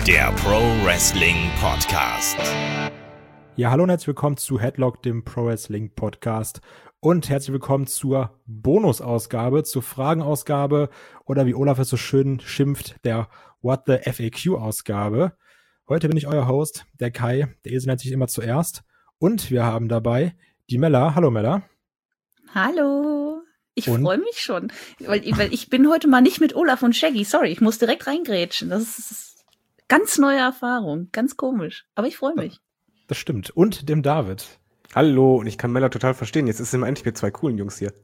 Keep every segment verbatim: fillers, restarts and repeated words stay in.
der Pro Wrestling Podcast. Ja, hallo und herzlich willkommen zu Headlock, dem Pro Wrestling Podcast. Und herzlich willkommen zur Bonusausgabe, zur Fragenausgabe oder wie Olaf es so schön schimpft, der What the F A Q-Ausgabe. Heute bin ich euer Host, der Kai. Der Esel nennt sich immer zuerst. Und wir haben dabei die Mella. Hallo Mella. Hallo. Ich freue mich schon, weil, weil ich bin heute mal nicht mit Olaf und Shaggy. Sorry, ich muss direkt reingrätschen. Das ist, das ist ganz neue Erfahrung, ganz komisch. Aber ich freue mich. Das stimmt. Und dem David. Hallo, und ich kann Mella total verstehen. Jetzt sind wir endlich mit zwei coolen Jungs hier.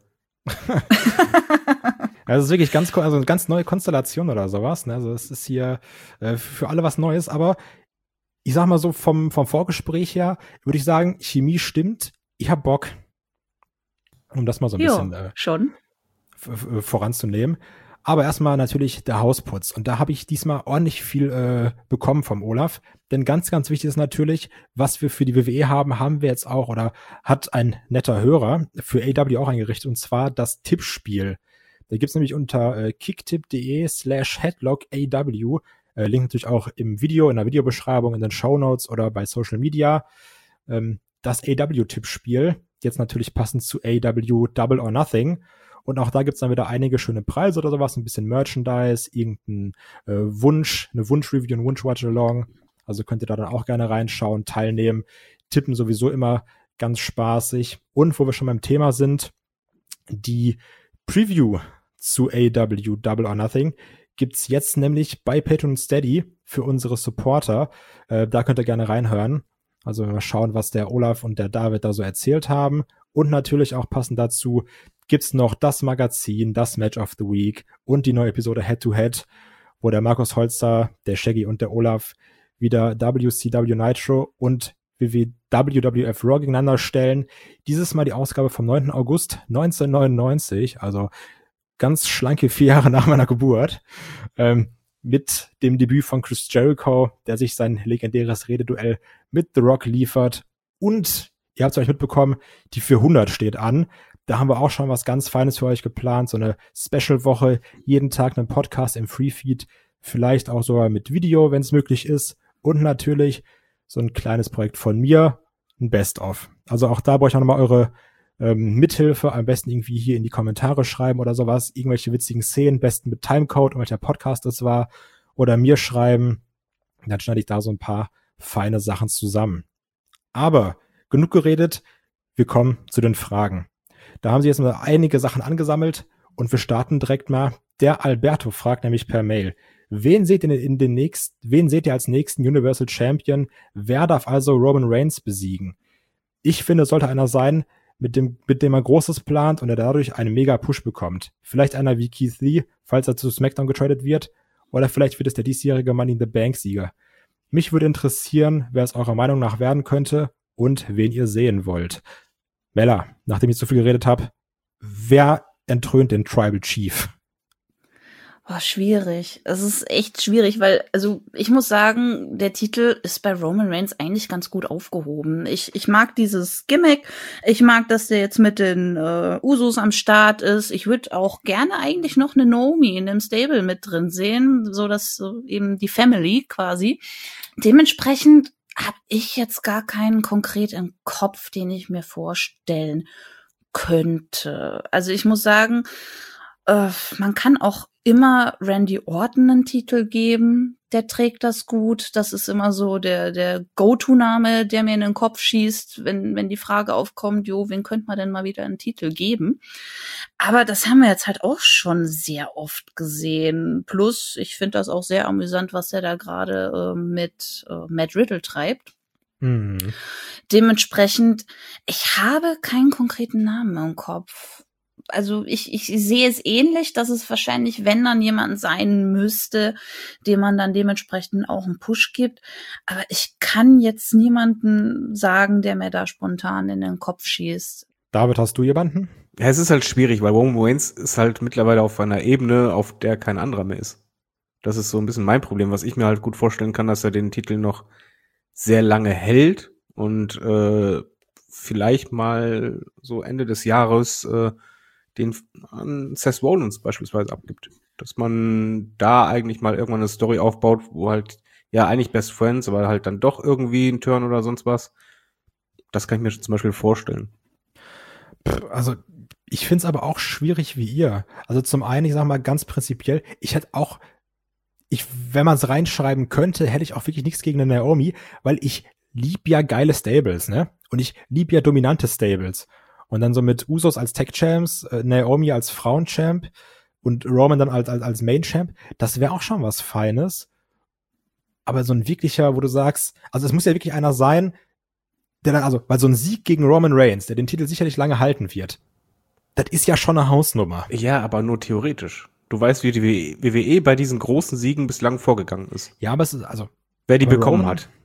Also es ist wirklich ganz, also eine ganz neue Konstellation oder sowas. Ne? Also es ist hier äh, für alle was Neues. Aber ich sag mal so, vom, vom Vorgespräch her würde ich sagen, Chemie stimmt. Ich hab Bock. Um das mal so ein jo, bisschen äh, schon. f- f- voranzunehmen. Aber erstmal natürlich der Hausputz. Und da habe ich diesmal ordentlich viel äh, bekommen vom Olaf. Denn ganz, ganz wichtig ist natürlich, was wir für die W W E haben, haben wir jetzt auch oder hat ein netter Hörer für A E W auch eingerichtet. Und zwar das Tippspiel. Da gibt es nämlich unter äh, kicktipp.de slash headlock AW. Äh, Link natürlich auch im Video, in der Videobeschreibung, in den Shownotes oder bei Social Media. Ähm, das A E W-Tippspiel. Jetzt natürlich passend zu A E W Double or Nothing. Und auch da gibt es dann wieder einige schöne Preise oder sowas, ein bisschen Merchandise, irgendein äh, Wunsch, eine Wunsch-Review, ein Wunsch-Watch-Along. Also könnt ihr da dann auch gerne reinschauen, teilnehmen. Tippen sowieso immer ganz spaßig. Und wo wir schon beim Thema sind, die Preview zu A E W Double or Nothing gibt es jetzt nämlich bei Patreon Steady für unsere Supporter. Äh, da könnt ihr gerne reinhören. Also mal schauen, was der Olaf und der David da so erzählt haben. Und natürlich auch passend dazu gibt es noch das Magazin, das Match of the Week und die neue Episode Head to Head, wo der Markus Holzer, der Shaggy und der Olaf wieder W C W Nitro und W W F Raw gegeneinander stellen. Dieses Mal die Ausgabe vom neunten August neunzehnhundertneunundneunzig, also ganz schlanke vier Jahre nach meiner Geburt. Ähm, mit dem Debüt von Chris Jericho, der sich sein legendäres Rededuell mit The Rock liefert. Und, ihr habt es euch mitbekommen, die vierhundert steht an. Da haben wir auch schon was ganz Feines für euch geplant. So eine Special-Woche, jeden Tag einen Podcast im Freefeed. Vielleicht auch sogar mit Video, wenn es möglich ist. Und natürlich so ein kleines Projekt von mir, ein Best-of. Also auch da brauche ich auch nochmal eure ähm, Mithilfe. Am besten irgendwie hier in die Kommentare schreiben oder sowas. Irgendwelche witzigen Szenen, besten mit Timecode und welcher Podcast das war. Oder mir schreiben. Dann schneide ich da so ein paar feine Sachen zusammen. Aber genug geredet. Wir kommen zu den Fragen. Da haben sie jetzt mal einige Sachen angesammelt und wir starten direkt mal. Der Alberto fragt nämlich per Mail: Wen seht ihr in den nächsten, wen seht ihr als nächsten Universal Champion? Wer darf also Roman Reigns besiegen? Ich finde, es sollte einer sein, mit dem, mit dem man Großes plant und der dadurch einen mega Push bekommt. Vielleicht einer wie Keith Lee, falls er zu SmackDown getradet wird, oder vielleicht wird es der diesjährige Money in the Bank Sieger. Mich würde interessieren, wer es eurer Meinung nach werden könnte und wen ihr sehen wollt. Mella, nachdem ich so viel geredet habe, wer entthrönt den Tribal Chief? Oh, schwierig. Es ist echt schwierig, weil, also ich muss sagen, der Titel ist bei Roman Reigns eigentlich ganz gut aufgehoben. Ich, ich mag dieses Gimmick. Ich mag, dass der jetzt mit den äh, Usos am Start ist. Ich würde auch gerne eigentlich noch eine Naomi in dem Stable mit drin sehen, so dass so eben die Family quasi. Dementsprechend habe ich jetzt gar keinen konkret im Kopf, den ich mir vorstellen könnte. Also ich muss sagen, äh, man kann auch immer Randy Orton einen Titel geben, der trägt das gut. Das ist immer so der der Go-To-Name, der mir in den Kopf schießt, wenn wenn die Frage aufkommt, jo, wen könnte man denn mal wieder einen Titel geben? Aber das haben wir jetzt halt auch schon sehr oft gesehen. Plus, ich finde das auch sehr amüsant, was der da gerade äh, mit äh, Matt Riddle treibt. Hm. Dementsprechend, ich habe keinen konkreten Namen im Kopf. Also ich, ich sehe es ähnlich, dass es wahrscheinlich, wenn dann jemand sein müsste, dem man dann dementsprechend auch einen Push gibt. Aber ich kann jetzt niemanden sagen, der mir da spontan in den Kopf schießt. David, hast du jemanden? Ja, es ist halt schwierig, weil Roman Reigns ist halt mittlerweile auf einer Ebene, auf der kein anderer mehr ist. Das ist so ein bisschen mein Problem, was ich mir halt gut vorstellen kann, dass er den Titel noch sehr lange hält und äh, vielleicht mal so Ende des Jahres äh, den an Seth Rollins beispielsweise abgibt. Dass man da eigentlich mal irgendwann eine Story aufbaut, wo halt ja, eigentlich Best Friends, aber halt dann doch irgendwie ein Turn oder sonst was. Das kann ich mir zum Beispiel vorstellen. Also ich finde es aber auch schwierig wie ihr. Also zum einen, ich sag mal ganz prinzipiell, ich hätte auch, ich, wenn man es reinschreiben könnte, hätte ich auch wirklich nichts gegen eine Naomi, weil ich lieb ja geile Stables, ne? Und ich lieb ja dominante Stables. Und dann so mit Usos als Tech-Champs, äh, Naomi als Frauen-Champ und Roman dann als, als, als Main-Champ, das wäre auch schon was Feines. Aber so ein wirklicher, wo du sagst, also es muss ja wirklich einer sein, der dann, also, weil so ein Sieg gegen Roman Reigns, der den Titel sicherlich lange halten wird, das ist ja schon eine Hausnummer. Ja, aber nur theoretisch. Du weißt, wie die W W E bei diesen großen Siegen bislang vorgegangen ist. Ja, aber es ist, also. Wer die bekommen Roman, hat.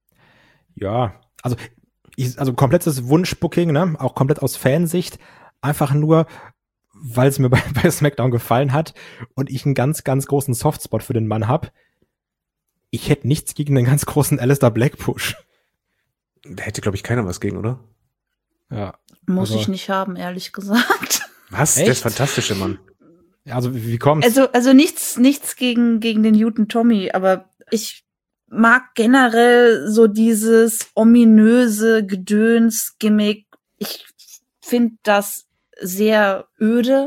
Ja, also, ich, also komplettes Wunschbooking, ne, auch komplett aus Fansicht, einfach nur, weil es mir bei, bei SmackDown gefallen hat und ich einen ganz, ganz großen Softspot für den Mann hab. Ich hätte nichts gegen den ganz großen Alistair Black Push. Da hätte, glaube ich, keiner was gegen, oder? Ja. Muss also, ich nicht haben, ehrlich gesagt. Was? Echt? Der ist fantastisch, der Mann. Also, wie, wie kommt's? Also, also nichts, nichts gegen, gegen den Newton Tommy, aber ich mag generell so dieses ominöse Gedöns-Gimmick. Ich finde das sehr öde.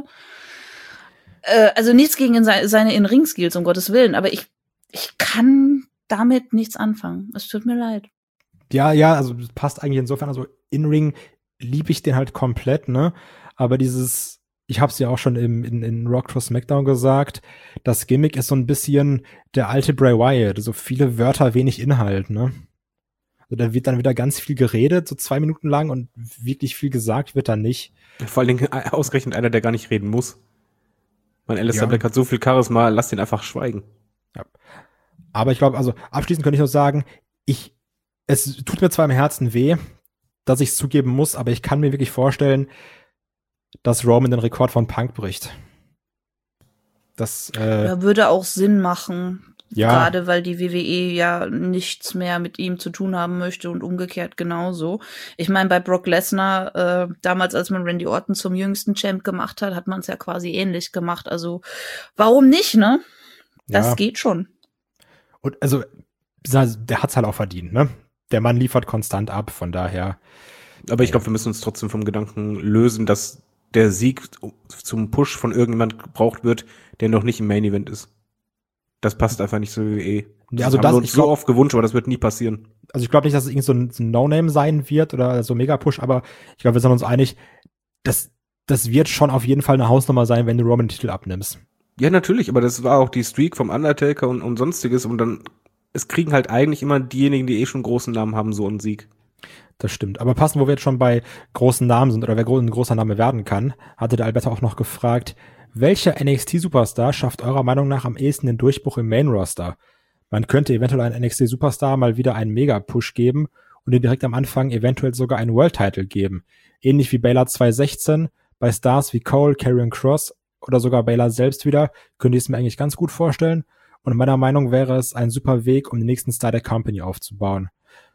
Äh, also nichts gegen seine, seine In-Ring-Skills, um Gottes Willen, aber ich, ich kann damit nichts anfangen. Es tut mir leid. Ja, ja, also das passt eigentlich insofern, also In-Ring liebe ich den halt komplett, ne? Aber dieses, ich hab's ja auch schon im, in, in Raw Cross SmackDown gesagt, das Gimmick ist so ein bisschen der alte Bray Wyatt, so viele Wörter, wenig Inhalt, ne? Also da wird dann wieder ganz viel geredet, so zwei Minuten lang und wirklich viel gesagt wird dann nicht. Vor allen Dingen ausgerechnet einer, der gar nicht reden muss. Mein Alistair Ja. Black hat so viel Charisma, lass den einfach schweigen. Ja. Aber ich glaube, also abschließend könnte ich nur sagen, ich, es tut mir zwar im Herzen weh, dass ich es zugeben muss, aber ich kann mir wirklich vorstellen, dass Roman den Rekord von Punk bricht. Das, äh, Ja, würde auch Sinn machen. Ja. Gerade weil die W W E ja nichts mehr mit ihm zu tun haben möchte und umgekehrt genauso. Ich meine, bei Brock Lesnar, äh, damals, als man Randy Orton zum jüngsten Champ gemacht hat, hat man es ja quasi ähnlich gemacht. Also, warum nicht, ne? Das Ja. geht schon. Und also, der hat's halt auch verdient, ne? Der Mann liefert konstant ab, von daher. Aber ich glaube, wir müssen uns trotzdem vom Gedanken lösen, dass der Sieg zum Push von irgendjemand gebraucht wird, der noch nicht im Main Event ist. Das passt einfach nicht zur W W E. Ja, also haben das- wir uns ich so glaub- oft gewünscht, aber das wird nie passieren. Also ich glaube nicht, dass es irgend so ein, so ein No-Name sein wird oder so Mega-Push, aber ich glaube, wir sind uns einig, das, das wird schon auf jeden Fall eine Hausnummer sein, wenn du Roman den Titel abnimmst. Ja, natürlich, aber das war auch die Streak vom Undertaker und, und sonstiges und dann, es kriegen halt eigentlich immer diejenigen, die eh schon großen Namen haben, so einen Sieg. Das stimmt. Aber passend, wo wir jetzt schon bei großen Namen sind oder wer gro- ein großer Name werden kann, hatte der Alberto auch noch gefragt, welcher N X T-Superstar schafft eurer Meinung nach am ehesten den Durchbruch im Main-Roster? Man könnte eventuell einen N X T-Superstar mal wieder einen Mega-Push geben und ihm direkt am Anfang eventuell sogar einen World-Title geben. Ähnlich wie Baylor zwanzig sechzehn, bei Stars wie Cole, Karrion Kross oder sogar Baylor selbst wieder, könnte ich es mir eigentlich ganz gut vorstellen. Und meiner Meinung wäre es ein super Weg, um den nächsten Star der Company aufzubauen.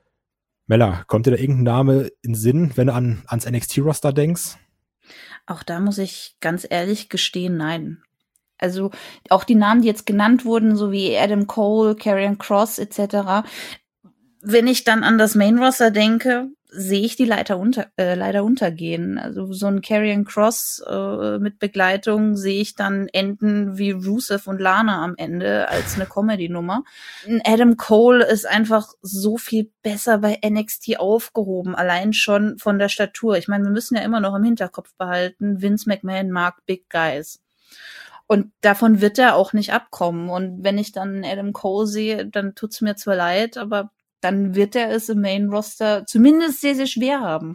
Mella, kommt dir da irgendein Name in Sinn, wenn du an, ans N X T-Roster denkst? Auch da muss ich ganz ehrlich gestehen, nein. Also auch die Namen, die jetzt genannt wurden, so wie Adam Cole, Karrion Kross et cetera. Wenn ich dann an das Main-Roster denke, sehe ich die Leiter unter, äh, leider untergehen. Also so ein Karrion Kross äh, mit Begleitung sehe ich dann enden wie Rusev und Lana am Ende als eine Comedy-Nummer. Ein Adam Cole ist einfach so viel besser bei N X T aufgehoben, allein schon von der Statur. Ich meine, wir müssen ja immer noch im Hinterkopf behalten, Vince McMahon mag Big Guys. Und davon wird er auch nicht abkommen. Und wenn ich dann Adam Cole sehe, dann tut's mir zwar leid, aber dann wird er es im Main-Roster zumindest sehr, sehr schwer haben.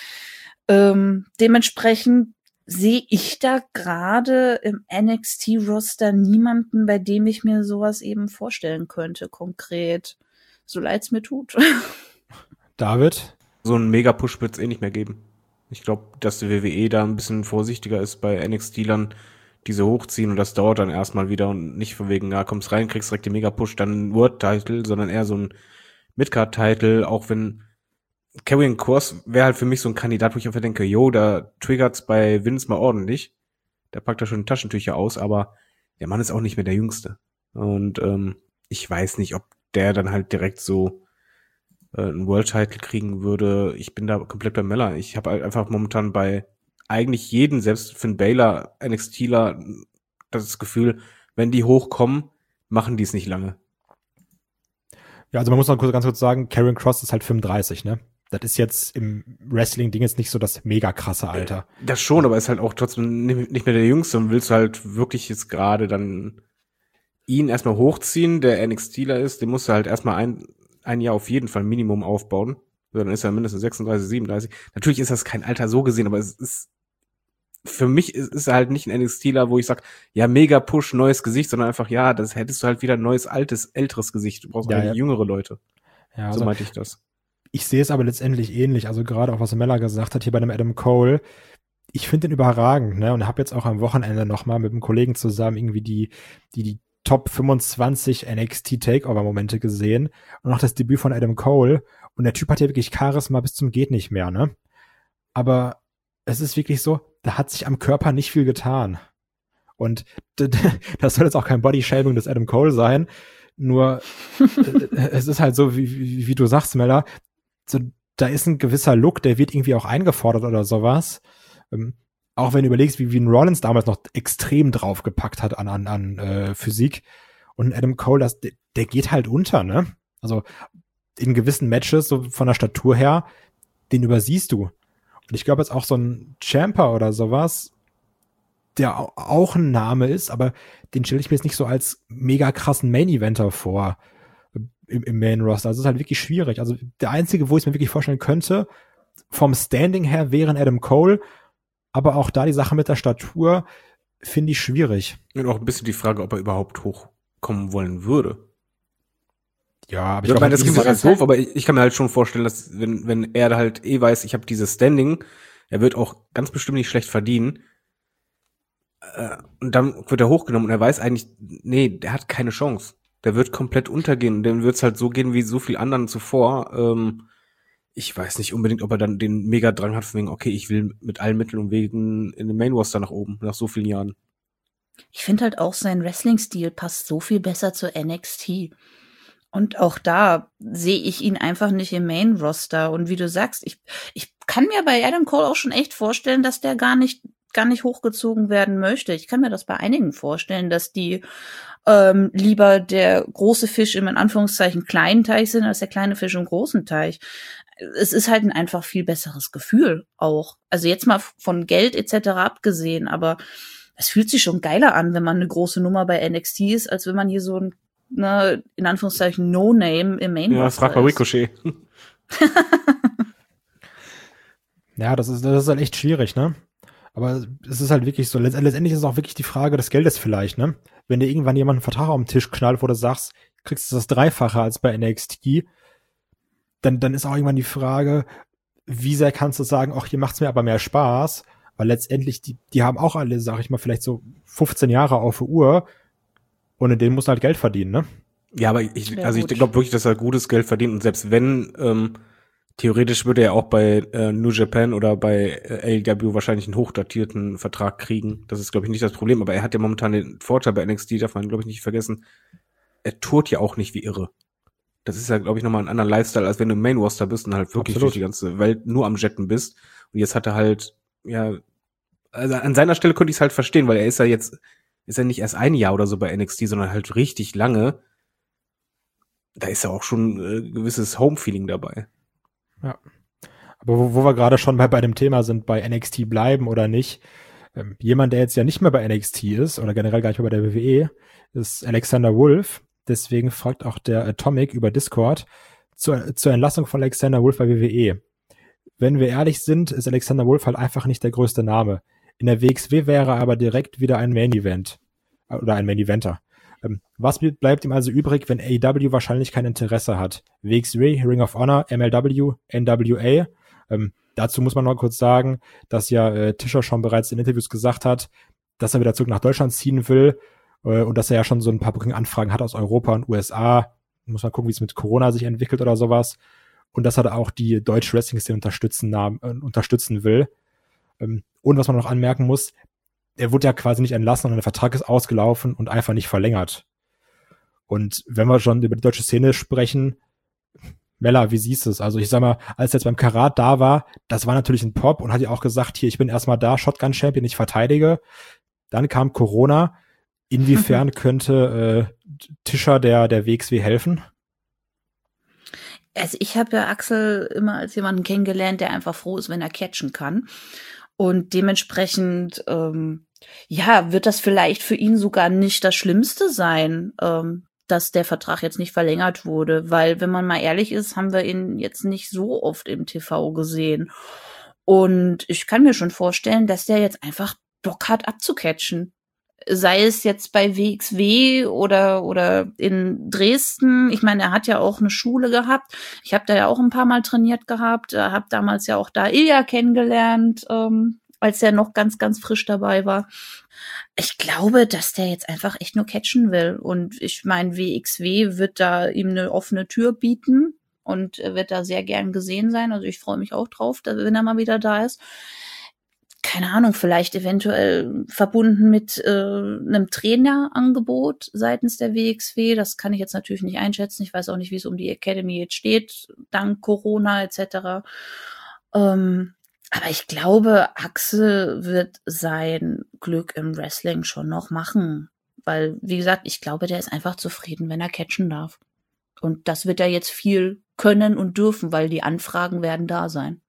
Ähm, dementsprechend sehe ich da gerade im N X T-Roster niemanden, bei dem ich mir sowas eben vorstellen könnte, konkret. So leid's mir tut. David? So einen Mega-Push wird es eh nicht mehr geben. Ich glaube, dass die W W E da ein bisschen vorsichtiger ist bei N X T-Lern, diese hochziehen und das dauert dann erstmal wieder und nicht von wegen, ja, kommst rein, kriegst direkt den Mega-Push, dann ein World-Title, sondern eher so ein Midcard-Title, auch wenn Karrion Kross wäre halt für mich so ein Kandidat, wo ich einfach denke, yo, da triggert's bei Vince mal ordentlich. Der packt da schon Taschentücher aus, aber der Mann ist auch nicht mehr der Jüngste. Und ähm, ich weiß nicht, ob der dann halt direkt so äh, einen World-Title kriegen würde. Ich bin da komplett bei Mella. Ich habe halt einfach momentan bei eigentlich jeden, selbst Finn Balor, NXTler, das Gefühl, wenn die hochkommen, machen die es nicht lange. Ja, also man muss noch kurz, ganz kurz sagen, Karrion Kross ist halt fünfunddreißig, ne? Das ist jetzt im Wrestling-Ding jetzt nicht so das mega krasse Alter. Das schon, aber ist halt auch trotzdem nicht mehr der Jüngste und willst du halt wirklich jetzt gerade dann ihn erstmal hochziehen, der NXTler ist, den musst du halt erstmal ein, ein Jahr auf jeden Fall Minimum aufbauen. Dann ist er mindestens sechsunddreißig, siebenunddreißig. Natürlich ist das kein Alter so gesehen, aber es ist, für mich ist, ist er halt nicht ein NXTler, wo ich sag, ja, mega Push, neues Gesicht, sondern einfach, ja, das hättest du halt wieder ein neues, altes, älteres Gesicht. Du brauchst ja, eigentlich ja. jüngere Leute. Ja, so also, meinte ich das. Ich sehe es aber letztendlich ähnlich. Also gerade auch, was Mella gesagt hat hier bei dem Adam Cole. Ich finde den überragend, ne? Und habe jetzt auch am Wochenende nochmal mit einem Kollegen zusammen irgendwie die, die, die Top fünfundzwanzig N X T Takeover-Momente gesehen. Und auch das Debüt von Adam Cole. Und der Typ hat ja wirklich Charisma bis zum geht nicht mehr, ne? Aber es ist wirklich so, da hat sich am Körper nicht viel getan. Und das soll jetzt auch kein Body-Shaming des Adam Cole sein. Nur es ist halt so, wie, wie, wie du sagst, Mella, so, da ist ein gewisser Look, der wird irgendwie auch eingefordert oder sowas. Ähm, auch wenn du überlegst, wie, wie ein Rollins damals noch extrem draufgepackt hat an, an, an äh, Physik. Und Adam Cole, das, der, der geht halt unter, ne? Also in gewissen Matches, so von der Statur her, den übersiehst du. Und ich glaube jetzt auch so ein Ciampa oder sowas, der auch ein Name ist, aber den stelle ich mir jetzt nicht so als mega krassen Main-Eventer vor im, im Main-Roster. Also es ist halt wirklich schwierig. Also der einzige, wo ich es mir wirklich vorstellen könnte, vom Standing her wäre Adam Cole, aber auch da die Sache mit der Statur finde ich schwierig. Und auch ein bisschen die Frage, ob er überhaupt hochkommen wollen würde. Ja, aber ich, ich meine, das klingt ganz doof, aber ich, ich kann mir halt schon vorstellen, dass wenn, wenn er halt eh weiß, ich habe dieses Standing, er wird auch ganz bestimmt nicht schlecht verdienen, äh, und dann wird er hochgenommen und er weiß eigentlich, nee, der hat keine Chance. Der wird komplett untergehen und dann wird's halt so gehen wie so viel anderen zuvor. Ähm, ich weiß nicht unbedingt, ob er dann den Mega-Drang hat, von wegen, okay, ich will mit allen Mitteln und Wegen in den Main-Roster nach oben, nach so vielen Jahren. Ich finde halt auch, sein Wrestling-Stil passt so viel besser zu N X T. Und auch da sehe ich ihn einfach nicht im Main-Roster. Und wie du sagst, ich, ich kann mir bei Adam Cole auch schon echt vorstellen, dass der gar nicht, gar nicht hochgezogen werden möchte. Ich kann mir das bei einigen vorstellen, dass die ähm, lieber der große Fisch im in Anführungszeichen kleinen Teich sind, als der kleine Fisch im großen Teich. Es ist halt ein einfach viel besseres Gefühl auch. Also jetzt mal von Geld et cetera abgesehen, aber es fühlt sich schon geiler an, wenn man eine große Nummer bei N X T ist, als wenn man hier so ein, ne, in Anführungszeichen No-Name im Main Ja, frag mal Ricochet. Ja, das ist, das ist halt echt schwierig, ne? Aber es ist halt wirklich so, letztendlich ist es auch wirklich die Frage des Geldes vielleicht, ne? Wenn dir irgendwann jemand einen Vertrag auf den Tisch knallt, wo du sagst, kriegst du das Dreifache als bei N X T, dann, dann ist auch irgendwann die Frage, wie sehr kannst du sagen, ach, hier macht's mir aber mehr Spaß, weil letztendlich, die, die haben auch alle, sag ich mal, vielleicht so fünfzehn Jahre auf der Uhr und in denen muss halt Geld verdienen, ne? Ja, aber ich, also ich glaube wirklich, dass er gutes Geld verdient und selbst wenn, ähm, theoretisch würde er auch bei äh, New Japan oder bei äh, A E W wahrscheinlich einen hochdatierten Vertrag kriegen. Das ist, glaube ich, nicht das Problem. Aber er hat ja momentan den Vorteil bei N X T, darf man, glaube ich, nicht vergessen. Er tourt ja auch nicht wie irre. Das ist ja, glaube ich, nochmal ein anderer Lifestyle, als wenn du im Main-Roster bist und halt wirklich durch die ganze Welt nur am Jetten bist. Und jetzt hat er halt, ja, also an seiner Stelle könnte ich es halt verstehen, weil er ist ja jetzt, ist ja nicht erst ein Jahr oder so bei N X T, sondern halt richtig lange. Da ist ja auch schon äh, gewisses Home-Feeling dabei. Ja, aber wo, wo wir gerade schon bei, bei dem Thema sind, bei N X T bleiben oder nicht, ähm, jemand, der jetzt ja nicht mehr bei N X T ist oder generell gar nicht mehr bei der W W E, ist Alexander Wolf. Deswegen fragt auch der Atomic über Discord zur, zur Entlassung von Alexander Wolf bei W W E. Wenn wir ehrlich sind, ist Alexander Wolf halt einfach nicht der größte Name. In der W X W wäre er aber direkt wieder ein Main-Event oder ein Main-Eventer. Ähm, was bleibt ihm also übrig, wenn A E W wahrscheinlich kein Interesse hat? W X W, Ring of Honor, M L W, N W A. Ähm, dazu muss man noch kurz sagen, dass ja äh, Tischer schon bereits in Interviews gesagt hat, dass er wieder zurück nach Deutschland ziehen will äh, und dass er ja schon so ein paar Booking-Anfragen hat aus Europa und U S A. Muss man gucken, wie es mit Corona sich entwickelt oder sowas. Und dass er da auch die deutsche Wrestling-Szene unterstützen, äh, unterstützen will. Ähm, und was man noch anmerken muss, er wurde ja quasi nicht entlassen, sondern der Vertrag ist ausgelaufen und einfach nicht verlängert. Und wenn wir schon über die deutsche Szene sprechen, Mella, wie siehst du es? Also ich sag mal, als er jetzt beim Karat da war, das war natürlich ein Pop und hat ja auch gesagt, hier, ich bin erstmal da, Shotgun-Champion, ich verteidige. Dann kam Corona. Inwiefern könnte äh, Tischer der, der W X W helfen? Also ich habe ja Axel immer als jemanden kennengelernt, der einfach froh ist, wenn er catchen kann. Und dementsprechend, ähm, ja, wird das vielleicht für ihn sogar nicht das Schlimmste sein, ähm, dass der Vertrag jetzt nicht verlängert wurde, weil, wenn man mal ehrlich ist, haben wir ihn jetzt nicht so oft im T V gesehen. Und ich kann mir schon vorstellen, dass der jetzt einfach Bock hat abzucatchen. Sei es jetzt bei W X W oder oder in Dresden. Ich meine, er hat ja auch eine Schule gehabt. Ich habe da ja auch ein paar Mal trainiert gehabt. Habe damals ja auch da Ilja kennengelernt, ähm, als er noch ganz, ganz frisch dabei war. Ich glaube, dass der jetzt einfach echt nur catchen will. Und ich meine, W X W wird da ihm eine offene Tür bieten und er wird da sehr gern gesehen sein. Also ich freue mich auch drauf, dass, wenn er mal wieder da ist. Keine Ahnung, vielleicht eventuell verbunden mit äh, einem Trainerangebot seitens der W X W. Das kann ich jetzt natürlich nicht einschätzen. Ich weiß auch nicht, wie es um die Academy jetzt steht, dank Corona et cetera. Ähm, aber ich glaube, Axel wird sein Glück im Wrestling schon noch machen. Weil, wie gesagt, ich glaube, der ist einfach zufrieden, wenn er catchen darf. Und das wird er jetzt viel können und dürfen, weil die Anfragen werden da sein.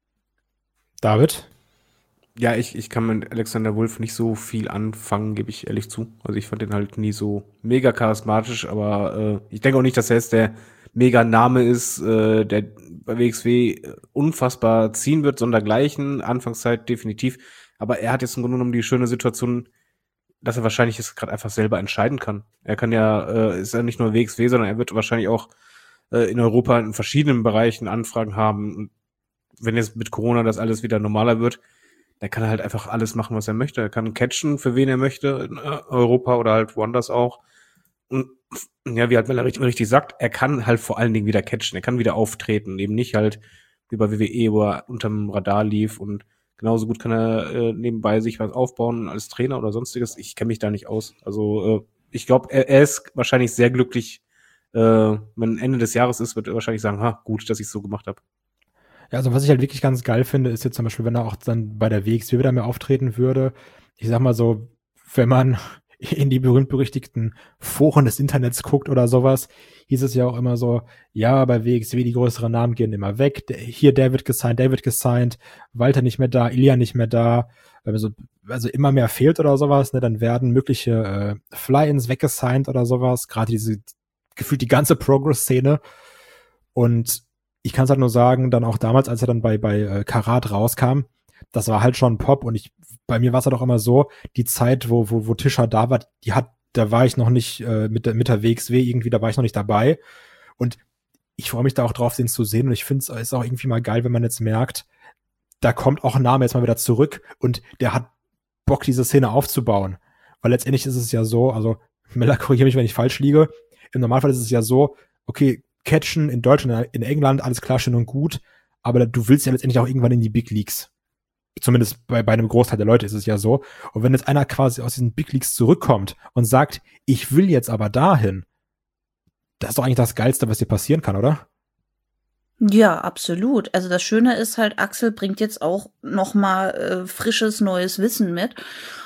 David? Ja, ich, ich kann mit Alexander Wolf nicht so viel anfangen, gebe ich ehrlich zu. Also ich fand den halt nie so mega charismatisch, aber äh, ich denke auch nicht, dass er jetzt der Mega-Name ist, äh, der bei W X W unfassbar ziehen wird, sondergleichen, Anfangszeit definitiv. Aber er hat jetzt im Grunde genommen die schöne Situation, dass er wahrscheinlich jetzt gerade einfach selber entscheiden kann. Er kann ja, äh, ist ja nicht nur W X W, sondern er wird wahrscheinlich auch äh, in Europa in verschiedenen Bereichen Anfragen haben. Und wenn jetzt mit Corona das alles wieder normaler wird, dann kann er halt einfach alles machen, was er möchte. Er kann catchen, für wen er möchte, in Europa oder halt woanders auch. Und ja, wie halt Mella richtig, richtig sagt, er kann halt vor allen Dingen wieder catchen. Er kann wieder auftreten. Eben nicht halt wie bei W W E, wo er unterm Radar lief. Und genauso gut kann er äh, nebenbei sich was aufbauen als Trainer oder sonstiges. Ich kenne mich da nicht aus. Also äh, ich glaube, er, er ist wahrscheinlich sehr glücklich. Äh, wenn Ende des Jahres ist, wird er wahrscheinlich sagen, ha, gut, dass ich es so gemacht habe. Ja, also was ich halt wirklich ganz geil finde, ist jetzt zum Beispiel, wenn er auch dann bei der W X W wieder mehr auftreten würde. Ich sag mal so, wenn man in die berühmt-berüchtigten Foren des Internets guckt oder sowas, hieß es ja auch immer so, ja, bei W X W die größeren Namen gehen immer weg. Hier, der wird gesigned, der wird gesigned, Walter nicht mehr da, Ilja nicht mehr da. Also, also immer mehr fehlt oder sowas, ne, dann werden mögliche äh, Fly-Ins weggesigned oder sowas. Gerade diese, gefühlt die ganze Progress-Szene. Und ich kann es halt nur sagen, dann auch damals, als er dann bei bei äh, Karat rauskam, das war halt schon Pop und ich, bei mir war es halt auch immer so, die Zeit, wo wo wo Tischer da war, die hat, da war ich noch nicht äh, mit der mit der W X W irgendwie, da war ich noch nicht dabei und ich freue mich da auch drauf, den zu sehen und ich finde es ist auch irgendwie mal geil, wenn man jetzt merkt, da kommt auch ein Name jetzt mal wieder zurück und der hat Bock, diese Szene aufzubauen, weil letztendlich ist es ja so, also Mella, korrigiere mich, wenn ich falsch liege, im Normalfall ist es ja so, okay, Catchen in Deutschland, in England, alles klar, schön und gut, aber du willst ja letztendlich auch irgendwann in die Big Leagues. Zumindest bei, bei einem Großteil der Leute ist es ja so. Und wenn jetzt einer quasi aus diesen Big Leagues zurückkommt und sagt, ich will jetzt aber dahin, das ist doch eigentlich das Geilste, was dir passieren kann, oder? Ja, absolut. Also das Schöne ist halt, Axel bringt jetzt auch noch mal äh, frisches, neues Wissen mit.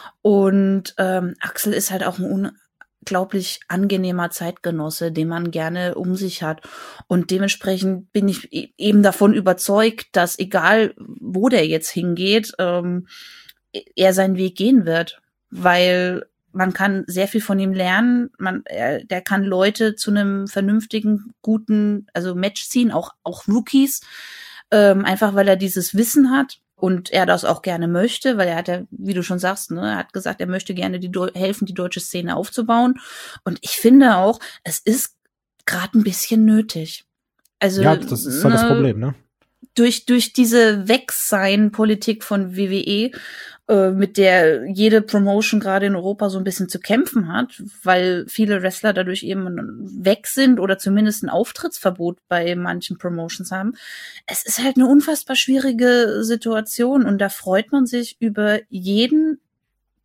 Und ähm, Axel ist halt auch ein unglaublich angenehmer Zeitgenosse, den man gerne um sich hat. Und dementsprechend bin ich eben davon überzeugt, dass egal, wo der jetzt hingeht, ähm, er seinen Weg gehen wird. Weil man kann sehr viel von ihm lernen. Man, er, der kann Leute zu einem vernünftigen, guten, also Match ziehen, auch, auch Rookies, ähm, einfach weil er dieses Wissen hat. Und er das auch gerne möchte, weil er hat ja, wie du schon sagst, ne, er hat gesagt, er möchte gerne die Deu- helfen, die deutsche Szene aufzubauen. Und ich finde auch, es ist gerade ein bisschen nötig. Also, ja, das ist halt ne, das Problem, ne? Durch, durch diese Wegsein-Politik von W W E, äh, mit der jede Promotion gerade in Europa so ein bisschen zu kämpfen hat, weil viele Wrestler dadurch eben weg sind oder zumindest ein Auftrittsverbot bei manchen Promotions haben. Es ist halt eine unfassbar schwierige Situation und da freut man sich über jeden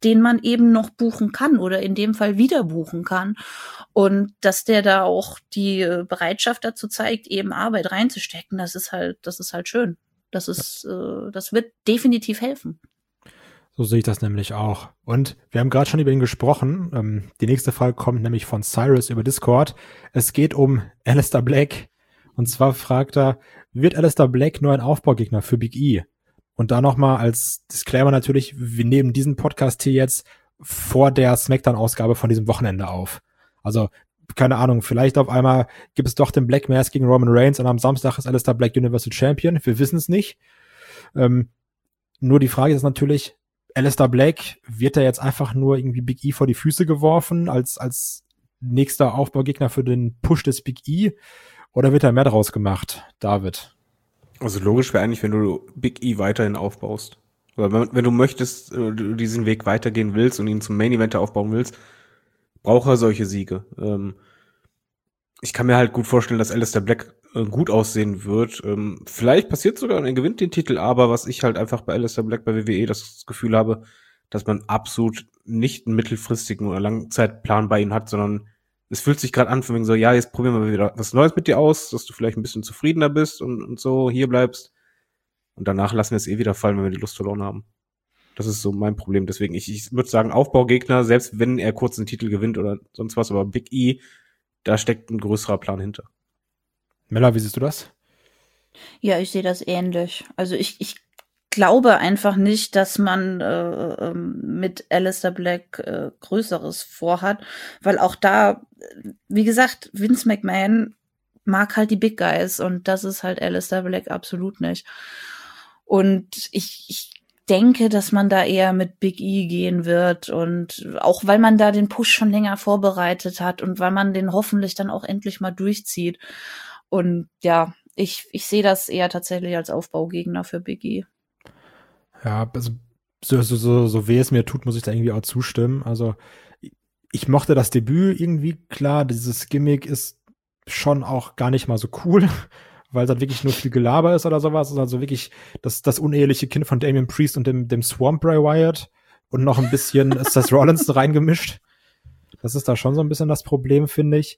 den man eben noch buchen kann oder in dem Fall wieder buchen kann. Und dass der da auch die Bereitschaft dazu zeigt, eben Arbeit reinzustecken, das ist halt, das ist halt schön. Das ist, äh, das wird definitiv helfen. So sehe ich das nämlich auch. Und wir haben gerade schon über ihn gesprochen. Ähm, die nächste Frage kommt nämlich von Cyrus über Discord. Es geht um Aleister Black. Und zwar fragt er, wird Aleister Black nur ein Aufbaugegner für Big E? Und da nochmal als Disclaimer natürlich, wir nehmen diesen Podcast hier jetzt vor der Smackdown-Ausgabe von diesem Wochenende auf. Also, keine Ahnung, vielleicht auf einmal gibt es doch den Black Mass gegen Roman Reigns und am Samstag ist Aleister Black Universal Champion. Wir wissen es nicht. Ähm, nur die Frage ist natürlich, Aleister Black, wird er jetzt einfach nur irgendwie Big E vor die Füße geworfen als als nächster Aufbaugegner für den Push des Big E? Oder wird da mehr draus gemacht, David? Also logisch wäre eigentlich, wenn du Big E weiterhin aufbaust. Oder wenn, wenn du möchtest, du diesen Weg weitergehen willst und ihn zum Main Event aufbauen willst, braucht er solche Siege. Ähm, ich kann mir halt gut vorstellen, dass Aleister Black äh, gut aussehen wird. Ähm, vielleicht passiert sogar und er gewinnt den Titel, aber was ich halt einfach bei Aleister Black bei W W E das Gefühl habe, dass man absolut nicht einen mittelfristigen oder Langzeitplan bei ihm hat, sondern es fühlt sich gerade an, von wegen so, ja, jetzt probieren wir wieder was Neues mit dir aus, dass du vielleicht ein bisschen zufriedener bist und, und so hier bleibst. Und danach lassen wir es eh wieder fallen, wenn wir die Lust verloren haben. Das ist so mein Problem. Deswegen, ich, ich würde sagen, Aufbaugegner, selbst wenn er kurz einen Titel gewinnt oder sonst was, aber Big E, da steckt ein größerer Plan hinter. Mella, wie siehst du das? Ja, ich sehe das ähnlich. Also ich, ich glaube einfach nicht, dass man äh, mit Aleister Black äh, Größeres vorhat, weil auch da, wie gesagt, Vince McMahon mag halt die Big Guys und das ist halt Aleister Black absolut nicht. Und ich, ich denke, dass man da eher mit Big E gehen wird und auch weil man da den Push schon länger vorbereitet hat und weil man den hoffentlich dann auch endlich mal durchzieht. Und ja, ich, ich sehe das eher tatsächlich als Aufbaugegner für Big E. Ja, also so, so, so, so weh es mir tut, muss ich da irgendwie auch zustimmen. Also ich mochte das Debüt irgendwie, klar, dieses Gimmick ist schon auch gar nicht mal so cool, weil es halt wirklich nur viel Gelaber ist oder sowas. Es ist also wirklich das, das uneheliche Kind von Damian Priest und dem, dem Swamp Bray Wyatt und noch ein bisschen Seth Rollins reingemischt. Das ist da schon so ein bisschen das Problem, finde ich.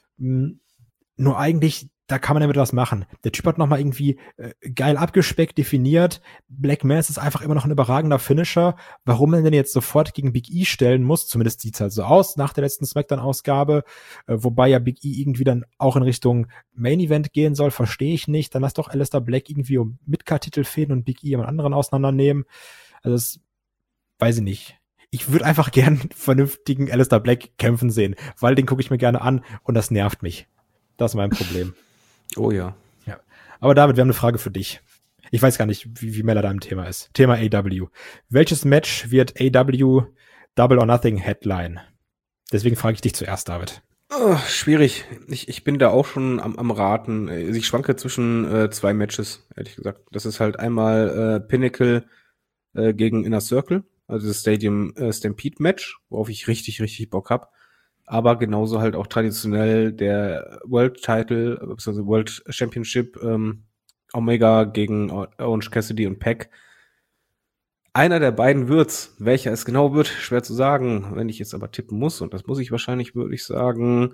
Nur eigentlich, da kann man damit was machen. Der Typ hat nochmal irgendwie äh, geil abgespeckt, definiert. Black Mass ist einfach immer noch ein überragender Finisher. Warum man denn jetzt sofort gegen Big E stellen muss, zumindest sieht's halt so aus nach der letzten Smackdown-Ausgabe, äh, wobei ja Big E irgendwie dann auch in Richtung Main-Event gehen soll, verstehe ich nicht. Dann lass doch Aleister Black irgendwie um Midcard-Titel fäden und Big E jemand anderen auseinandernehmen. Also das weiß ich nicht. Ich würde einfach gern vernünftigen Aleister Black kämpfen sehen, weil den gucke ich mir gerne an und das nervt mich. Das ist mein Problem. Oh ja. Ja. Aber David, wir haben eine Frage für dich. Ich weiß gar nicht, wie, wie Mella da im Thema ist. Thema A E W. Welches Match wird A E W Double or Nothing Headline? Deswegen frage ich dich zuerst, David. Oh, schwierig. Ich, ich bin da auch schon am, am Raten. Ich schwanke zwischen äh, zwei Matches, ehrlich gesagt. Das ist halt einmal äh, Pinnacle äh, gegen Inner Circle, also das Stadium äh, Stampede Match, worauf ich richtig, richtig Bock hab. Aber genauso halt auch traditionell der World Title, beziehungsweise World Championship, ähm, Omega gegen Orange Cassidy und Pac. Einer der beiden wird's. Welcher es genau wird, schwer zu sagen. Wenn ich jetzt aber tippen muss, und das muss ich wahrscheinlich, würde ich sagen,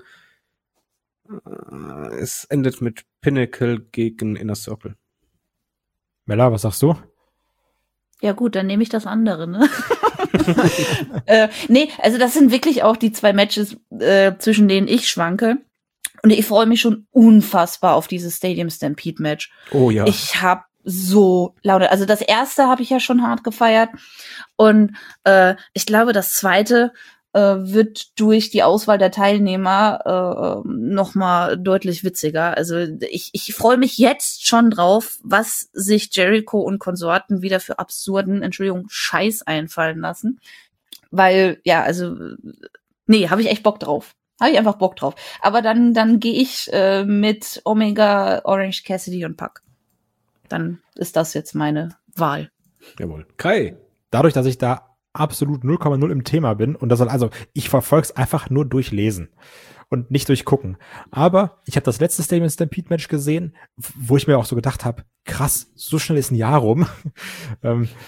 äh, es endet mit Pinnacle gegen Inner Circle. Mella, was sagst du? Ja gut, dann nehme ich das andere, ne? äh, nee, also das sind wirklich auch die zwei Matches, äh, zwischen denen ich schwanke. Und ich freue mich schon unfassbar auf dieses Stadium Stampede Match. Oh ja. Ich habe so Laune. Also das erste habe ich ja schon hart gefeiert. Und äh, ich glaube, das zweite äh, wird durch die Auswahl der Teilnehmer äh, noch mal deutlich witziger. Also ich, ich freue mich jetzt schon drauf, was sich Jericho und Konsorten wieder für absurden, Entschuldigung, Scheiß einfallen lassen. Weil, ja, also, nee, habe ich echt Bock drauf. Habe ich einfach Bock drauf. Aber dann, dann gehe ich äh, mit Omega, Orange Cassidy und Pac. Dann ist das jetzt meine Wahl. Jawohl. Kai. Dadurch, dass ich da absolut null Komma null im Thema bin und das soll also, ich verfolge es einfach nur durch Lesen und nicht durch Gucken. Aber ich habe das letzte Stadium Stampede Match gesehen, wo ich mir auch so gedacht habe, krass, so schnell ist ein Jahr rum. ähm,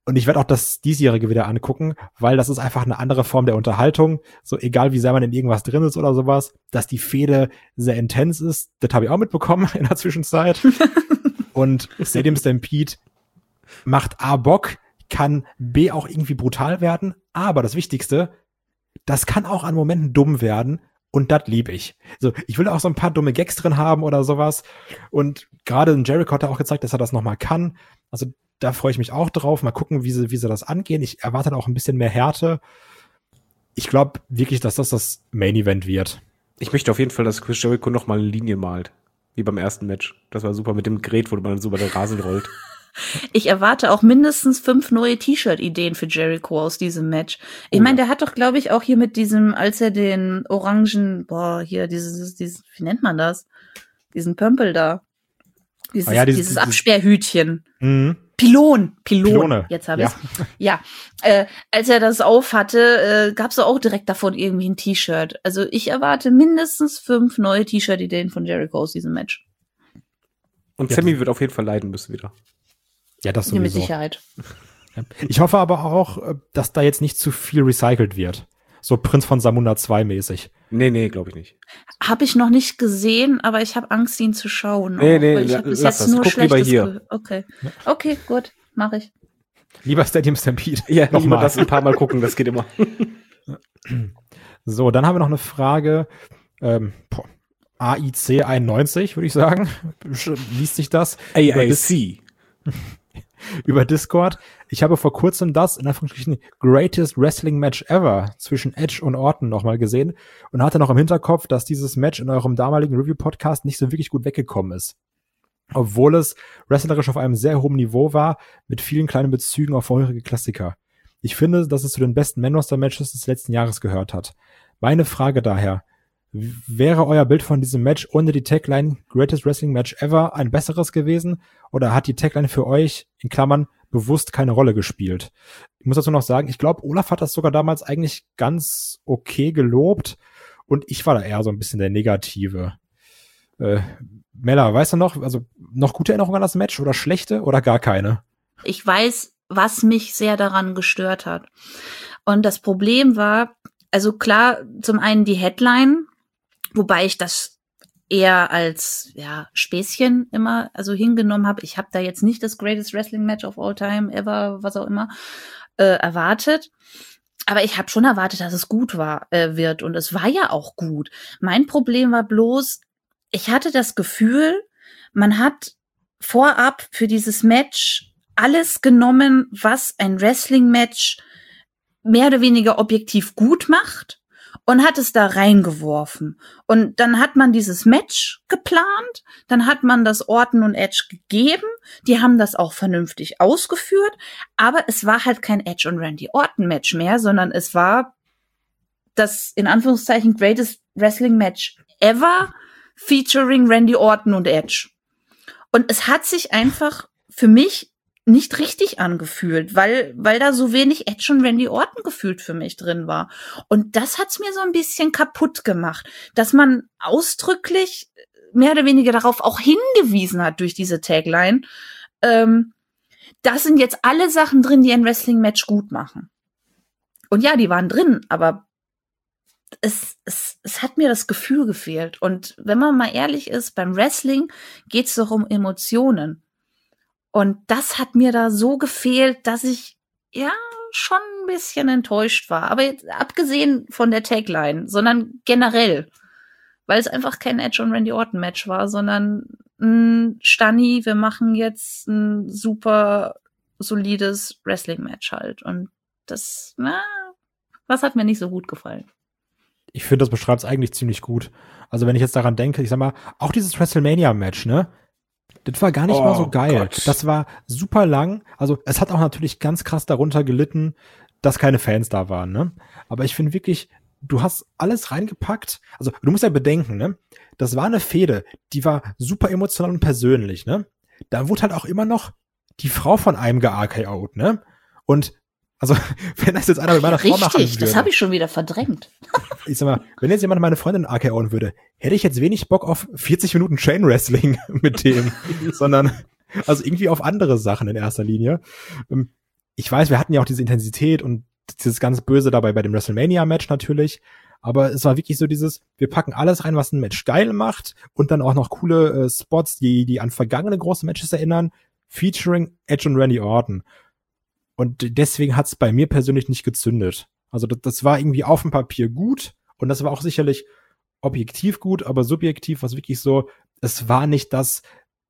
Und ich werde auch das diesjährige wieder angucken, weil das ist einfach eine andere Form der Unterhaltung. So egal, wie sehr man in irgendwas drin ist oder sowas, dass die Fehde sehr intens ist, das habe ich auch mitbekommen in der Zwischenzeit. Und Stadium Stampede macht A Bock, kann B auch irgendwie brutal werden, aber das Wichtigste, das kann auch an Momenten dumm werden und das liebe ich. So, ich will auch so ein paar dumme Gags drin haben oder sowas und gerade in Jericho hat er auch gezeigt, dass er das nochmal kann. Also da freue ich mich auch drauf. Mal gucken, wie sie, wie sie das angehen. Ich erwarte auch ein bisschen mehr Härte. Ich glaube wirklich, dass das das Main Event wird. Ich möchte auf jeden Fall, dass Chris Jericho noch mal eine Linie malt. Wie beim ersten Match. Das war super mit dem Gerät, wo man so über den Rasen rollt. Ich erwarte auch mindestens fünf neue T-Shirt-Ideen für Jericho aus diesem Match. Ich Oh, meine, ja. der hat doch, glaube ich, auch hier mit diesem, als er den orangen, boah, hier, dieses, dieses, wie nennt man das? Diesen Pömpel da. Dieses, Ah ja, dieses- dieses dieses- Absperrhütchen. Mhm. Pilon, Pilon. Pylone, Jetzt habe ja. ich's. Ja, äh, als er das auf hatte, äh, gab's auch direkt davon irgendwie ein T-Shirt. Also ich erwarte mindestens fünf neue T-Shirt-Ideen von Jericho aus diesem Match. Und Ja, Sammy wird auf jeden Fall leiden müssen wieder. Ja, das Hier mit sowieso. Sicherheit. Ich hoffe aber auch, äh, dass da jetzt nicht zu viel recycelt wird. So Prinz von Samunda zwei mäßig. Nee, nee, glaube ich nicht. Habe ich noch nicht gesehen, aber ich habe Angst, ihn zu schauen. Nee, auch, nee, weil ich la- hab bis lass jetzt das. nur Guck lieber Schlechtes hier. gehört. Okay. Okay, gut, mache ich. Lieber Stadium Stampede. Ja, Nochmal. lieber das ein paar Mal gucken, das geht immer. So, dann haben wir noch eine Frage. Ähm, boah, A I C einundneunzig, würde ich sagen. Liest sich das? A Über I Dis- C. über Discord. Ich habe vor kurzem das, in Anführungsstrichen, Greatest Wrestling Match Ever zwischen Edge und Orton nochmal gesehen und hatte noch im Hinterkopf, dass dieses Match in eurem damaligen Review-Podcast nicht so wirklich gut weggekommen ist. Obwohl es wrestlerisch auf einem sehr hohen Niveau war, mit vielen kleinen Bezügen auf vorherige Klassiker. Ich finde, dass es zu den besten Man-Roster-Matches des letzten Jahres gehört hat. Meine Frage daher, w- wäre euer Bild von diesem Match ohne die Tagline Greatest Wrestling Match Ever ein besseres gewesen? Oder hat die Tagline für euch, in Klammern, bewusst keine Rolle gespielt? Ich muss dazu noch sagen, ich glaube, Olaf hat das sogar damals eigentlich ganz okay gelobt und ich war da eher so ein bisschen der Negative. Äh, Mella, weißt du noch, also noch gute Erinnerungen an das Match oder schlechte oder gar keine? Ich weiß, was mich sehr daran gestört hat. Und das Problem war, also klar, zum einen die Headline, wobei ich das eher als ja Späßchen immer also hingenommen habe. Ich habe da jetzt nicht das Greatest Wrestling Match of All Time ever, was auch immer, äh, erwartet. Aber ich habe schon erwartet, dass es gut war äh, wird. Und es war ja auch gut. Mein Problem war bloß, ich hatte das Gefühl, man hat vorab für dieses Match alles genommen, was ein Wrestling-Match mehr oder weniger objektiv gut macht und hat es da reingeworfen. Und dann hat man dieses Match geplant, dann hat man das Orton und Edge gegeben, die haben das auch vernünftig ausgeführt, aber es war halt kein Edge und Randy Orton Match mehr, sondern es war das in Anführungszeichen Greatest Wrestling Match ever featuring Randy Orton und Edge. Und es hat sich einfach für mich nicht richtig angefühlt, weil weil da so wenig Edge und Randy Orton gefühlt für mich drin war. Und das hat's mir so ein bisschen kaputt gemacht, dass man ausdrücklich mehr oder weniger darauf auch hingewiesen hat durch diese Tagline. Ähm, das sind jetzt alle Sachen drin, die ein Wrestling-Match gut machen. Und ja, die waren drin, aber es, es, es hat mir das Gefühl gefehlt. Und wenn man mal ehrlich ist, beim Wrestling geht's doch um Emotionen. Und das hat mir da so gefehlt, dass ich ja schon ein bisschen enttäuscht war. Aber jetzt abgesehen von der Tagline, sondern generell. Weil es einfach kein Edge und Randy Orton Match war, sondern ein Stani, wir machen jetzt ein super solides Wrestling-Match halt. Und das, na, das hat mir nicht so gut gefallen. Ich finde, das beschreibt es eigentlich ziemlich gut. Also wenn ich jetzt daran denke, ich sag mal, auch dieses WrestleMania-Match, ne? Das war gar nicht Oh mal so geil. Gott. Das war super lang. Also es hat auch natürlich ganz krass darunter gelitten, dass keine Fans da waren, ne? Aber ich finde wirklich, du hast alles reingepackt. Also du musst ja bedenken, ne? Das war eine Fehde, die war super emotional und persönlich, ne? Da wurde halt auch immer noch die Frau von einem ge-A K O'd, ne? Und also, wenn das jetzt einer mit meiner Frau machen würde. Richtig, das habe ich schon wieder verdrängt. Ich sag mal, wenn jetzt jemand meine Freundin A K O'en würde, hätte ich jetzt wenig Bock auf vierzig Minuten Chain Wrestling mit dem, sondern also irgendwie auf andere Sachen in erster Linie. ich weiß, wir hatten ja auch diese Intensität und dieses ganz Böse dabei bei dem WrestleMania-Match natürlich, aber es war wirklich so dieses, wir packen alles rein, was ein Match geil macht und dann auch noch coole äh, Spots, die die an vergangene große Matches erinnern, featuring Edge und Randy Orton. Und deswegen hat's bei mir persönlich nicht gezündet. Also das, das war irgendwie auf dem Papier gut und das war auch sicherlich objektiv gut, aber subjektiv war es wirklich so, es war nicht das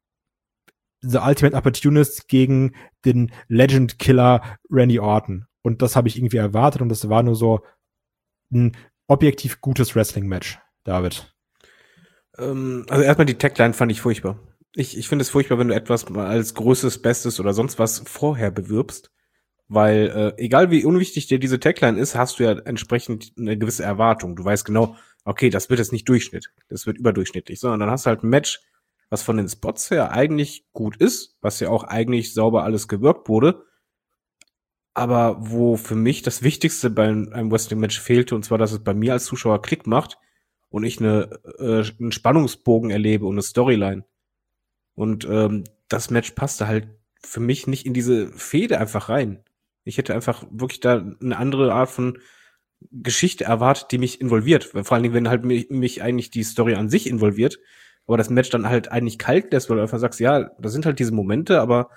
The Ultimate Opportunist gegen den Legend Killer Randy Orton. Und das habe ich irgendwie erwartet und das war nur so ein objektiv gutes Wrestling-Match, David. Ähm, also erstmal die Tagline fand ich furchtbar. Ich, ich finde es furchtbar, wenn du etwas mal als größtes, bestes oder sonst was vorher bewirbst, weil äh, egal wie unwichtig dir diese Tagline ist, hast du ja entsprechend eine gewisse Erwartung. Du weißt genau, okay, das wird jetzt nicht Durchschnitt, das wird überdurchschnittlich, sondern dann hast du halt ein Match, was von den Spots her eigentlich gut ist, was ja auch eigentlich sauber alles gewirkt wurde, aber wo für mich das Wichtigste bei einem Wrestling-Match fehlte, und zwar, dass es bei mir als Zuschauer Klick macht und ich eine, äh, einen Spannungsbogen erlebe und eine Storyline. Und ähm, das Match passte halt für mich nicht in diese Fehde einfach rein. Ich hätte einfach wirklich da eine andere Art von Geschichte erwartet, die mich involviert. Vor allen Dingen, wenn halt mich, mich eigentlich die Story an sich involviert, aber das Match dann halt eigentlich kalt lässt, weil du einfach sagst, ja, da sind halt diese Momente, aber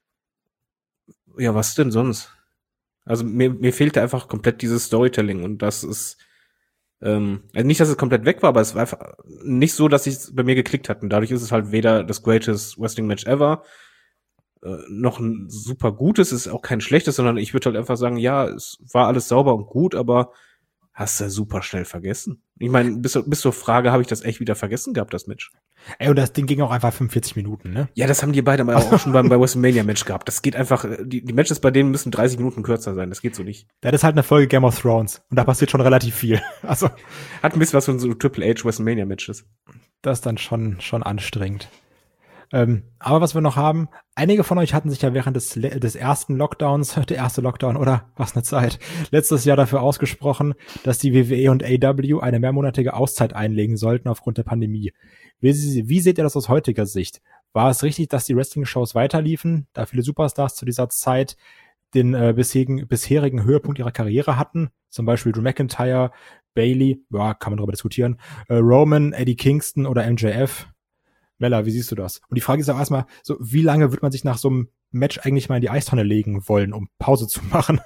ja, was denn sonst? Also mir, mir fehlte einfach komplett dieses Storytelling und das ist ähm, also nicht, dass es komplett weg war, aber es war einfach nicht so, dass es bei mir geklickt hat und dadurch ist es halt weder das greatest Wrestling Match ever äh, noch ein super gutes, es ist auch kein schlechtes, sondern ich würde halt einfach sagen, ja, es war alles sauber und gut, aber hast du super schnell vergessen. Ich meine, bis, bis zur Frage habe ich das echt wieder vergessen gehabt, das Match. Ey, und das Ding ging auch einfach fünfundvierzig Minuten, ne? Ja, das haben die beide aber auch schon beim bei WrestleMania-Match gehabt. Das geht einfach, die, die Matches bei denen müssen dreißig Minuten kürzer sein. Das geht so nicht. Das ist halt eine Folge Game of Thrones. Und da passiert schon relativ viel. Also. Hat ein bisschen was von so Triple H WrestleMania-Matches. Das ist dann schon, schon anstrengend. Ähm, aber was wir noch haben, einige von euch hatten sich ja während des, des ersten Lockdowns, der erste Lockdown, oder was eine Zeit, letztes Jahr dafür ausgesprochen, dass die W W E und A E W eine mehrmonatige Auszeit einlegen sollten aufgrund der Pandemie. Wie, wie seht ihr das aus heutiger Sicht? War es richtig, dass die Wrestling-Shows weiterliefen, da viele Superstars zu dieser Zeit den äh, bisherigen, bisherigen Höhepunkt ihrer Karriere hatten? Zum Beispiel Drew McIntyre, Bayley, ja, kann man darüber diskutieren, äh, Roman, Eddie Kingston oder M J F. Mella, wie siehst du das? Und die Frage ist auch erstmal, so, wie lange wird man sich nach so einem Match eigentlich mal in die Eistonne legen wollen, um Pause zu machen?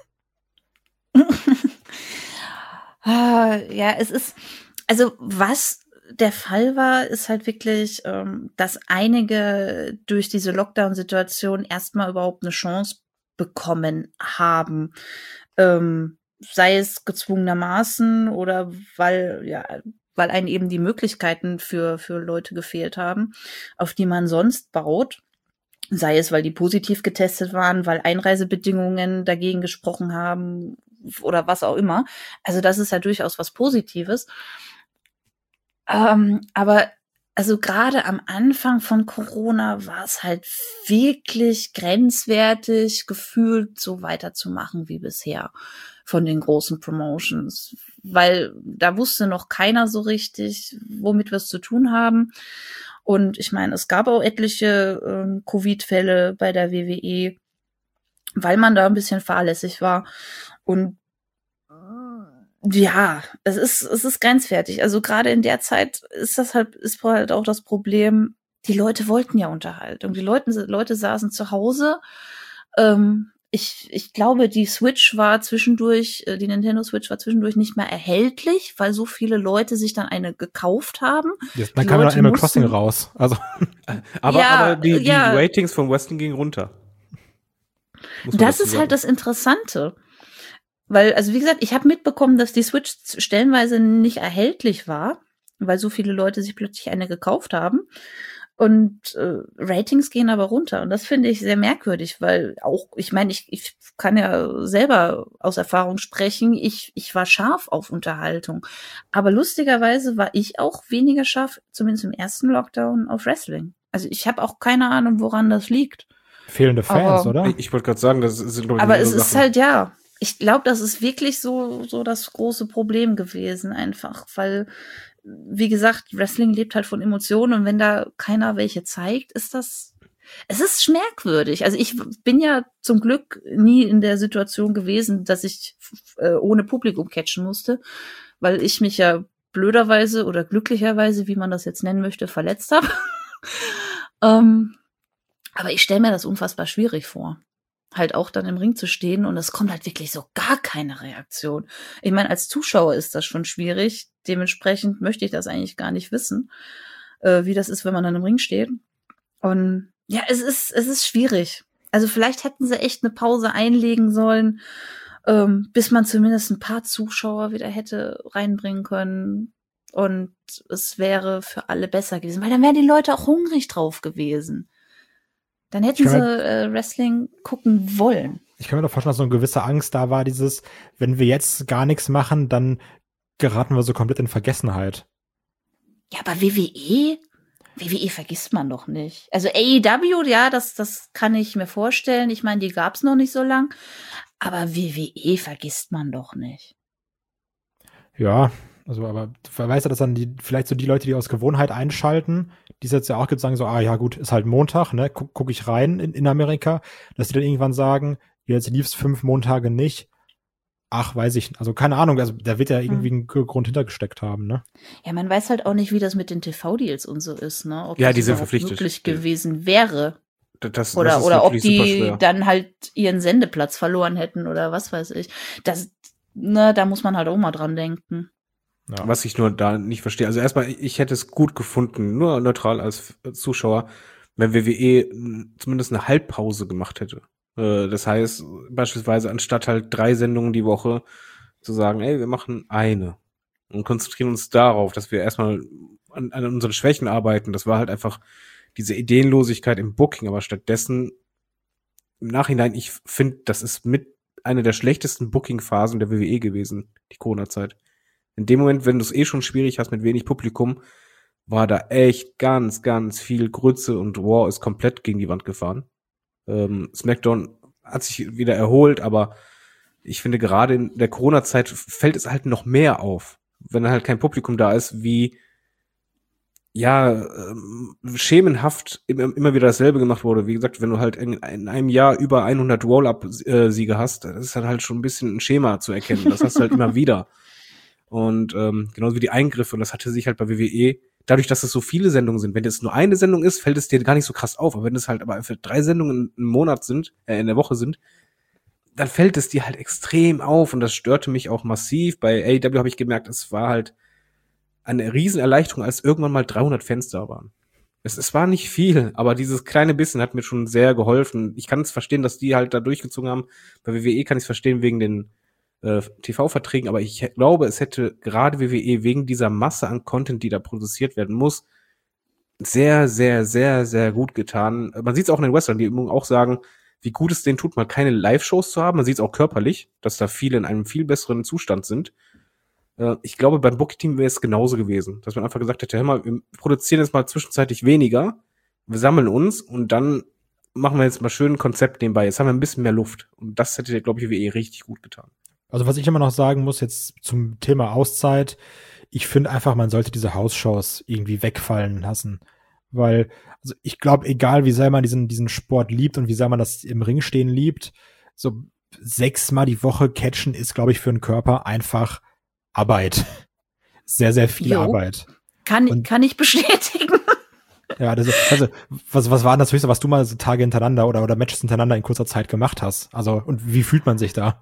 ah, ja, es ist, also was der Fall war, ist halt wirklich, ähm, dass einige durch diese Lockdown-Situation erstmal überhaupt eine Chance bekommen haben. Ähm, sei es gezwungenermaßen oder weil, ja, weil einen eben die Möglichkeiten für, für Leute gefehlt haben, auf die man sonst baut. Sei es, weil die positiv getestet waren, weil Einreisebedingungen dagegen gesprochen haben oder was auch immer. Also das ist ja durchaus was Positives. Ähm, aber also gerade am Anfang von Corona war es halt wirklich grenzwertig, gefühlt so weiterzumachen wie bisher von den großen Promotions, weil da wusste noch keiner so richtig, womit wir es zu tun haben. Und ich meine, es gab auch etliche ähm, Covid-Fälle bei der W W E, weil man da ein bisschen fahrlässig war. Und ja, es ist, es ist grenzwertig. Also gerade in der Zeit ist das halt, ist halt auch das Problem, die Leute wollten ja Unterhaltung. Die Leute, Leute saßen zu Hause. Ähm, ich, ich glaube, die Switch war zwischendurch, die Nintendo Switch war zwischendurch nicht mehr erhältlich, weil so viele Leute sich dann eine gekauft haben. Jetzt, dann kam ja Animal Crossing raus. Also. aber, ja, aber die, die ja. Ratings von Wrestling gingen runter. Das ist halt das Interessante. Weil, also wie gesagt, ich habe mitbekommen, dass die Switch stellenweise nicht erhältlich war, weil so viele Leute sich plötzlich eine gekauft haben. Und äh, Ratings gehen aber runter. Und das finde ich sehr merkwürdig, weil auch, ich meine, ich, ich kann ja selber aus Erfahrung sprechen, ich, ich war scharf auf Unterhaltung. Aber lustigerweise war ich auch weniger scharf, zumindest im ersten Lockdown, auf Wrestling. Also ich habe auch keine Ahnung, woran das liegt. Fehlende Fans, aber, oder? Ich, ich wollte gerade sagen, das sind, glaube ich, aber es Sachen. ist halt, ja, ich glaube, das ist wirklich so, so das große Problem gewesen einfach, weil, wie gesagt, Wrestling lebt halt von Emotionen und wenn da keiner welche zeigt, ist das, es ist merkwürdig. Also ich bin ja zum Glück nie in der Situation gewesen, dass ich äh, ohne Publikum catchen musste, weil ich mich ja blöderweise oder glücklicherweise, wie man das jetzt nennen möchte, verletzt habe. ähm, aber ich stelle mir das unfassbar schwierig vor, halt auch dann im Ring zu stehen und es kommt halt wirklich so gar keine Reaktion. Ich meine, als Zuschauer ist das schon schwierig. Dementsprechend möchte ich das eigentlich gar nicht wissen, äh, wie das ist, wenn man dann im Ring steht. Und ja, es ist, es ist schwierig. Also vielleicht hätten sie echt eine Pause einlegen sollen, ähm, bis man zumindest ein paar Zuschauer wieder hätte reinbringen können. Und es wäre für alle besser gewesen, weil dann wären die Leute auch hungrig drauf gewesen. Dann hätten sie äh, Wrestling gucken wollen. Ich kann mir doch vorstellen, dass so eine gewisse Angst da war, dieses, wenn wir jetzt gar nichts machen, dann geraten wir so komplett in Vergessenheit. Ja, aber W W E? W W E vergisst man doch nicht. Also A E W, ja, das, das kann ich mir vorstellen. Ich meine, die gab's noch nicht so lang. Aber W W E vergisst man doch nicht. Ja, also aber weißt du, dass dann die, vielleicht so die Leute, die aus Gewohnheit einschalten, die es jetzt ja auch gibt, sagen so, ah ja gut, ist halt Montag, ne, guck, guck ich rein in, in Amerika, dass die dann irgendwann sagen, jetzt lief's fünf Montage nicht. Ach, weiß ich, also keine Ahnung, also da wird ja irgendwie hm. ein Grund hintergesteckt haben, ne? Ja, man weiß halt auch nicht, wie das mit den T V-Deals und so ist, ne? Ob ja, das die sind überhaupt verpflichtet möglich gewesen wäre. Das, das oder ist oder ob natürlich super die schwer. dann halt ihren Sendeplatz verloren hätten oder was weiß ich. Das, ne, da muss man halt auch mal dran denken. Ja. Was ich nur da nicht verstehe. Also erstmal, ich hätte es gut gefunden, nur neutral als Zuschauer, wenn W W E zumindest eine Halbpause gemacht hätte. Das heißt, beispielsweise anstatt halt drei Sendungen die Woche zu sagen, ey, wir machen eine und konzentrieren uns darauf, dass wir erstmal an, an unseren Schwächen arbeiten. Das war halt einfach diese Ideenlosigkeit im Booking, aber stattdessen im Nachhinein, ich finde, das ist mit einer der schlechtesten Booking-Phasen der W W E gewesen, die Corona-Zeit. In dem Moment, wenn du es eh schon schwierig hast mit wenig Publikum, war da echt ganz, ganz viel Grütze und Raw ist komplett gegen die Wand gefahren. Ähm, SmackDown hat sich wieder erholt, aber ich finde, gerade in der Corona-Zeit fällt es halt noch mehr auf, wenn halt kein Publikum da ist, wie ja, ähm, schemenhaft immer, immer wieder dasselbe gemacht wurde. Wie gesagt, wenn du halt in, in einem Jahr über hundert Roll-Up-Siege hast, das ist dann halt schon ein bisschen ein Schema zu erkennen. Das hast du halt immer wieder. Und ähm, genauso wie die Eingriffe, und das hatte sich halt bei W W E, dadurch, dass es so viele Sendungen sind, wenn es nur eine Sendung ist, fällt es dir gar nicht so krass auf. Aber wenn es halt aber für drei Sendungen im Monat sind, äh, in der Woche sind, dann fällt es dir halt extrem auf. Und das störte mich auch massiv. Bei A E W habe ich gemerkt, es war halt eine Riesenerleichterung, als irgendwann mal dreihundert Fans da waren. Es, es war nicht viel, aber dieses kleine bisschen hat mir schon sehr geholfen. Ich kann es verstehen, dass die halt da durchgezogen haben. Bei W W E kann ich es verstehen wegen den äh, T V-Verträgen, aber ich glaube, es hätte gerade W W E wegen dieser Masse an Content, die da produziert werden muss, sehr, sehr, sehr, sehr gut getan. Man sieht es auch in den Wrestlern, die immer auch sagen, wie gut es denen tut, mal keine Live-Shows zu haben. Man sieht es auch körperlich, dass da viele in einem viel besseren Zustand sind. Ich glaube, beim Booking-Team wäre es genauso gewesen, dass man einfach gesagt hätte, hör mal, wir produzieren jetzt mal zwischenzeitlich weniger, wir sammeln uns und dann machen wir jetzt mal schön ein Konzept nebenbei. Jetzt haben wir ein bisschen mehr Luft. Und das hätte, glaube ich, W W E richtig gut getan. Also was ich immer noch sagen muss jetzt zum Thema Auszeit, ich finde einfach, man sollte diese Hausshows irgendwie wegfallen lassen. Weil, also ich glaube, egal wie sehr man diesen, diesen Sport liebt und wie sehr man das im Ring stehen liebt, so sechsmal die Woche catchen ist, glaube ich, für den Körper einfach Arbeit. Sehr, sehr viel jo, Arbeit. Kann, und, kann ich bestätigen. Ja, das, also, was, was war denn das Höchste, was du mal so Tage hintereinander oder, oder Matches hintereinander in kurzer Zeit gemacht hast? Also, und wie fühlt man sich da?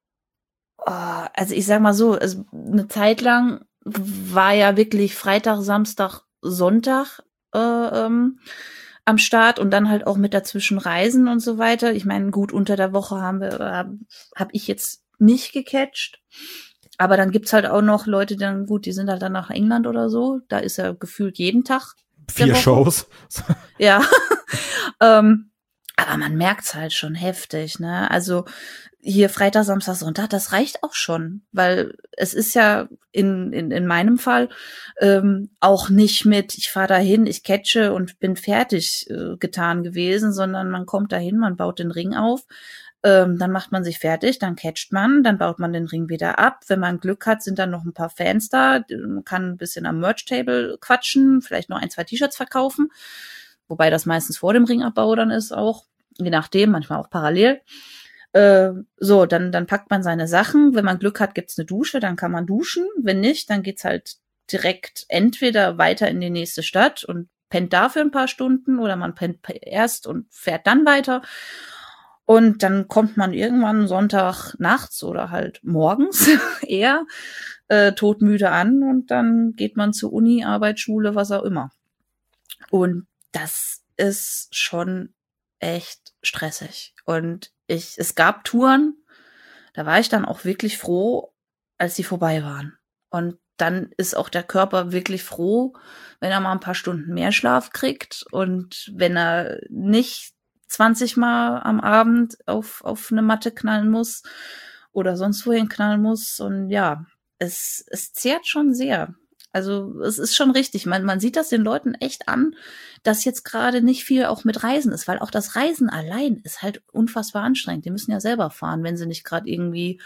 Oh, also, ich sag mal so, es, eine Zeit lang war ja wirklich Freitag, Samstag, Sonntag äh, ähm, am Start und dann halt auch mit dazwischen Reisen und so weiter. Ich meine, gut, unter der Woche haben wir, hab, hab ich jetzt nicht gecatcht. Aber dann gibt's halt auch noch Leute, die dann, gut, die sind halt dann nach England oder so. Da ist ja gefühlt jeden Tag vier Shows. Ja. ähm, aber man merkt's halt schon heftig, ne? Also hier Freitag, Samstag, Sonntag, das reicht auch schon. Weil es ist ja in in in meinem Fall ähm, auch nicht mit, ich fahre dahin, ich catche und bin fertig äh, getan gewesen, sondern man kommt dahin, man baut den Ring auf, Ähm, dann macht man sich fertig, dann catcht man, dann baut man den Ring wieder ab. Wenn man Glück hat, sind dann noch ein paar Fans da. Man kann ein bisschen am Merch-Table quatschen, vielleicht noch ein, zwei T-Shirts verkaufen. wobei das meistens vor dem Ringabbau dann ist auch, je nachdem, manchmal auch parallel. Äh, so, dann, dann packt man seine Sachen. Wenn man Glück hat, gibt's eine Dusche, dann kann man duschen. Wenn nicht, dann geht's halt direkt entweder weiter in die nächste Stadt und pennt dafür ein paar Stunden oder man pennt erst und fährt dann weiter. Und dann kommt man irgendwann Sonntag nachts oder halt morgens eher äh, todmüde an und dann geht man zur Uni, Arbeit, Schule, was auch immer. Und das ist schon echt stressig. Und ich, es gab Touren, da war ich dann auch wirklich froh, als sie vorbei waren. Und dann ist auch der Körper wirklich froh, wenn er mal ein paar Stunden mehr Schlaf kriegt und wenn er nicht zwanzig Mal am Abend auf, auf eine Matte knallen muss oder sonst wohin knallen muss. Und ja, es, es zehrt schon sehr. Also es ist schon richtig. Man, man sieht das den Leuten echt an, dass jetzt gerade nicht viel auch mit Reisen ist, weil auch das Reisen allein ist halt unfassbar anstrengend. Die müssen ja selber fahren, wenn sie nicht gerade irgendwie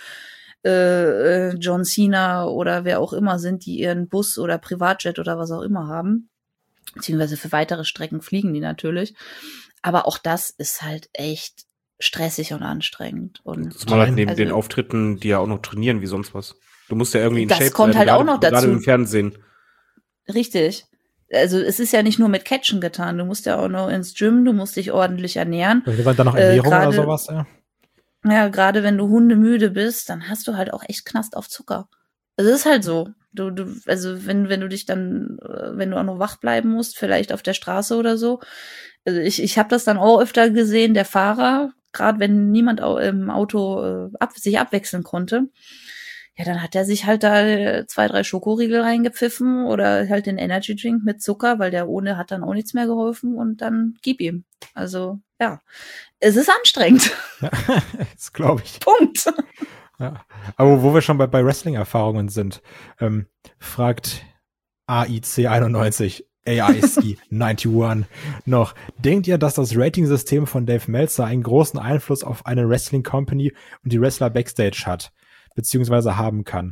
äh, John Cena oder wer auch immer sind, die ihren Bus oder Privatjet oder was auch immer haben. Beziehungsweise für weitere Strecken fliegen die natürlich. Aber auch das ist halt echt stressig und anstrengend. Und das mal halt neben also, den Auftritten, die ja auch noch trainieren wie sonst was. Du musst ja irgendwie in das Shape kommt werden, halt gerade, auch noch dazu. Gerade im Fernsehen. Richtig. Also es ist ja nicht nur mit Catchen getan. Du musst ja auch noch ins Gym, du musst dich ordentlich ernähren. Wir sind dann noch Ernährung äh, grade, oder sowas, ja. Ja, gerade wenn du hundemüde bist, dann hast du halt auch echt Knast auf Zucker. Also es ist halt so. Du, du, also wenn, wenn du dich dann, wenn du auch noch wach bleiben musst, vielleicht auf der Straße oder so. Also ich, ich habe das dann auch öfter gesehen, der Fahrer, gerade wenn niemand im Auto äh, ab, sich abwechseln konnte, ja, dann hat er sich halt da zwei, drei Schokoriegel reingepfiffen oder halt den Energy Drink mit Zucker, weil der ohne hat dann auch nichts mehr geholfen und dann gib ihm. Also, ja, es ist anstrengend. Ja, das glaube ich. Punkt. Ja. Aber wo wir schon bei, bei Wrestling-Erfahrungen sind, ähm, fragt A I C einundneunzig, A I C einundneunzig noch, denkt ihr, dass das Rating-System von Dave Meltzer einen großen Einfluss auf eine Wrestling-Company und die Wrestler Backstage hat, beziehungsweise haben kann?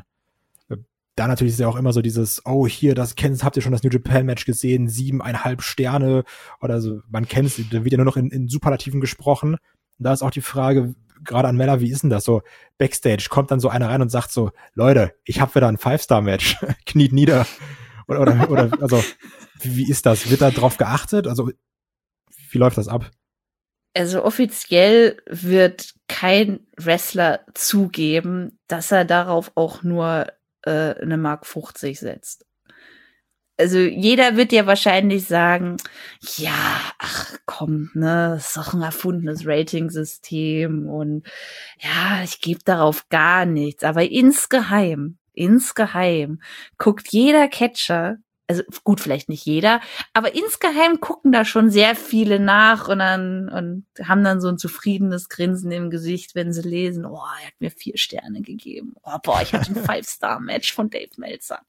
Da natürlich ist ja auch immer so dieses, oh, hier, das kennt, habt ihr schon das New Japan Match gesehen, siebeneinhalb Sterne oder so, man kennt es, da wird ja nur noch in, in Superlativen gesprochen. Und da ist auch die Frage, gerade an Mella, wie ist denn das so? Backstage kommt dann so einer rein und sagt so, Leute, ich hab wieder ein Five-Star-Match, kniet nieder. Oder, oder, oder, also, wie, wie ist das? Wird da drauf geachtet? Also, wie läuft das ab? Also offiziell wird kein Wrestler zugeben, dass er darauf auch nur äh, eine Mark fünfzig setzt. Also jeder wird ja wahrscheinlich sagen, ja, ach komm, ne, das ist doch ein erfundenes Rating-System und ja, ich gebe darauf gar nichts. Aber insgeheim, insgeheim guckt jeder Catcher, also gut, vielleicht nicht jeder, aber insgeheim gucken da schon sehr viele nach und dann und haben dann so ein zufriedenes Grinsen im Gesicht, wenn sie lesen, oh, er hat mir vier Sterne gegeben. Oh, boah, ich hatte ein Five-Star-Match von Dave Meltzer.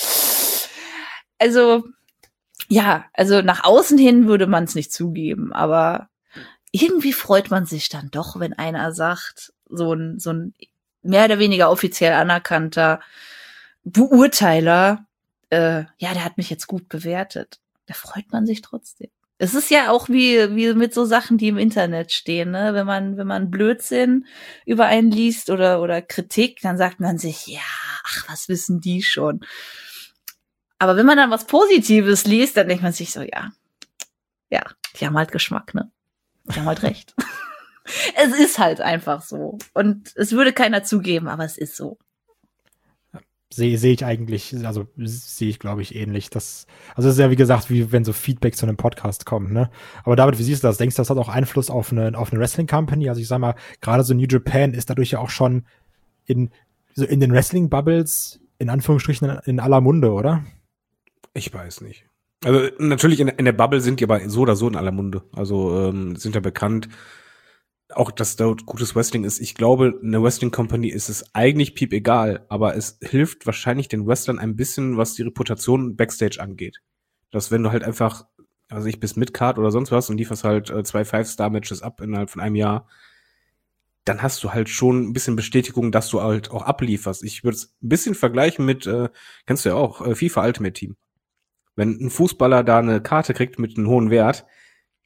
Also, ja, also nach außen hin würde man es nicht zugeben, aber irgendwie freut man sich dann doch, wenn einer sagt, so ein, so ein mehr oder weniger offiziell anerkannter Beurteiler, äh, ja, der hat mich jetzt gut bewertet. Da freut man sich trotzdem. Es ist ja auch wie, wie mit so Sachen, die im Internet stehen, ne? Wenn man, wenn man Blödsinn über einen liest oder, oder Kritik, dann sagt man sich, ja, ach, was wissen die schon? Aber wenn man dann was Positives liest, dann denkt man sich so, ja, ja, die haben halt Geschmack, ne? Die haben halt recht. Es ist halt einfach so. Und es würde keiner zugeben, aber es ist so. Sehe sehe ich eigentlich, also sehe ich, glaube ich, ähnlich. Das, also es ist ja, wie gesagt, wie wenn so Feedback zu einem Podcast kommt, ne? Aber David, wie siehst du das? Denkst du, das hat auch Einfluss auf eine, auf eine Wrestling-Company? Also ich sag mal, gerade so New Japan ist dadurch ja auch schon in, so in den Wrestling-Bubbles, in Anführungsstrichen, in, in aller Munde, oder? Ich weiß nicht. Also natürlich in, in der Bubble sind die aber so oder so in aller Munde. Also ähm, sind ja bekannt, auch dass dort gutes Wrestling ist. Ich glaube, eine Wrestling Company ist es eigentlich piep egal, aber es hilft wahrscheinlich den Wrestlern ein bisschen, was die Reputation Backstage angeht. Dass wenn du halt einfach, also ich bis Midcard oder sonst was und lieferst halt äh, zwei Five-Star-Matches ab innerhalb von einem Jahr, dann hast du halt schon ein bisschen Bestätigung, dass du halt auch ablieferst. Ich würde es ein bisschen vergleichen mit, äh, kennst du ja auch, äh, FIFA Ultimate Team. Wenn ein Fußballer da eine Karte kriegt mit einem hohen Wert,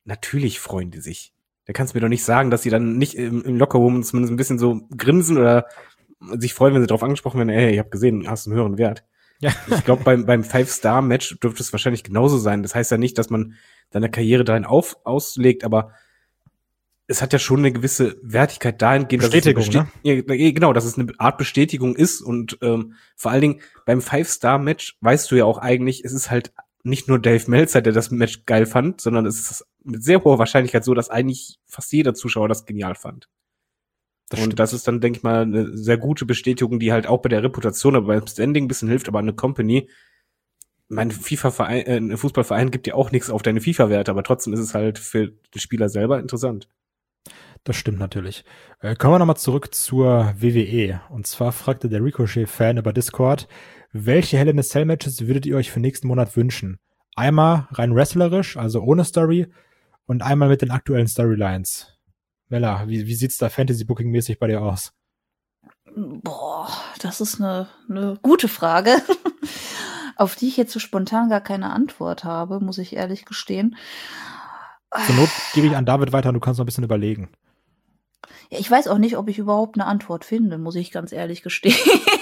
natürlich freuen die sich. Da kannst du mir doch nicht sagen, dass sie dann nicht im, im Lockerroom zumindest ein bisschen so grinsen oder sich freuen, wenn sie darauf angesprochen werden, ey, ich habe gesehen, hast einen höheren Wert. Ja. Ich glaube, beim, beim Five-Star-Match dürfte es wahrscheinlich genauso sein. Das heißt ja nicht, dass man seine Karriere dahin auf, auslegt, aber es hat ja schon eine gewisse Wertigkeit dahingehend, Bestätigung, dass es eine Bestät- ne? ja, genau, dass es eine Art Bestätigung ist und ähm, vor allen Dingen beim Five-Star-Match weißt du ja auch eigentlich, es ist halt nicht nur Dave Meltzer, der das Match geil fand, sondern es ist mit sehr hoher Wahrscheinlichkeit so, dass eigentlich fast jeder Zuschauer das genial fand. Das und stimmt. das ist dann, denke ich mal, eine sehr gute Bestätigung, die halt auch bei der Reputation, aber beim Standing ein bisschen hilft, aber eine Company, mein FIFA-Verein, äh, ein Fußballverein gibt ja auch nichts auf deine FIFA-Werte, aber trotzdem ist es halt für den Spieler selber interessant. Das stimmt natürlich. Äh, kommen wir nochmal zurück zur W W E. Und zwar fragte der Ricochet-Fan über Discord, welche Hell in a Cell Matches würdet ihr euch für nächsten Monat wünschen? Einmal rein wrestlerisch, also ohne Story, und einmal mit den aktuellen Storylines. Mella, wie, wie sieht's da Fantasy-Booking-mäßig bei dir aus? Boah, das ist eine, eine gute Frage, auf die ich jetzt so spontan gar keine Antwort habe, muss ich ehrlich gestehen. Zur Not gebe ich an David weiter und du kannst noch ein bisschen überlegen. Ja, ich weiß auch nicht, ob ich überhaupt eine Antwort finde, muss ich ganz ehrlich gestehen.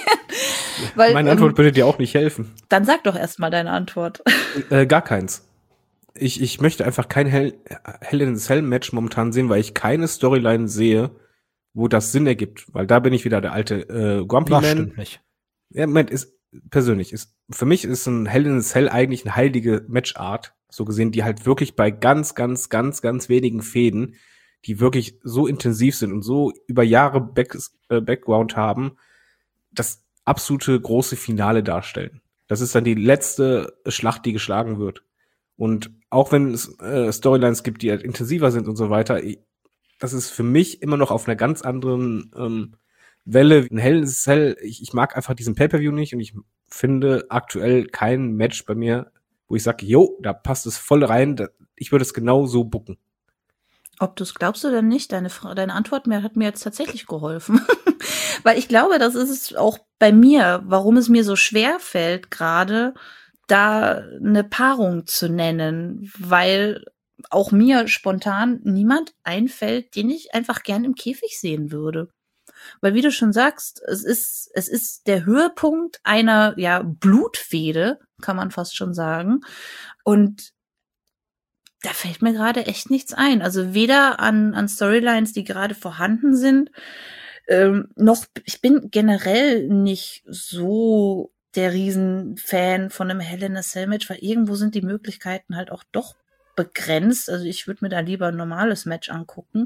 Weil, Meine ähm, Antwort würde dir auch nicht helfen. Dann sag doch erst mal deine Antwort. Äh, gar keins. Ich, ich möchte einfach kein Hell, Hell in a Cell Match momentan sehen, weil ich keine Storyline sehe, wo das Sinn ergibt. Weil da bin ich wieder der alte äh, Grumpy Das Man. stimmt nicht. Ja, Moment, ist persönlich ist für mich ist ein Hell in a Cell eigentlich eine heilige Matchart, so gesehen, die halt wirklich bei ganz, ganz, ganz, ganz wenigen Fäden, die wirklich so intensiv sind und so über Jahre Back, äh, Background haben, das absolute große Finale darstellen. Das ist dann die letzte Schlacht, die geschlagen wird. Und auch wenn es äh, Storylines gibt, die halt intensiver sind und so weiter, ich, das ist für mich immer noch auf einer ganz anderen ähm, Welle. Ein Hell in a Cell, ich, ich mag einfach diesen Pay-Per-View nicht und ich finde aktuell kein Match bei mir, wo ich sage, jo, da passt es voll rein, da, ich würde es genau so booken. Ob du es glaubst oder nicht, deine, Fra- deine Antwort mir, hat mir jetzt tatsächlich geholfen. Weil ich glaube, das ist es auch bei mir, warum es mir so schwer fällt, gerade da eine Paarung zu nennen, weil auch mir spontan niemand einfällt, den ich einfach gern im Käfig sehen würde. Weil wie du schon sagst, es ist, es ist der Höhepunkt einer, ja, Blutfehde, kann man fast schon sagen. Und da fällt mir gerade echt nichts ein. Also weder an, an Storylines, die gerade vorhanden sind, ähm, noch, ich bin generell nicht so der Riesenfan von einem Hell in a Cell Match, weil irgendwo sind die Möglichkeiten halt auch doch begrenzt. Also ich würde mir da lieber ein normales Match angucken.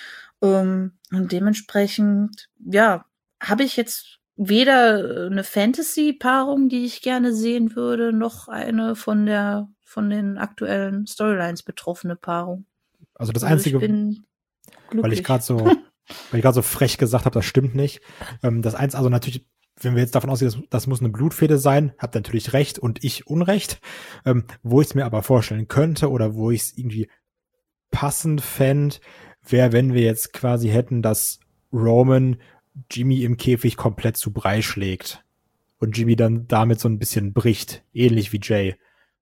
Ähm, und dementsprechend, ja, habe ich jetzt weder eine Fantasy-Paarung, die ich gerne sehen würde, noch eine von der von den aktuellen Storylines betroffene Paarung. Also das Also Einzige, ich bin glücklich. weil ich gerade so, weil ich gerade so frech gesagt habe, das stimmt nicht. Ähm, das eins, also natürlich, wenn wir jetzt davon ausgehen, das, das muss eine Blutfehde sein, habt ihr natürlich recht und ich Unrecht. Ähm, wo ich es mir aber vorstellen könnte oder wo ich es irgendwie passend fände, wäre, wenn wir jetzt quasi hätten, dass Roman Jimmy im Käfig komplett zu Brei schlägt und Jimmy dann damit so ein bisschen bricht, ähnlich wie Jay.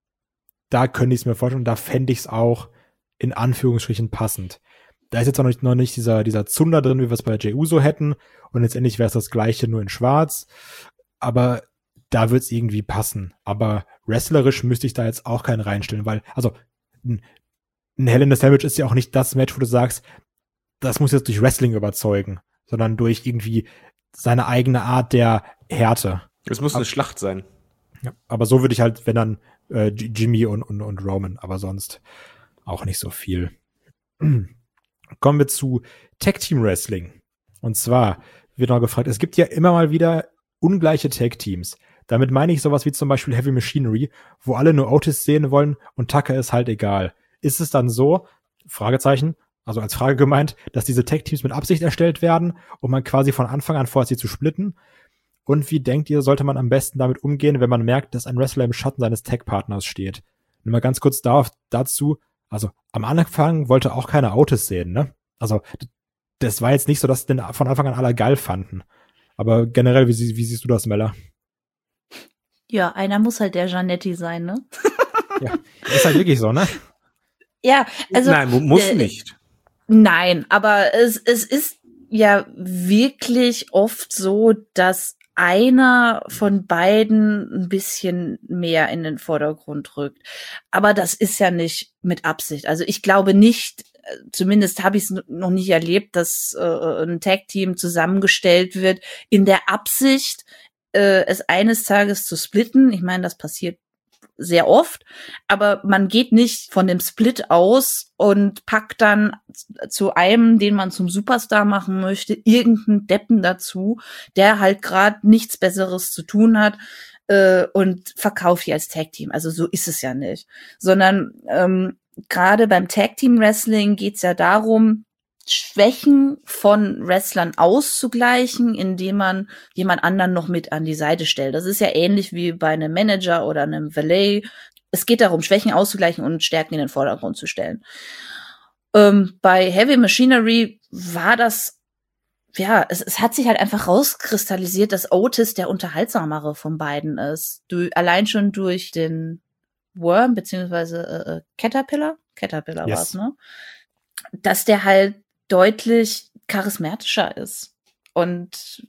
Da könnte ich es mir vorstellen, und da fände ich es auch in Anführungsstrichen passend. Da ist jetzt auch noch nicht, noch nicht dieser, dieser Zunder drin, wie wir es bei Jey Uso hätten, und letztendlich wäre es das Gleiche, nur in schwarz, aber da wird es irgendwie passen. Aber wrestlerisch müsste ich da jetzt auch keinen reinstellen, weil, also ein, ein Hell in a Cell Match ist ja auch nicht das Match, wo du sagst, das muss jetzt durch Wrestling überzeugen, sondern durch irgendwie seine eigene Art der Härte. Es muss aber, eine Schlacht sein. Ja, aber so würde ich halt, wenn dann äh, Jimmy und, und, und Roman, aber sonst auch nicht so viel. Kommen wir zu Tag Team Wrestling. Und zwar wird noch gefragt, es gibt ja immer mal wieder ungleiche Tag Teams. Damit meine ich sowas wie zum Beispiel Heavy Machinery, wo alle nur Otis sehen wollen und Tucker ist halt egal. Ist es dann so, Fragezeichen, also als Frage gemeint, dass diese Tag Teams mit Absicht erstellt werden und man quasi von Anfang an vorhat, sie zu splitten? Und wie denkt ihr, sollte man am besten damit umgehen, wenn man merkt, dass ein Wrestler im Schatten seines Tag-Partners steht? Nur mal ganz kurz darauf, dazu, also am Anfang wollte auch keiner Otis sehen, ne? Also das war jetzt nicht so, dass den von Anfang an alle geil fanden. Aber generell, wie, wie siehst du das, Mella? Ja, einer muss halt der Giannetti sein, ne? Ja, ist halt wirklich so, ne? Ja, also. Nein, mu- muss äh, nicht. Nein, aber es, es ist ja wirklich oft so, dass einer von beiden ein bisschen mehr in den Vordergrund rückt. Aber das ist ja nicht mit Absicht. Also ich glaube nicht, zumindest habe ich es noch nicht erlebt, dass äh, ein Tag-Team zusammengestellt wird in der Absicht, äh, es eines Tages zu splitten. Ich meine, das passiert sehr oft, aber man geht nicht von dem Split aus und packt dann zu einem, den man zum Superstar machen möchte, irgendeinen Deppen dazu, der halt gerade nichts Besseres zu tun hat äh, und verkauft die als Tag-Team. Also so ist es ja nicht. Sondern ähm, gerade beim Tag-Team-Wrestling geht's ja darum, Schwächen von Wrestlern auszugleichen, indem man jemand anderen noch mit an die Seite stellt. Das ist ja ähnlich wie bei einem Manager oder einem Valet. Es geht darum, Schwächen auszugleichen und Stärken in den Vordergrund zu stellen. Ähm, bei Heavy Machinery war das, ja, es, es hat sich halt einfach rauskristallisiert, dass Otis der unterhaltsamere von beiden ist. Du, allein schon durch den Worm, beziehungsweise äh, Caterpillar, Caterpillar Yes. war's, ne? Dass der halt deutlich charismatischer ist. Und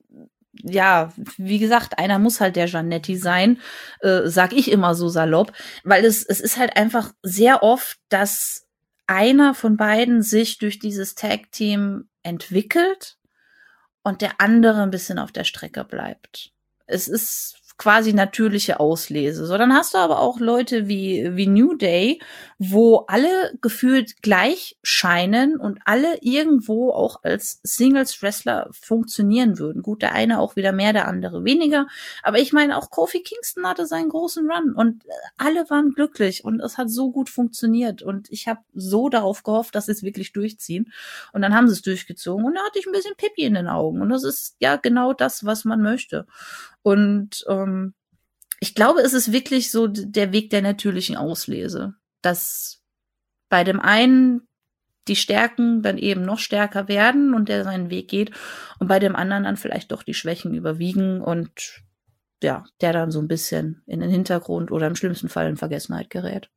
ja, wie gesagt, einer muss halt der Giannetti sein, äh, sag ich immer so salopp, weil es, es ist halt einfach sehr oft, dass einer von beiden sich durch dieses Tag-Team entwickelt und der andere ein bisschen auf der Strecke bleibt. Es ist quasi natürliche Auslese. So, dann hast du aber auch Leute wie, wie New Day, wo alle gefühlt gleich scheinen und alle irgendwo auch als Singles-Wrestler funktionieren würden. Gut, der eine auch wieder mehr, der andere weniger. Aber ich meine, auch Kofi Kingston hatte seinen großen Run und alle waren glücklich und es hat so gut funktioniert und ich habe so darauf gehofft, dass sie es wirklich durchziehen. Und dann haben sie es durchgezogen und da hatte ich ein bisschen Pipi in den Augen und das ist ja genau das, was man möchte. Und ähm, ich glaube, es ist wirklich so der Weg der natürlichen Auslese, dass bei dem einen die Stärken dann eben noch stärker werden und der seinen Weg geht und bei dem anderen dann vielleicht doch die Schwächen überwiegen und ja, der dann so ein bisschen in den Hintergrund oder im schlimmsten Fall in Vergessenheit gerät.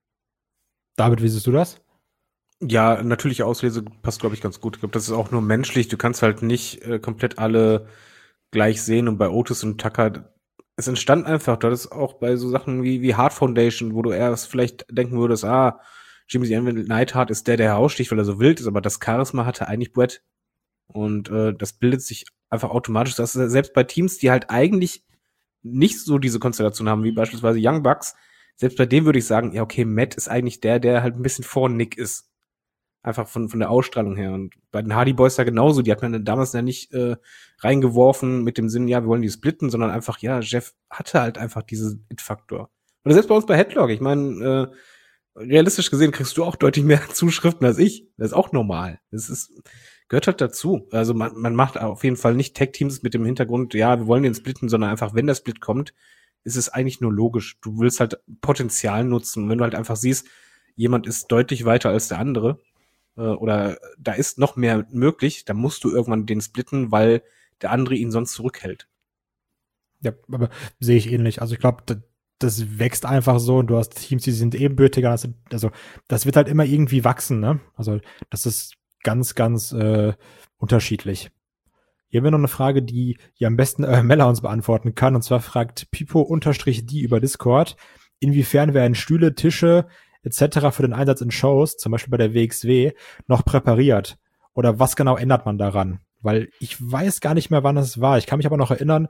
David, wie siehst du das? Ja, natürliche Auslese passt, glaube ich, ganz gut. Ich glaube, das ist auch nur menschlich. Du kannst halt nicht äh, komplett alle gleich sehen und bei Otis und Tucker, es entstand einfach, das ist auch bei so Sachen wie, wie Hart Foundation, wo du erst vielleicht denken würdest, ah, Jimmy the Anvil Neidhart ist der, der heraussticht, weil er so wild ist, aber das Charisma hatte eigentlich Brett. Und äh, das bildet sich einfach automatisch. Das ist selbst bei Teams, die halt eigentlich nicht so diese Konstellation haben, wie beispielsweise Young Bucks, selbst bei dem würde ich sagen, ja, okay, Matt ist eigentlich der, der halt ein bisschen vor Nick ist. Einfach von von der Ausstrahlung her. Und bei den Hardy Boys ja genauso. Die hat man damals ja nicht äh, reingeworfen mit dem Sinn, ja, wir wollen die splitten, sondern einfach, ja, Jeff hatte halt einfach diesen It-Faktor. Oder selbst bei uns bei Headlock. Ich meine, äh, realistisch gesehen kriegst du auch deutlich mehr Zuschriften als ich. Das ist auch normal. Das ist gehört halt dazu. Also man, man macht auf jeden Fall nicht Tag-Teams mit dem Hintergrund, ja, wir wollen den splitten, sondern einfach, wenn der Split kommt, ist es eigentlich nur logisch. Du willst halt Potenzial nutzen. Und wenn du halt einfach siehst, jemand ist deutlich weiter als der andere, oder da ist noch mehr möglich, dann musst du irgendwann den splitten, weil der andere ihn sonst zurückhält. Ja, aber sehe ich ähnlich. Also ich glaube, das, das wächst einfach so und du hast Teams, die sind ebenbürtiger. Also das wird halt immer irgendwie wachsen, ne? Also das ist ganz, ganz äh, unterschiedlich. Hier haben wir noch eine Frage, die ja am besten äh, Mella uns beantworten kann. Und zwar fragt Pipo-die über Discord, inwiefern werden Stühle, Tische et cetera für den Einsatz in Shows, zum Beispiel bei der W X W, noch präpariert? Oder was genau ändert man daran? Weil ich weiß gar nicht mehr, wann es war. Ich kann mich aber noch erinnern,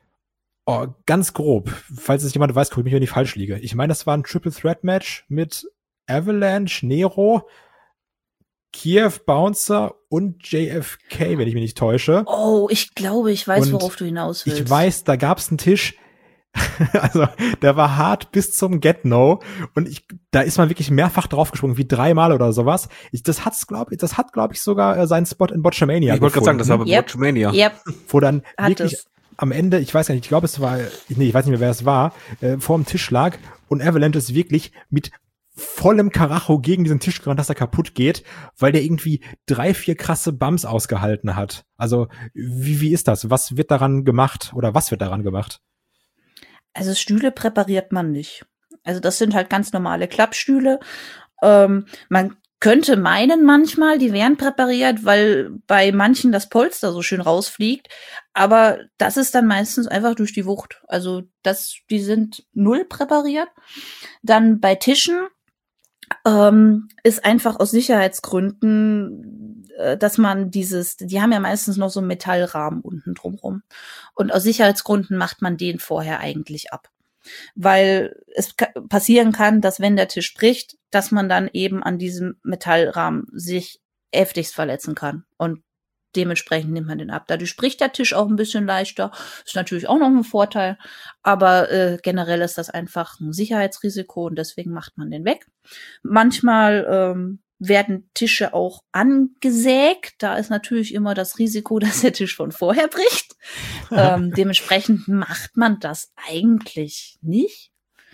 oh, ganz grob, falls es jemand weiß, guck ich mich, wenn ich falsch liege. Ich meine, das war ein Triple Threat Match mit Avalanche, Nero, Kiev, Bouncer und J F K, wenn ich mich nicht täusche. Oh, ich glaube, ich weiß, und worauf du hinaus willst. Ich weiß, da gab's einen Tisch, also der war hart bis zum Get-No und ich, da ist man wirklich mehrfach draufgesprungen, wie dreimal oder sowas. Ich, das hat's, glaube ich, das hat, glaube ich, sogar äh, seinen Spot in Botchamania. Ich wollte gerade sagen, das war bei Yep. Botchamania. Yep. Wo dann Hat wirklich es. am Ende, ich weiß gar nicht, ich glaube, es war, nee, ich weiß nicht mehr, wer es war, äh, vor dem Tisch lag und Avalanche ist wirklich mit vollem Karacho gegen diesen Tisch gerannt, dass er kaputt geht, weil der irgendwie drei, vier krasse Bumps ausgehalten hat. Also, wie, wie ist das? Was wird daran gemacht oder was wird daran gemacht? Also Stühle präpariert man nicht. Also das sind halt ganz normale Klappstühle Ähm, man könnte meinen manchmal, die wären präpariert, weil bei manchen das Polster so schön rausfliegt. Aber das ist dann meistens einfach durch die Wucht. Also das, die sind null präpariert. Dann bei Tischen ähm, ist einfach aus Sicherheitsgründen, äh, dass man dieses, die haben ja meistens noch so einen Metallrahmen unten drumrum. Und aus Sicherheitsgründen macht man den vorher eigentlich ab. Weil es ka- passieren kann, dass wenn der Tisch bricht, dass man dann eben an diesem Metallrahmen sich heftigst verletzen kann. Und dementsprechend nimmt man den ab. Dadurch bricht der Tisch auch ein bisschen leichter. Ist natürlich auch noch ein Vorteil. Aber äh, generell ist das einfach ein Sicherheitsrisiko und deswegen macht man den weg. Manchmal ähm, werden Tische auch angesägt. Da ist natürlich immer das Risiko, dass der Tisch von vorher bricht. ähm, dementsprechend macht man das eigentlich nicht.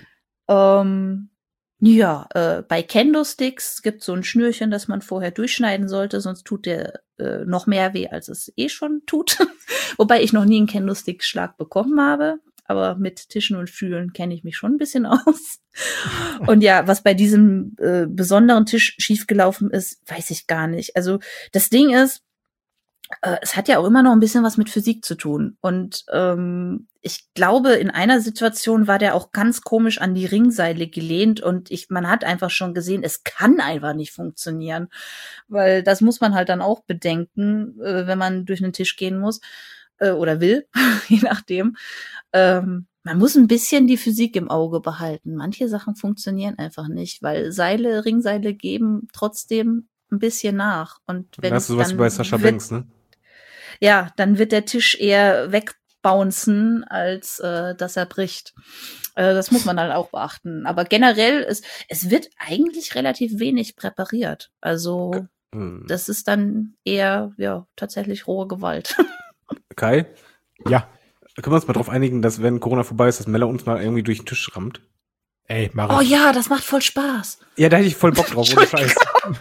Ähm, ja, äh, bei Kendo-Sticks gibt es so ein Schnürchen, das man vorher durchschneiden sollte, sonst tut der äh, noch mehr weh, als es eh schon tut. Wobei ich noch nie einen Kendo-Stick-Schlag bekommen habe. Aber mit Tischen und Stühlen kenne ich mich schon ein bisschen aus. Und ja, was bei diesem äh, besonderen Tisch schiefgelaufen ist, weiß ich gar nicht. Also das Ding ist, äh, es hat ja auch immer noch ein bisschen was mit Physik zu tun. Und ähm, ich glaube, in einer Situation war der auch ganz komisch an die Ringseile gelehnt. Und ich, man hat einfach schon gesehen, es kann einfach nicht funktionieren. Weil das muss man halt dann auch bedenken, äh, wenn man durch einen Tisch gehen muss. Oder will, je nachdem. Ähm, man muss ein bisschen die Physik im Auge behalten. Manche Sachen funktionieren einfach nicht, weil Seile, Ringseile geben trotzdem ein bisschen nach. Und wenn das ist sowas wie bei Sascha wird, Banks, ne? Ja, dann wird der Tisch eher wegbouncen, als äh, dass er bricht. Äh, das muss man halt auch beachten. Aber generell, ist, es wird eigentlich relativ wenig präpariert. Also Hm. das ist dann eher, ja, tatsächlich rohe Gewalt. Kai? Ja. Können wir uns mal drauf einigen, dass wenn Corona vorbei ist, dass Mella uns mal irgendwie durch den Tisch rammt? Ey, mach ich. Oh ja, das macht voll Spaß. Ja, da hätte ich voll Bock drauf, ohne Scheiß.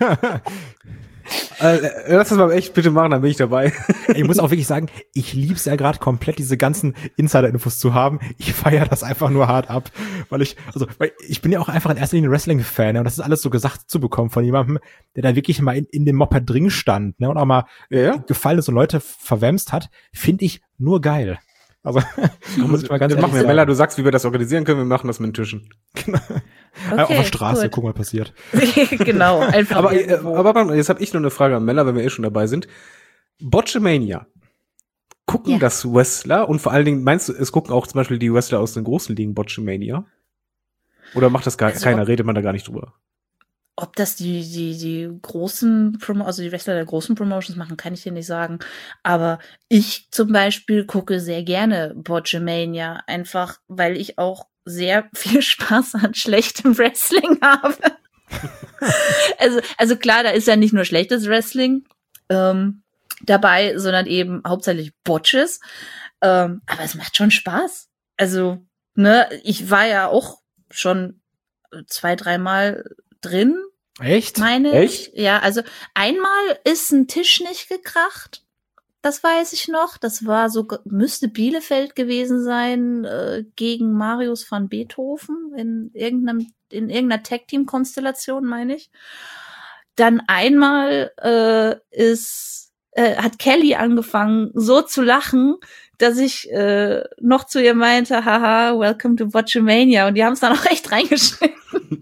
äh, lass das mal echt bitte machen, dann bin ich dabei. Ich muss auch wirklich sagen, ich lieb's ja gerade komplett, diese ganzen Insider-Infos zu haben. Ich feiere das einfach nur hart ab, weil ich, also, weil ich bin ja auch einfach in erster Linie Wrestling-Fan, ne, und das ist alles so gesagt zu bekommen von jemandem, der da wirklich mal in, in dem Moped drin stand, ne, und auch mal Ja, ja. gefallen ist und Leute verwämst hat, finde ich nur geil. Also, muss ich mal ganz das ehrlich machen wir. sagen. Mella, du sagst, wie wir das organisieren können, wir machen das mit den Tischen. Auf der Okay, Straße, gut. guck mal, passiert. Genau, einfach. Aber, äh, irgendwo. aber jetzt habe ich noch eine Frage an Mella, wenn wir eh schon dabei sind. Botchamania. Gucken Ja. das Wrestler und vor allen Dingen, meinst du, es gucken auch zum Beispiel die Wrestler aus den großen Ligen Botchamania? Oder macht das gar Also, keiner, redet man da gar nicht drüber? Ob das die, die, die großen, Promo also die Wrestler der großen Promotions machen, kann ich dir nicht sagen. Aber ich zum Beispiel gucke sehr gerne Botchamania, einfach weil ich auch sehr viel Spaß an schlechtem Wrestling habe. also, also klar, da ist ja nicht nur schlechtes Wrestling ähm, dabei, sondern eben hauptsächlich Botches. Ähm, aber es macht schon Spaß. Also, ne, ich war ja auch schon zwei, dreimal drin, Echt? meine Echt? ich. Ja, also einmal ist ein Tisch nicht gekracht. Das weiß ich noch. Das war so, müsste Bielefeld gewesen sein, äh, gegen Marius van Beethoven in irgendeinem, in irgendeiner Tag-Team-Konstellation, meine ich. Dann einmal äh, ist, äh, hat Kelly angefangen, so zu lachen, dass ich äh, noch zu ihr meinte, haha, welcome to Botchamania. Und die haben es dann auch echt reingeschrieben.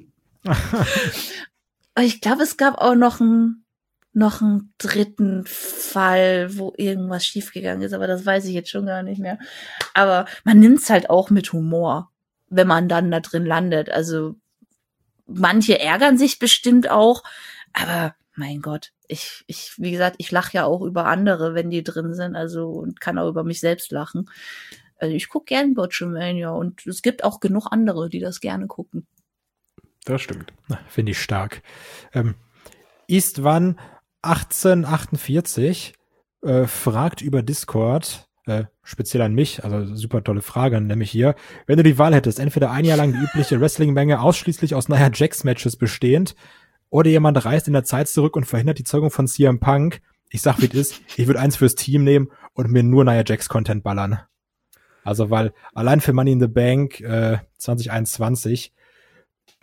Ich glaube, es gab auch noch einen noch einen dritten Fall, wo irgendwas schiefgegangen ist, aber das weiß ich jetzt schon gar nicht mehr. Aber man nimmt's halt auch mit Humor, wenn man dann da drin landet. Also manche ärgern sich bestimmt auch, aber mein Gott, ich, ich, wie gesagt, ich lache ja auch über andere, wenn die drin sind, also und kann auch über mich selbst lachen. Also ich gucke gern Botchamania und es gibt auch genug andere, die das gerne gucken. Das stimmt. Finde ich stark. Ähm, Istvan achtzehnhundertachtundvierzig äh, fragt über Discord, äh, speziell an mich, also super tolle Frage, nämlich hier, wenn du die Wahl hättest, entweder ein Jahr lang die übliche Wrestling-Menge ausschließlich aus Nia Jax-Matches bestehend, oder jemand reist in der Zeit zurück und verhindert die Zeugung von C M Punk. Ich sag, wie es ist, ich würde eins fürs Team nehmen und mir nur Nia Jax-Content ballern. Also, weil allein für Money in the Bank äh, zwanzig einundzwanzig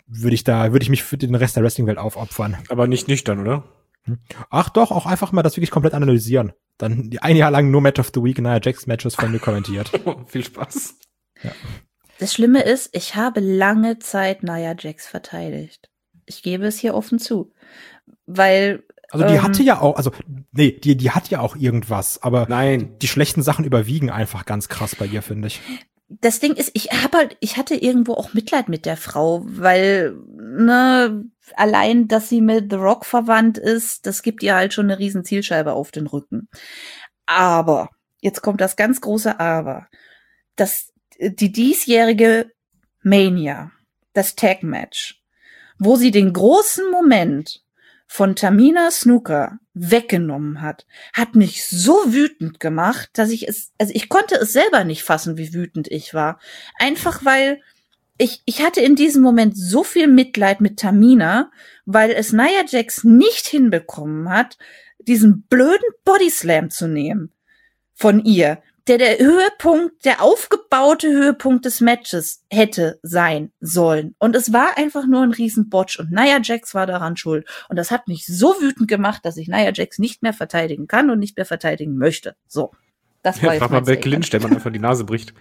würde ich da, würde ich mich für den Rest der Wrestling-Welt aufopfern. Aber nicht nüchtern, oder? Ach doch, auch einfach mal das wirklich komplett analysieren. Dann ein Jahr lang nur Match of the Week, Nia Jax Matches von mir kommentiert. Viel Spaß. Ja. Das Schlimme ist, ich habe lange Zeit Nia Jax verteidigt. Ich gebe es hier offen zu. Weil Also die ähm, hatte ja auch, also nee, die, die hat ja auch irgendwas, aber Nein. die schlechten Sachen überwiegen einfach ganz krass bei ihr, finde ich. Das Ding ist, ich habe halt, ich hatte irgendwo auch Mitleid mit der Frau, weil, ne, allein, dass sie mit The Rock verwandt ist, das gibt ihr halt schon eine riesen Zielscheibe auf den Rücken. Aber, jetzt kommt das ganz große Aber. Das, die diesjährige Mania, das Tag-Match, wo sie den großen Moment von Tamina Snuka weggenommen hat, hat mich so wütend gemacht, dass ich es, also ich konnte es selber nicht fassen, wie wütend ich war. Einfach weil ich, ich hatte in diesem Moment so viel Mitleid mit Tamina, weil es Nia Jax nicht hinbekommen hat, diesen blöden Bodyslam zu nehmen von ihr, der der Höhepunkt, der aufgebaute Höhepunkt des Matches hätte sein sollen. Und es war einfach nur ein Riesenbotch und Nia Jax war daran schuld. Und das hat mich so wütend gemacht, dass ich Nia Jax nicht mehr verteidigen kann und nicht mehr verteidigen möchte. So, das war Ja, jetzt frag mal mein Becky Lynch, Statement. der man einfach die Nase bricht.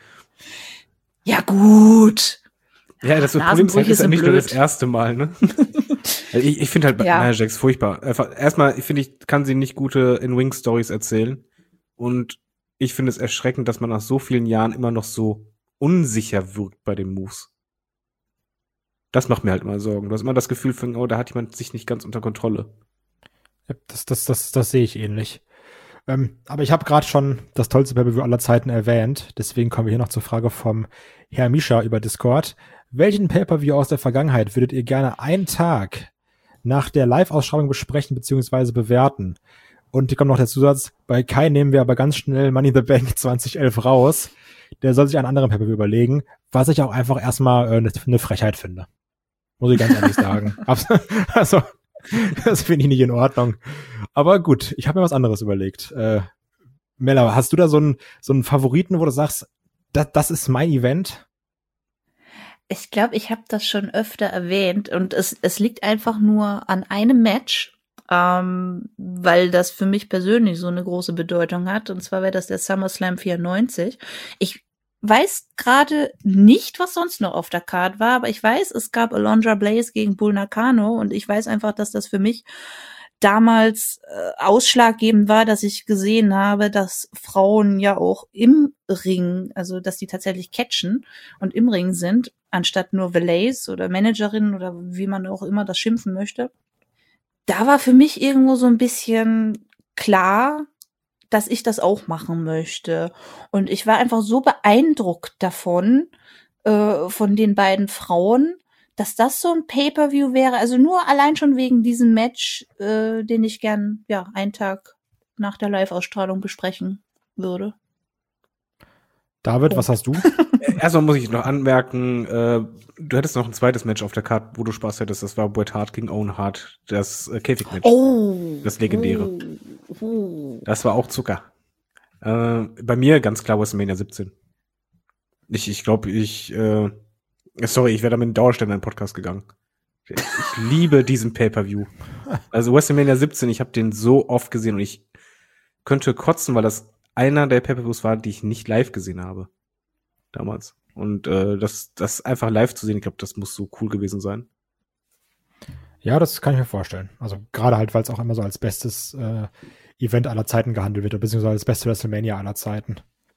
Ja gut. Ja, das Problem ist, halt, Nasenbrüche ist ja sind nicht nur das blöd. erste Mal, ne? ich ich finde halt Ja. Nia Jax furchtbar. Einfach, erstmal finde ich, kann sie nicht gute In-Ring-Stories erzählen. Und ich finde es erschreckend, dass man nach so vielen Jahren immer noch so unsicher wirkt bei den Moves. Das macht mir halt immer Sorgen. Du hast immer das Gefühl von, oh, da hat jemand sich nicht ganz unter Kontrolle. Ja, das, das, das, das sehe ich ähnlich. Ähm, aber ich habe gerade schon das tollste Pay-Per-View aller Zeiten erwähnt. Deswegen kommen wir hier noch zur Frage vom Herr Mischa über Discord. Welchen Pay-Per-View aus der Vergangenheit würdet ihr gerne einen Tag nach der Live-Ausstrahlung besprechen bzw. bewerten? Und hier kommt noch der Zusatz, bei Kai nehmen wir aber ganz schnell Money in the Bank zwanzig elf raus. Der soll sich einen anderen Pay-Per-View überlegen, was ich auch einfach erstmal eine äh, ne Frechheit finde. Muss ich ganz ehrlich sagen. Also, das finde ich nicht in Ordnung. Aber gut, ich habe mir was anderes überlegt. Äh, Mella, hast du da so einen so einen Favoriten, wo du sagst, das, das ist mein Event? Ich glaube, ich habe das schon öfter erwähnt und es, es liegt einfach nur an einem Match, ähm, weil das für mich persönlich so eine große Bedeutung hat. Und zwar wäre das der SummerSlam vierundneunzig. Ich weiß gerade nicht, was sonst noch auf der Card war, aber ich weiß, es gab Alundra Blaze gegen Bull Nakano und ich weiß einfach, dass das für mich damals äh, ausschlaggebend war, dass ich gesehen habe, dass Frauen ja auch im Ring, also dass die tatsächlich catchen und im Ring sind, anstatt nur Valets oder Managerinnen oder wie man auch immer das schimpfen möchte. Da war für mich irgendwo so ein bisschen klar, dass ich das auch machen möchte. Und ich war einfach so beeindruckt davon, äh, von den beiden Frauen, dass das so ein Pay-Per-View wäre. Also nur allein schon wegen diesem Match, äh, den ich gern, ja, einen Tag nach der Live-Ausstrahlung besprechen würde. David, was hast du? Erstmal muss ich noch anmerken, äh, du hättest noch ein zweites Match auf der Karte, wo du Spaß hättest. Das war Bret Hart gegen Owen Hart, das äh, Käfig-Match. Oh! Das legendäre. Oh, oh. Das war auch Zucker. Äh, bei mir ganz klar WrestleMania siebzehn. Ich, ich glaube, ich, äh, sorry, ich wäre da mit einem Dauerständer in den Podcast gegangen. Ich, ich liebe diesen Pay-Per-View. Also WrestleMania siebzehn, ich habe den so oft gesehen und ich könnte kotzen, weil das einer der Pay-Per-Views war, die ich nicht live gesehen habe. Damals. Und äh, das, das einfach live zu sehen, ich glaube, das muss so cool gewesen sein. Ja, das kann ich mir vorstellen. Also gerade halt, weil es auch immer so als bestes äh, Event aller Zeiten gehandelt wird, beziehungsweise als beste WrestleMania aller Zeiten.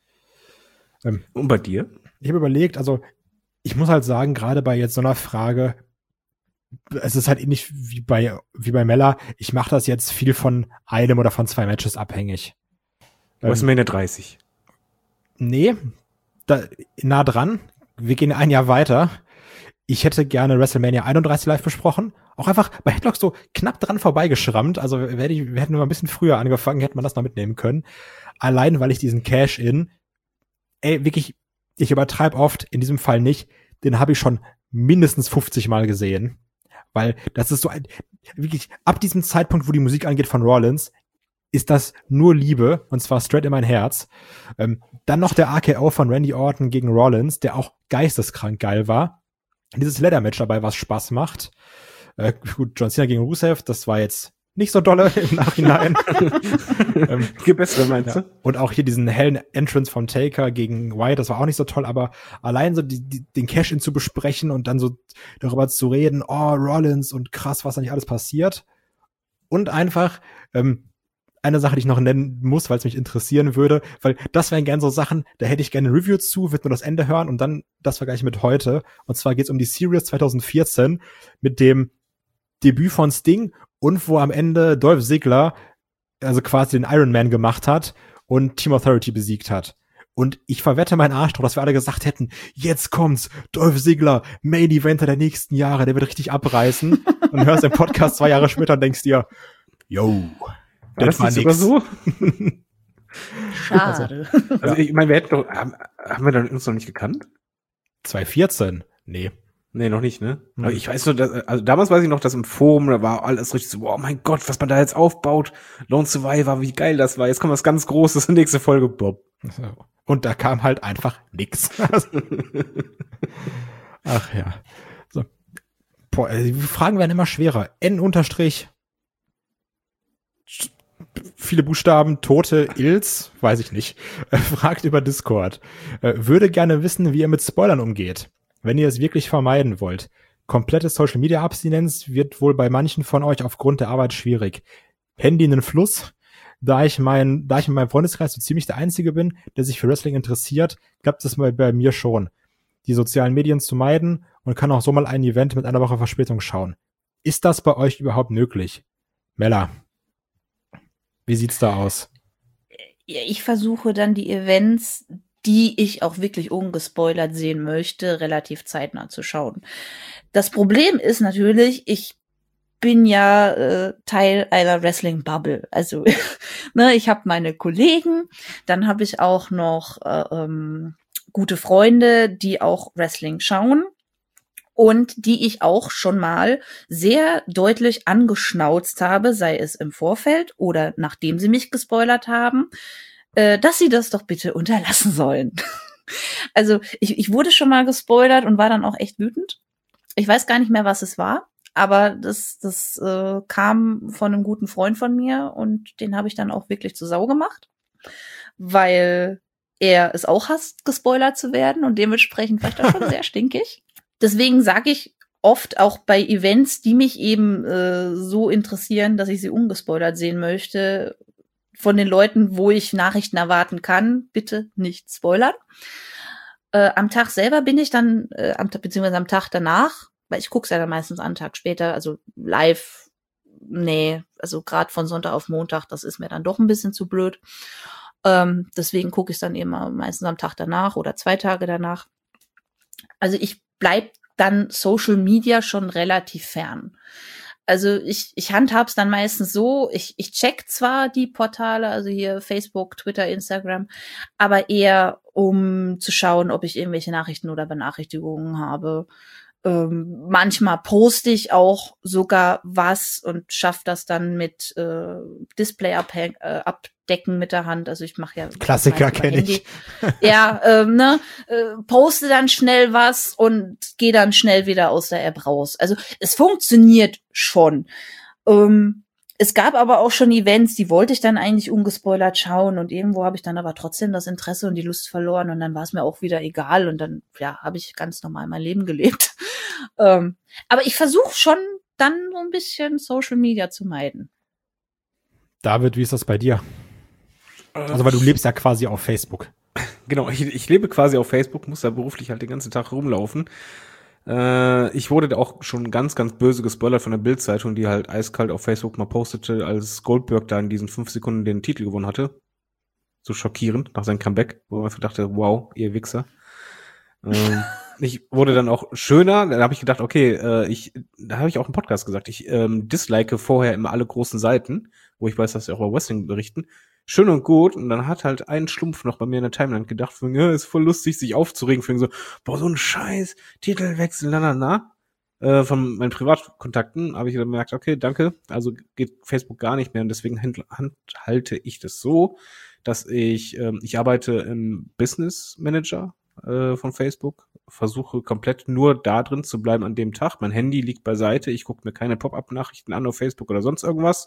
Ähm, Und bei dir? Ich habe überlegt, also ich muss halt sagen, gerade bei jetzt so einer Frage, es ist halt ähnlich wie bei, wie bei Mella, ich mache das jetzt viel von einem oder von zwei Matches abhängig. WrestleMania dreißig. Nee, da, nah dran. Wir gehen ein Jahr weiter. Ich hätte gerne WrestleMania einunddreißig live besprochen. Auch einfach bei Headlock so knapp dran vorbeigeschrammt. Also wär ich, wir hätten wir ein bisschen früher angefangen, hätte man das noch mitnehmen können. Allein, weil ich diesen Cash-In, ey, wirklich, ich übertreibe oft, in diesem Fall nicht, den habe ich schon mindestens fünfzig Mal gesehen. Weil das ist so ein, wirklich, ab diesem Zeitpunkt, wo die Musik angeht von Rollins, ist das nur Liebe, und zwar straight in mein Herz. Ähm, dann noch der R K O von Randy Orton gegen Rollins, der auch geisteskrank geil war. dieses Leather-Match dabei, was Spaß macht. Äh, gut, John Cena gegen Rusev, das war jetzt nicht so dolle im Nachhinein. ähm, Gibt bessere, meinst ja. du? Und auch hier diesen hellen Entrance von Taker gegen Wyatt, das war auch nicht so toll, aber allein so die, die, den Cash-In zu besprechen und dann so darüber zu reden, oh, Rollins und krass, was da nicht alles passiert. Und einfach ähm, eine Sache, die ich noch nennen muss, weil es mich interessieren würde, weil das wären gerne so Sachen, da hätte ich gerne ein Review zu, wird nur das Ende hören und dann das vergleichen mit heute. Und zwar geht es um die Series zwanzig vierzehn mit dem Debüt von Sting und wo am Ende Dolph Ziggler also quasi den Iron Man gemacht hat und Team Authority besiegt hat. Und ich verwette meinen Arsch drauf, dass wir alle gesagt hätten, jetzt kommt's, Dolph Ziggler, Main Eventer der nächsten Jahre, der wird richtig abreißen. Und hörst den Podcast zwei Jahre später und denkst dir, yo, war das, das war nicht sogar so? Schade. Also, also ich meine, wir hätten doch, haben, haben wir dann uns noch nicht gekannt? zwanzig vierzehn? Nee. Nee, noch nicht, ne? Mhm. Aber ich weiß nur, dass, also damals weiß ich noch, dass im Forum, da war alles richtig so, oh mein Gott, was man da jetzt aufbaut. Lone Survivor, wie geil das war. Jetzt kommt was ganz Großes, nächste Folge, Bob. Und da kam halt einfach nix. Ach ja. So. Boah, die Fragen werden immer schwerer. N unterstrich viele Buchstaben, Tote, Ils, weiß ich nicht, äh, fragt über Discord. Äh, würde gerne wissen, wie ihr mit Spoilern umgeht, wenn ihr es wirklich vermeiden wollt. Komplette Social-Media-Abstinenz wird wohl bei manchen von euch aufgrund der Arbeit schwierig. Handy in den Fluss. Da ich mein, da ich in meinem Freundeskreis so ziemlich der Einzige bin, der sich für Wrestling interessiert, klappt es mal bei mir schon, die sozialen Medien zu meiden und kann auch so mal ein Event mit einer Woche Verspätung schauen. Ist das bei euch überhaupt möglich? Mella, wie sieht's da aus? Ich versuche dann die Events, die ich auch wirklich ungespoilert sehen möchte, relativ zeitnah zu schauen. Das Problem ist natürlich, ich bin ja äh, Teil einer Wrestling-Bubble. Also ne, ich habe meine Kollegen, dann habe ich auch noch äh, ähm, gute Freunde, die auch Wrestling schauen und die ich auch schon mal sehr deutlich angeschnauzt habe, sei es im Vorfeld oder nachdem sie mich gespoilert haben, äh, dass sie das doch bitte unterlassen sollen. Also ich, ich wurde schon mal gespoilert und war dann auch echt wütend. Ich weiß gar nicht mehr, was es war. Aber das, das äh, kam von einem guten Freund von mir und den habe ich dann auch wirklich zur Sau gemacht, weil er es auch hasst, gespoilert zu werden und dementsprechend war ich da schon sehr stinkig. Deswegen sage ich oft auch bei Events, die mich eben äh, so interessieren, dass ich sie ungespoilert sehen möchte, von den Leuten, wo ich Nachrichten erwarten kann, bitte nicht spoilern. Äh, am Tag selber bin ich dann, äh, am, beziehungsweise am Tag danach, weil ich gucke es ja dann meistens einen Tag später, also live, nee, also gerade von Sonntag auf Montag, das ist mir dann doch ein bisschen zu blöd. Ähm, deswegen gucke ich es dann eben meistens am Tag danach oder zwei Tage danach. Also ich bleib dann Social Media schon relativ fern. Also ich, ich handhab's dann meistens so, ich, ich check zwar die Portale, also hier Facebook, Twitter, Instagram, aber eher um zu schauen, ob ich irgendwelche Nachrichten oder Benachrichtigungen habe. Ähm, manchmal poste ich auch sogar was und schaffe das dann mit äh, Display abhäng- äh, abdecken mit der Hand. Also ich mache ja Klassiker kenne ich. Ja, ähm, ne, äh, poste dann schnell was und gehe dann schnell wieder aus der App raus. Also es funktioniert schon. Ähm, es gab aber auch schon Events, die wollte ich dann eigentlich ungespoilert schauen und irgendwo habe ich dann aber trotzdem das Interesse und die Lust verloren und dann war es mir auch wieder egal und dann ja habe ich ganz normal mein Leben gelebt. ähm, aber ich versuche schon dann so ein bisschen Social Media zu meiden. David, wie ist das bei dir? Also weil du lebst ja quasi auf Facebook. Genau, ich, ich lebe quasi auf Facebook, muss da beruflich halt den ganzen Tag rumlaufen. Äh, ich wurde da auch schon ganz, ganz böse gespoilert von der Bild-Zeitung, die halt eiskalt auf Facebook mal postete, als Goldberg da in diesen fünf Sekunden den Titel gewonnen hatte. So schockierend nach seinem Comeback, wo man einfach dachte, wow, ihr Wichser. ähm, ich wurde dann auch schöner, dann habe ich gedacht, okay, äh, ich, da habe ich auch im Podcast gesagt, ich ähm, dislike vorher immer alle großen Seiten, wo ich weiß, dass sie auch über Wrestling berichten. Schön und gut, und dann hat halt ein Schlumpf noch bei mir in der Timeline gedacht, von, ja, ist voll lustig, sich aufzuregen, für so, boah, so ein Scheiß, Titelwechsel, na, na, na. Äh, von meinen Privatkontakten habe ich gemerkt, okay, danke, also geht Facebook gar nicht mehr und deswegen handhalte ich das so, dass ich, ähm, ich arbeite im Business Manager, äh, von Facebook. Versuche komplett nur da drin zu bleiben an dem Tag. Mein Handy liegt beiseite. Ich gucke mir keine Pop-up-Nachrichten an auf Facebook oder sonst irgendwas.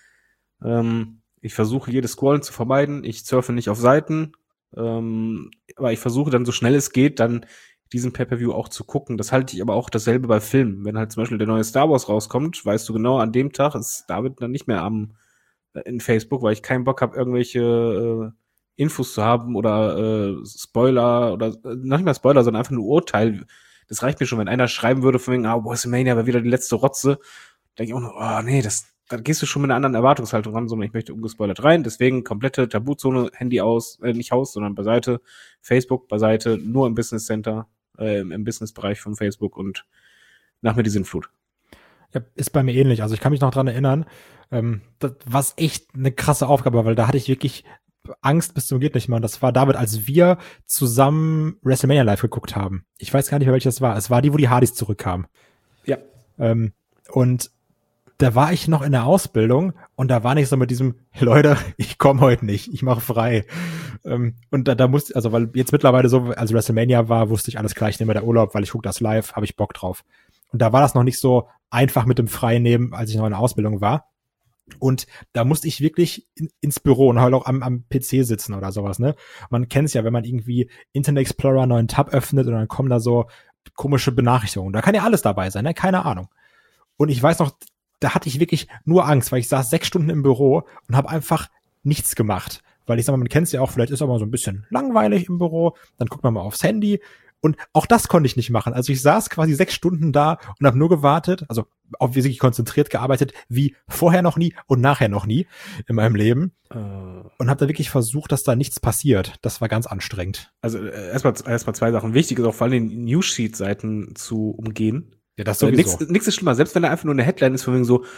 Ähm, ich versuche jedes Scrollen zu vermeiden. Ich surfe nicht auf Seiten. Ähm, aber ich versuche dann, so schnell es geht, dann diesen Pay-Per-View auch zu gucken. Das halte ich aber auch dasselbe bei Filmen. Wenn halt zum Beispiel der neue Star Wars rauskommt, weißt du genau, an dem Tag ist David dann nicht mehr am in Facebook, weil ich keinen Bock habe, irgendwelche äh, Infos zu haben oder äh, Spoiler oder äh, noch nicht mal Spoiler, sondern einfach nur Urteil. Das reicht mir schon, wenn einer schreiben würde von wegen, ah, WrestleMania war wieder die letzte Rotze. Denke ich auch noch, oh nee, das, da gehst du schon mit einer anderen Erwartungshaltung ran, sondern ich möchte ungespoilert rein. Deswegen komplette Tabuzone, Handy aus, äh, nicht aus, sondern beiseite, Facebook beiseite, nur im Business Center, äh, im, im Businessbereich von Facebook und nach mir die Sinnflut. Ja, ist bei mir ähnlich. Also ich kann mich noch dran erinnern, ähm, das war echt eine krasse Aufgabe, weil da hatte ich wirklich Angst bis zum geht nicht mehr. Und das war David, als wir zusammen WrestleMania live geguckt haben. Ich weiß gar nicht mehr, welches das war. Es war die, wo die Hardys zurückkamen. Ja. Ähm, und da war ich noch in der Ausbildung und da war nicht so mit diesem, Leute, ich komme heute nicht, ich mache frei. Ähm, und da, da musste, also weil jetzt mittlerweile so, als WrestleMania war, wusste ich alles klar, ich nehme der Urlaub, weil ich gucke das live, habe ich Bock drauf. Und da war das noch nicht so einfach mit dem Freinehmen, als ich noch in der Ausbildung war. Und da musste ich wirklich in, ins Büro und halt auch am, am P C sitzen oder sowas, ne? Man kennt es ja, wenn man irgendwie Internet Explorer einen neuen Tab öffnet und dann kommen da so komische Benachrichtigungen. Da kann ja alles dabei sein, ne? Keine Ahnung. Und ich weiß noch, da hatte ich wirklich nur Angst, weil ich saß sechs Stunden im Büro und habe einfach nichts gemacht. Weil ich sag mal, man kennt es ja auch, vielleicht ist auch mal so ein bisschen langweilig im Büro, dann guckt man mal aufs Handy. Und auch das konnte ich nicht machen. Also ich saß quasi sechs Stunden da und habe nur gewartet, also auch wirklich konzentriert gearbeitet, wie vorher noch nie und nachher noch nie in meinem Leben. Uh. Und habe da wirklich versucht, dass da nichts passiert. Das war ganz anstrengend. Also äh, erstmal erstmal zwei Sachen. Wichtig ist auch vor allem den Newssheet-Seiten zu umgehen. Ja, das sowieso. Äh, Nichts ist schlimmer. Selbst wenn da einfach nur eine Headline ist von wegen so,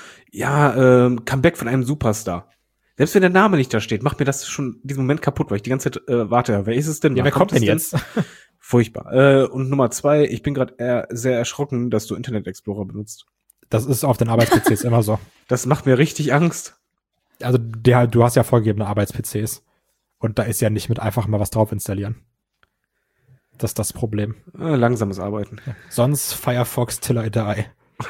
ja, ähm, Comeback von einem Superstar. Selbst wenn der Name nicht da steht, macht mir das schon diesen Moment kaputt, weil ich die ganze Zeit äh, warte, wer ist es denn? Ja, wer kommt, kommt denn jetzt? Furchtbar. Äh, und Nummer zwei, ich bin gerade eher sehr erschrocken, dass du Internet Explorer benutzt. Das ist auf den Arbeits-P Cs immer so. Das macht mir richtig Angst. Also der, du hast ja vorgegebene Arbeits-P Cs. Und da ist ja nicht mit einfach mal was drauf installieren. Das ist das Problem. Äh, langsames Arbeiten. Ja. Sonst Firefox till I die.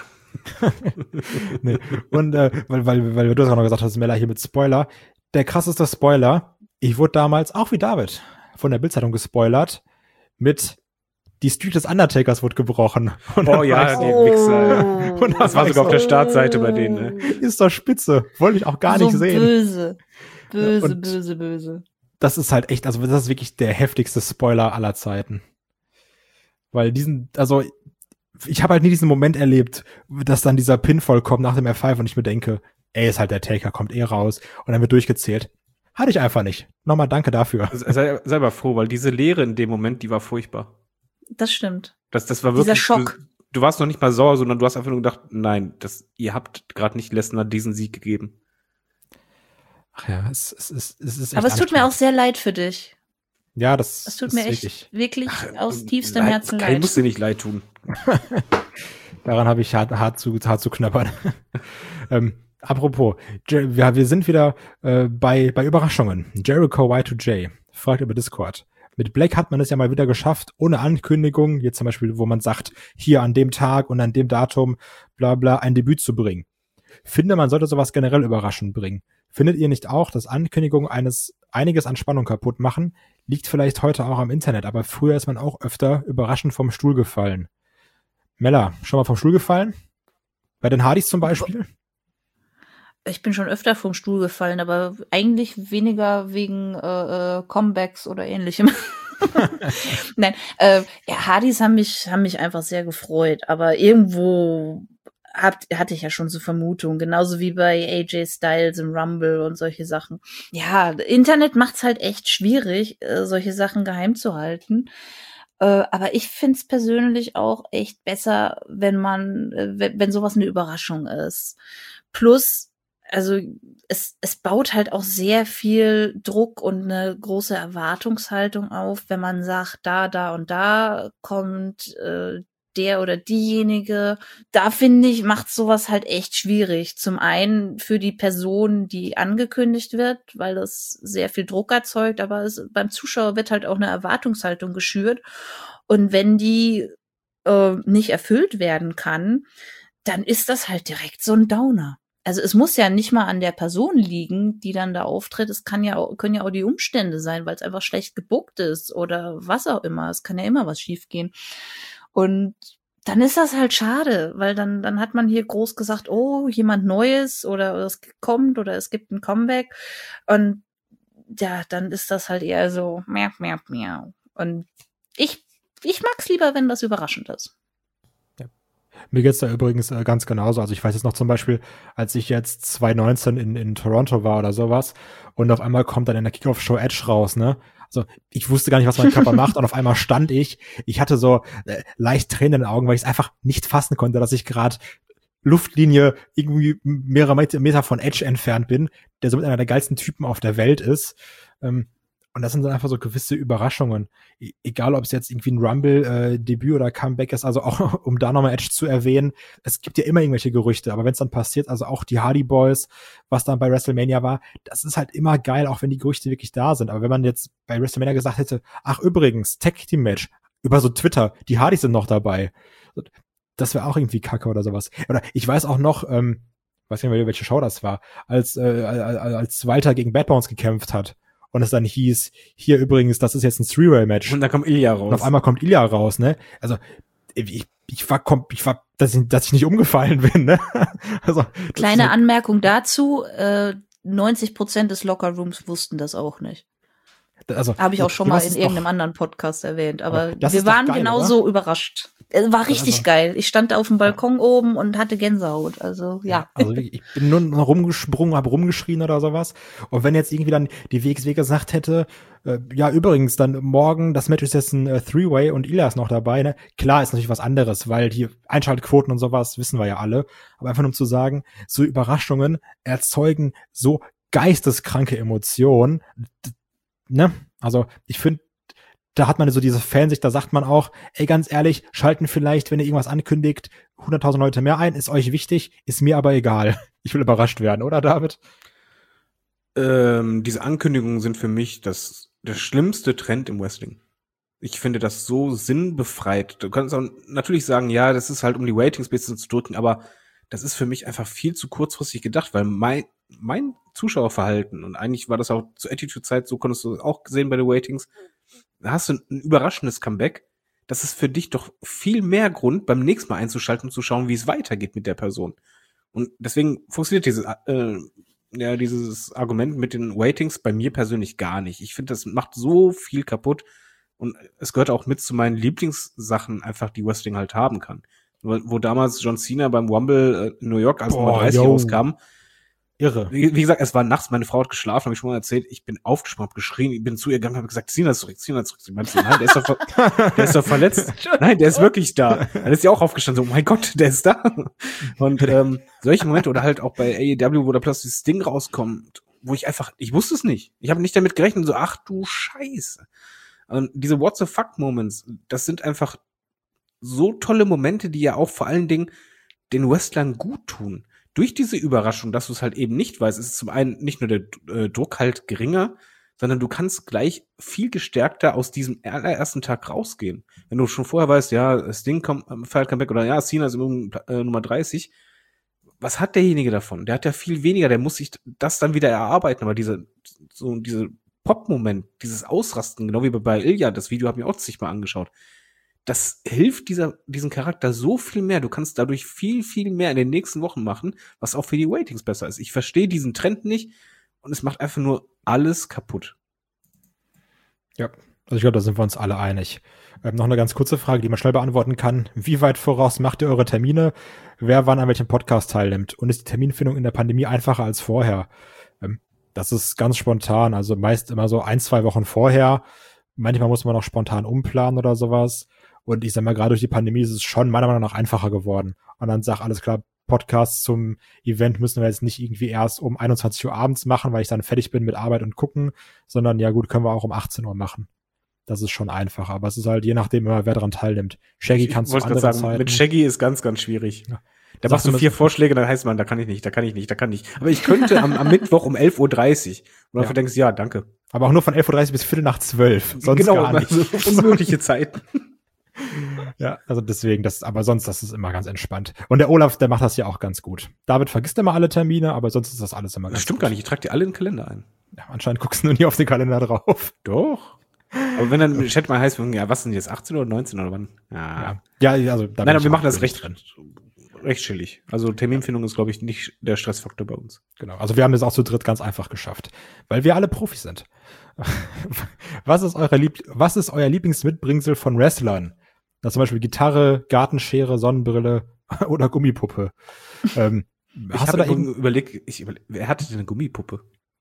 Nee. Und äh, weil, weil, weil du das auch noch gesagt hast, Mella, hier mit Spoiler. Der krasseste Spoiler, ich wurde damals, auch wie David, von der Bildzeitung gespoilert mit die Streak des Undertakers wurde gebrochen. Und oh ja, die Wichser. Und das war sogar so, auf der Startseite bei denen. Ne? Ist doch spitze. Wollte ich auch gar so nicht sehen. Böse. Böse, und böse, böse. Das ist halt echt, also das ist wirklich der heftigste Spoiler aller Zeiten. Weil diesen, also ich habe halt nie diesen Moment erlebt, dass dann dieser Pinfall kommt nach dem F fünf und ich mir denke, ey, ist halt der Taker, kommt eh raus und dann wird durchgezählt. Hatte ich einfach nicht. Nochmal danke dafür. Sei, sei mal froh, weil diese Leere in dem Moment, die war furchtbar. Das stimmt. Das, das war wirklich. Dieser Schock. Du, du warst noch nicht mal sauer, sondern du hast einfach nur gedacht, nein, das, ihr habt gerade nicht Lesnar diesen Sieg gegeben. Ach ja, es, es, es, es ist echt Aber es tut mir auch sehr leid für dich. Ja, das Es tut mir echt wirklich, wirklich Ach, aus tiefstem leid, Herzen Kai leid. muss dir nicht leid tun. Daran habe ich hart, hart, zu, hart zu knabbern. ähm, apropos, ja, wir sind wieder äh, bei, bei Überraschungen. Jericho Y zwei J fragt über Discord. Mit Black hat man es ja mal wieder geschafft, ohne Ankündigung, jetzt zum Beispiel, wo man sagt, hier an dem Tag und an dem Datum, bla bla, ein Debüt zu bringen. Finde, man sollte sowas generell überraschend bringen. Findet ihr nicht auch, dass Ankündigungen eines einiges an Spannung kaputt machen? Liegt vielleicht heute auch am Internet, aber früher ist man auch öfter überraschend vom Stuhl gefallen. Mella, schon mal vom Stuhl gefallen? Bei den Hardys zum Beispiel? Ich bin schon öfter vom Stuhl gefallen, aber eigentlich weniger wegen äh, äh, Comebacks oder ähnlichem. Nein, äh, ja, Hardys haben mich haben mich einfach sehr gefreut, aber irgendwo hab, hatte ich ja schon so Vermutungen, genauso wie bei A J Styles im Rumble und solche Sachen. Ja, Internet macht's halt echt schwierig, äh, solche Sachen geheim zu halten. Äh, aber ich find's persönlich auch echt besser, wenn man, äh, wenn, wenn sowas eine Überraschung ist. Plus, also es, es baut halt auch sehr viel Druck und eine große Erwartungshaltung auf, wenn man sagt, da, da und da kommt äh, der oder diejenige. Da finde ich, macht sowas halt echt schwierig. Zum einen für die Person, die angekündigt wird, weil das sehr viel Druck erzeugt, aber es, beim Zuschauer wird halt auch eine Erwartungshaltung geschürt. Und wenn die äh, nicht erfüllt werden kann, dann ist das halt direkt so ein Downer. Also es muss ja nicht mal an der Person liegen, die dann da auftritt. Es kann ja auch, können ja auch die Umstände sein, weil es einfach schlecht gebuckt ist oder was auch immer. Es kann ja immer was schiefgehen. Und dann ist das halt schade, weil dann, dann hat man hier groß gesagt, oh, jemand Neues oder es kommt oder es gibt ein Comeback. Und ja, dann ist das halt eher so miau, miau, miau. Und ich, ich mag's lieber, wenn das überraschend ist. Mir geht's da übrigens äh, ganz genauso. Also ich weiß jetzt noch zum Beispiel, als ich jetzt zwanzig neunzehn in, in Toronto war oder sowas und auf einmal kommt dann in der Kickoff-Show Edge raus, ne? Also ich wusste gar nicht, was mein Körper macht und auf einmal stand ich. Ich hatte so äh, leicht Tränen in den Augen, weil ich es einfach nicht fassen konnte, dass ich gerade Luftlinie irgendwie mehrere Meter von Edge entfernt bin, der so mit einer der geilsten Typen auf der Welt ist. Ähm, Und das sind dann einfach so gewisse Überraschungen. E- egal, ob es jetzt irgendwie ein Rumble-Debüt äh, oder Comeback ist, also auch, um da nochmal Edge zu erwähnen, es gibt ja immer irgendwelche Gerüchte, aber wenn es dann passiert, also auch die Hardy Boys, was dann bei WrestleMania war, das ist halt immer geil, auch wenn die Gerüchte wirklich da sind. Aber wenn man jetzt bei WrestleMania gesagt hätte, ach übrigens, Tag-Team-Match, über so Twitter, die Hardys sind noch dabei, das wäre auch irgendwie kacke oder sowas. Oder ich weiß auch noch, ähm, weiß nicht mehr, welche Show das war, als, äh, als Walter gegen Bad Bones gekämpft hat. Und es dann hieß, hier übrigens, das ist jetzt ein Three-Way-Match. Und dann kommt Ilya raus. Und auf einmal kommt Ilya raus, ne? Also, ich, ich war, ich war, dass ich, dass ich nicht umgefallen bin, ne? Also, Kleine halt, Anmerkung dazu, äh, neunzig Prozent des Lockerrooms wussten das auch nicht. also, Habe ich auch schon mal in irgendeinem doch, anderen Podcast erwähnt, aber, aber das wir ist doch waren geil, genauso oder? überrascht. Es war richtig Also, geil. Ich stand auf dem Balkon oben und hatte Gänsehaut. Also ja. Also wirklich, ich bin nur noch rumgesprungen, habe rumgeschrien oder sowas. Und wenn jetzt irgendwie dann die W X W gesagt hätte, äh, ja übrigens, dann morgen, das Match ist jetzt ein äh, Three-Way und Ilya ist noch dabei, ne? Klar, ist natürlich was anderes, weil die Einschaltquoten und sowas wissen wir ja alle. Aber einfach nur um zu sagen, so Überraschungen erzeugen so geisteskranke Emotionen, D- ne? Also ich finde, da hat man so diese Fansicht, da sagt man auch, ey, ganz ehrlich, schalten vielleicht, wenn ihr irgendwas ankündigt, hunderttausend Leute mehr ein, ist euch wichtig, ist mir aber egal. Ich will überrascht werden, oder David? Ähm, diese Ankündigungen sind für mich das, der schlimmste Trend im Wrestling. Ich finde das so sinnbefreit. Du kannst auch natürlich sagen, ja, das ist halt, um die Ratings ein bisschen zu drücken, aber das ist für mich einfach viel zu kurzfristig gedacht, weil mein, mein Zuschauerverhalten, und eigentlich war das auch zur Attitude-Zeit, so konntest du es auch gesehen bei den Ratings, da hast du ein überraschendes Comeback. Das ist für dich doch viel mehr Grund, beim nächsten Mal einzuschalten und zu schauen, wie es weitergeht mit der Person. Und deswegen funktioniert dieses, äh, ja, dieses Argument mit den Ratings bei mir persönlich gar nicht. Ich finde, das macht so viel kaputt. Und es gehört auch mit zu meinen Lieblingssachen einfach, die Wrestling halt haben kann. Wo, wo damals John Cena beim Rumble in New York als Nummer dreißig yo. rauskam. Irre. Wie, wie gesagt, es war nachts, meine Frau hat geschlafen, habe ich schon mal erzählt, ich bin aufgesprungen, hab geschrien, ich bin zu ihr gegangen, habe gesagt, Cena ist zurück, Cena ist zurück. Sie meinte, nein, der ist doch, ver- der ist doch verletzt. Nein, der ist wirklich da. Dann ist sie auch aufgestanden, so, oh mein Gott, der ist da. Und ähm, solche Momente, oder halt auch bei A E W, wo da plötzlich das Ding rauskommt, wo ich einfach, ich wusste es nicht. Ich habe nicht damit gerechnet, so, ach du Scheiße. Und diese What the fuck Moments, das sind einfach so tolle Momente, die ja auch vor allen Dingen den Wrestlern gut tun. Durch diese Überraschung, dass du es halt eben nicht weißt, ist es zum einen nicht nur der äh, Druck halt geringer, sondern du kannst gleich viel gestärkter aus diesem allerersten Tag rausgehen. Wenn du schon vorher weißt, ja, Sting kommt, feiert Comeback oder ja, Cena ist im äh, Nummer dreißig, was hat derjenige davon? Der hat ja viel weniger, der muss sich das dann wieder erarbeiten, aber diese, so, diese Pop-Moment, dieses Ausrasten, genau wie bei Ilya, das Video habe ich mir auch zigmal angeschaut, das hilft dieser, diesen Charakter so viel mehr. Du kannst dadurch viel, viel mehr in den nächsten Wochen machen, was auch für die Ratings besser ist. Ich verstehe diesen Trend nicht und es macht einfach nur alles kaputt. Ja, also ich glaube, da sind wir uns alle einig. Ähm, noch eine ganz kurze Frage, die man schnell beantworten kann. Wie weit voraus macht ihr eure Termine? Wer wann an welchem Podcast teilnimmt? Und ist die Terminfindung in der Pandemie einfacher als vorher? Ähm, das ist ganz spontan, also meist immer so ein, zwei Wochen vorher. Manchmal muss man auch spontan umplanen oder sowas. Und ich sag mal, gerade durch die Pandemie ist es schon meiner Meinung nach einfacher geworden. Und dann sag, alles klar, Podcasts zum Event müssen wir jetzt nicht irgendwie erst um einundzwanzig Uhr abends machen, weil ich dann fertig bin mit Arbeit und gucken, sondern ja gut, können wir auch um achtzehn Uhr machen. Das ist schon einfach, aber es ist halt je nachdem immer, wer daran teilnimmt. Shaggy kannst du wollte andere gerade sagen, Zeiten. mit Shaggy ist ganz, ganz schwierig. Ja. Da Sagst machst du du mal- vier Vorschläge, dann heißt man, da kann ich nicht, da kann ich nicht, da kann ich. Aber ich könnte am, am Mittwoch um elf Uhr dreißig. Und dafür Ja. denkst du, ja, danke. Aber auch nur von elf Uhr dreißig bis Viertel nach zwölf. Sonst genau, gar nicht. also unmögliche Zeiten. Ja, also deswegen, das, aber sonst, das ist immer ganz entspannt. Und der Olaf, der macht das ja auch ganz gut. David vergisst immer alle Termine, aber sonst ist das alles immer ganz Das stimmt gut. gar nicht, ich trage dir alle in den Kalender ein. Ja, anscheinend guckst du nur nie auf den Kalender drauf. Doch. Aber wenn dann im Chat mal heißt, ja, was sind jetzt, achtzehn oder neunzehn oder wann? Ja. Ja, ja also da bin Nein, aber ich wir auch machen das wirklich recht, drin. recht chillig. Also Terminfindung ist, glaube ich, nicht der Stressfaktor bei uns. Genau. Also wir haben das auch zu dritt ganz einfach geschafft, weil wir alle Profis sind. Was ist eure Lieb was ist euer Lieblingsmitbringsel von Wrestlern? Das zum Beispiel Gitarre, Gartenschere, Sonnenbrille oder Gummipuppe. Ähm, Ich hast du da habe irgend, überlegt, ich überleg, wer hatte denn eine Gummipuppe?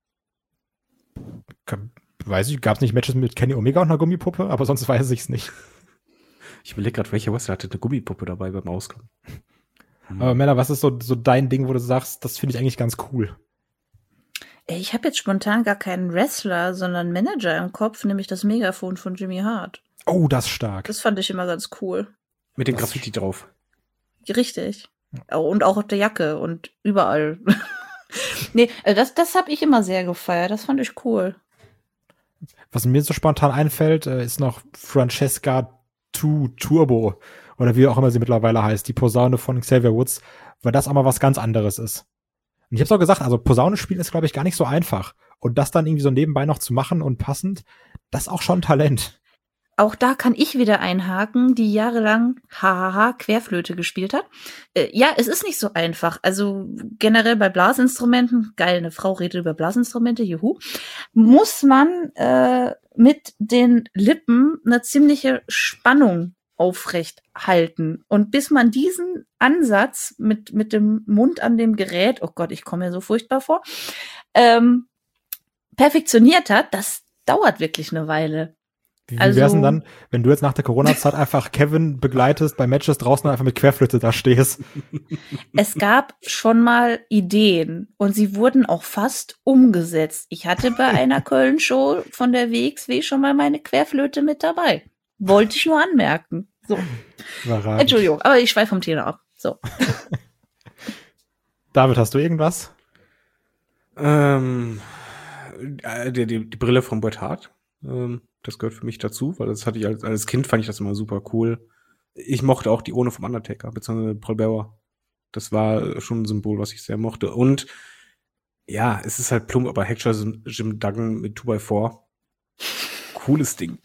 weiß ich, gab es nicht Matches mit Kenny Omega und einer Gummipuppe, aber sonst weiß ich es nicht. Ich überlege gerade, welcher Wrestler hatte eine Gummipuppe dabei beim Auskommen. Aber Mella, was ist so, so dein Ding, wo du sagst, das finde ich eigentlich ganz cool? Ich habe jetzt spontan gar keinen Wrestler, sondern Manager im Kopf, nämlich das Megafon von Jimmy Hart. Oh, das ist stark. Das fand ich immer ganz cool. Mit dem Das- Graffiti drauf. Richtig. Und auch auf der Jacke und überall. Nee, also das, das habe ich immer sehr gefeiert. Das fand ich cool. Was mir so spontan einfällt, äh, ist noch Francesca zwei Turbo oder wie auch immer sie mittlerweile heißt, die Posaune von Xavier Woods, weil das auch mal was ganz anderes ist. Und ich habe es auch gesagt, also Posaune spielen ist, glaube ich, gar nicht so einfach. Und das dann irgendwie so nebenbei noch zu machen und passend, das ist auch schon ein Talent. Auch da kann ich wieder einhaken, die jahrelang hahaha Querflöte gespielt hat. Äh, ja, es ist nicht so einfach. Also generell bei Blasinstrumenten, geil, eine Frau redet über Blasinstrumente, juhu, muss man äh, mit den Lippen eine ziemliche Spannung aufrecht halten. Und bis man diesen Ansatz mit, mit dem Mund an dem Gerät, oh Gott, ich komme mir so furchtbar vor, ähm, perfektioniert hat, das dauert wirklich eine Weile. Wie, wie Also- wär's denn dann, wenn du jetzt nach der Corona-Zeit einfach Kevin begleitest bei Matches draußen und einfach mit Querflöte da stehst? Es gab schon mal Ideen und sie wurden auch fast umgesetzt. Ich hatte bei einer Köln-Show von der W X W schon mal meine Querflöte mit dabei. Wollte ich nur anmerken. So, Überragend. Entschuldigung, aber ich schweife vom Thema ab. So. David, hast du irgendwas? Ähm, äh, die, die, die Brille von Bret Hart. Ähm, das gehört für mich dazu, weil das hatte ich als, als Kind fand ich das immer super cool. Ich mochte auch die Urne vom Undertaker, beziehungsweise Paul Bearer. Das war schon ein Symbol, was ich sehr mochte. Und ja, es ist halt plump, aber Hector Jim Duggan mit zwei bei vier. Cooles Ding.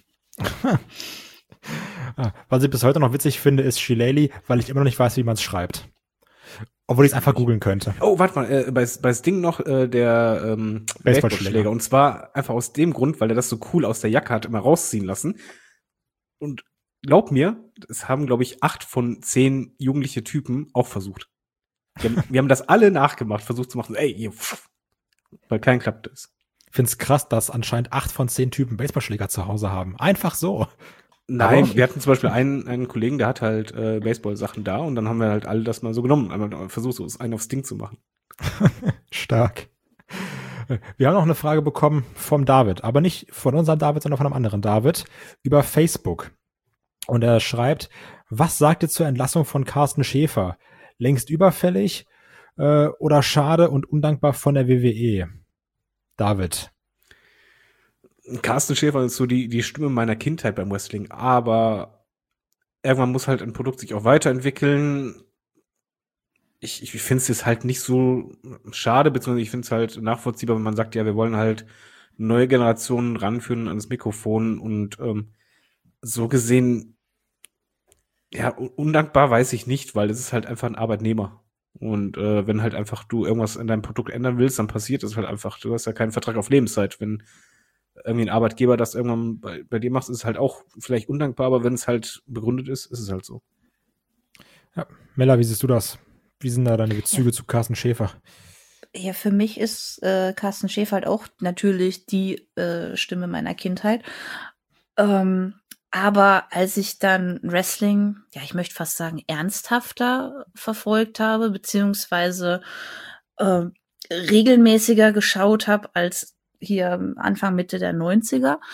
Ah, was ich bis heute noch witzig finde, ist Shillelagh, weil ich immer noch nicht weiß, wie man es schreibt. Obwohl ich es einfach googeln könnte. Oh, warte mal, äh, bei, bei Sting noch äh, der ähm, Baseballschläger. Baseballschläger. Und zwar einfach aus dem Grund, weil er das so cool aus der Jacke hat immer rausziehen lassen. Und glaub mir, es haben, glaube ich, acht von zehn jugendliche Typen auch versucht. Wir haben, wir haben das alle nachgemacht, versucht zu machen, ey, hier, pff, weil kein klappt ist. Ich finde es krass, dass anscheinend acht von zehn Typen Baseballschläger zu Hause haben. Einfach so. Nein, Aber- wir hatten zum Beispiel einen, einen Kollegen, der hat halt äh, Baseball-Sachen da und dann haben wir halt alle das mal so genommen, einmal versucht, so einen aufs Ding zu machen. Stark. Wir haben noch eine Frage bekommen vom David, aber nicht von unserem David, sondern von einem anderen David über Facebook. Und er schreibt, was sagt ihr zur Entlassung von Carsten Schäfer? Längst überfällig äh, oder schade und undankbar von der W W E? David. Carsten Schäfer ist so die, die Stimme meiner Kindheit beim Wrestling, aber irgendwann muss halt ein Produkt sich auch weiterentwickeln. Ich, ich finde es jetzt halt nicht so schade, beziehungsweise ich finde es halt nachvollziehbar, wenn man sagt, ja, wir wollen halt neue Generationen ranführen ans Mikrofon und ähm, so gesehen, ja, undankbar weiß ich nicht, weil es ist halt einfach ein Arbeitnehmer. Und äh, wenn halt einfach du irgendwas an deinem Produkt ändern willst, dann passiert es halt einfach. Du hast ja keinen Vertrag auf Lebenszeit. Wenn irgendwie ein Arbeitgeber das irgendwann bei, bei dir macht, ist es halt auch vielleicht undankbar, aber wenn es halt begründet ist, ist es halt so. Ja, Mella, wie siehst du das? Wie sind da deine Bezüge ja. zu Carsten Schäfer? Ja, für mich ist äh, Carsten Schäfer halt auch natürlich die äh, Stimme meiner Kindheit. Ähm, aber als ich dann Wrestling, ja, ich möchte fast sagen, ernsthafter verfolgt habe, beziehungsweise äh, regelmäßiger geschaut habe als hier Anfang, Mitte der neunziger,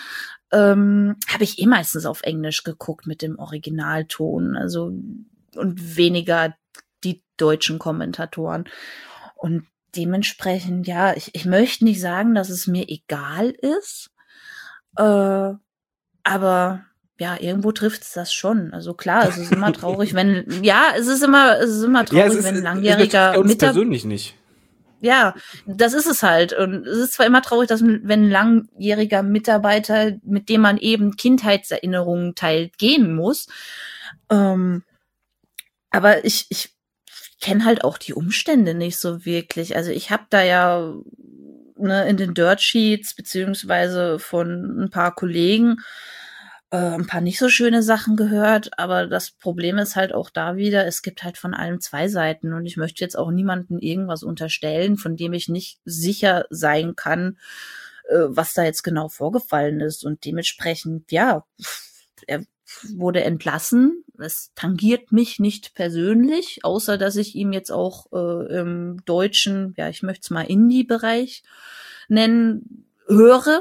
ähm, habe ich eh meistens auf Englisch geguckt mit dem Originalton, also und weniger die deutschen Kommentatoren. Und dementsprechend, ja, ich, ich möchte nicht sagen, dass es mir egal ist, äh, aber ja, irgendwo trifft es das schon. Also klar, es ist immer traurig, wenn, ja, es ist immer, es ist immer traurig, ja, es ist, wenn ein langjähriger es uns Mitarbeiter, persönlich nicht. ja, das ist es halt. Und es ist zwar immer traurig, dass wenn ein langjähriger Mitarbeiter, mit dem man eben Kindheitserinnerungen teilt, gehen muss. Ähm, aber ich, ich kenne halt auch die Umstände nicht so wirklich. Also ich habe da ja ne, in den Dirt Sheets beziehungsweise von ein paar Kollegen äh, ein paar nicht so schöne Sachen gehört, aber das Problem ist halt auch da wieder, es gibt halt von allem zwei Seiten und ich möchte jetzt auch niemandem irgendwas unterstellen, von dem ich nicht sicher sein kann, äh, was da jetzt genau vorgefallen ist und dementsprechend, ja, er wurde entlassen. Es tangiert mich nicht persönlich, außer dass ich ihm jetzt auch äh, im deutschen, ja, ich möchte es mal Indie-Bereich nennen, höre.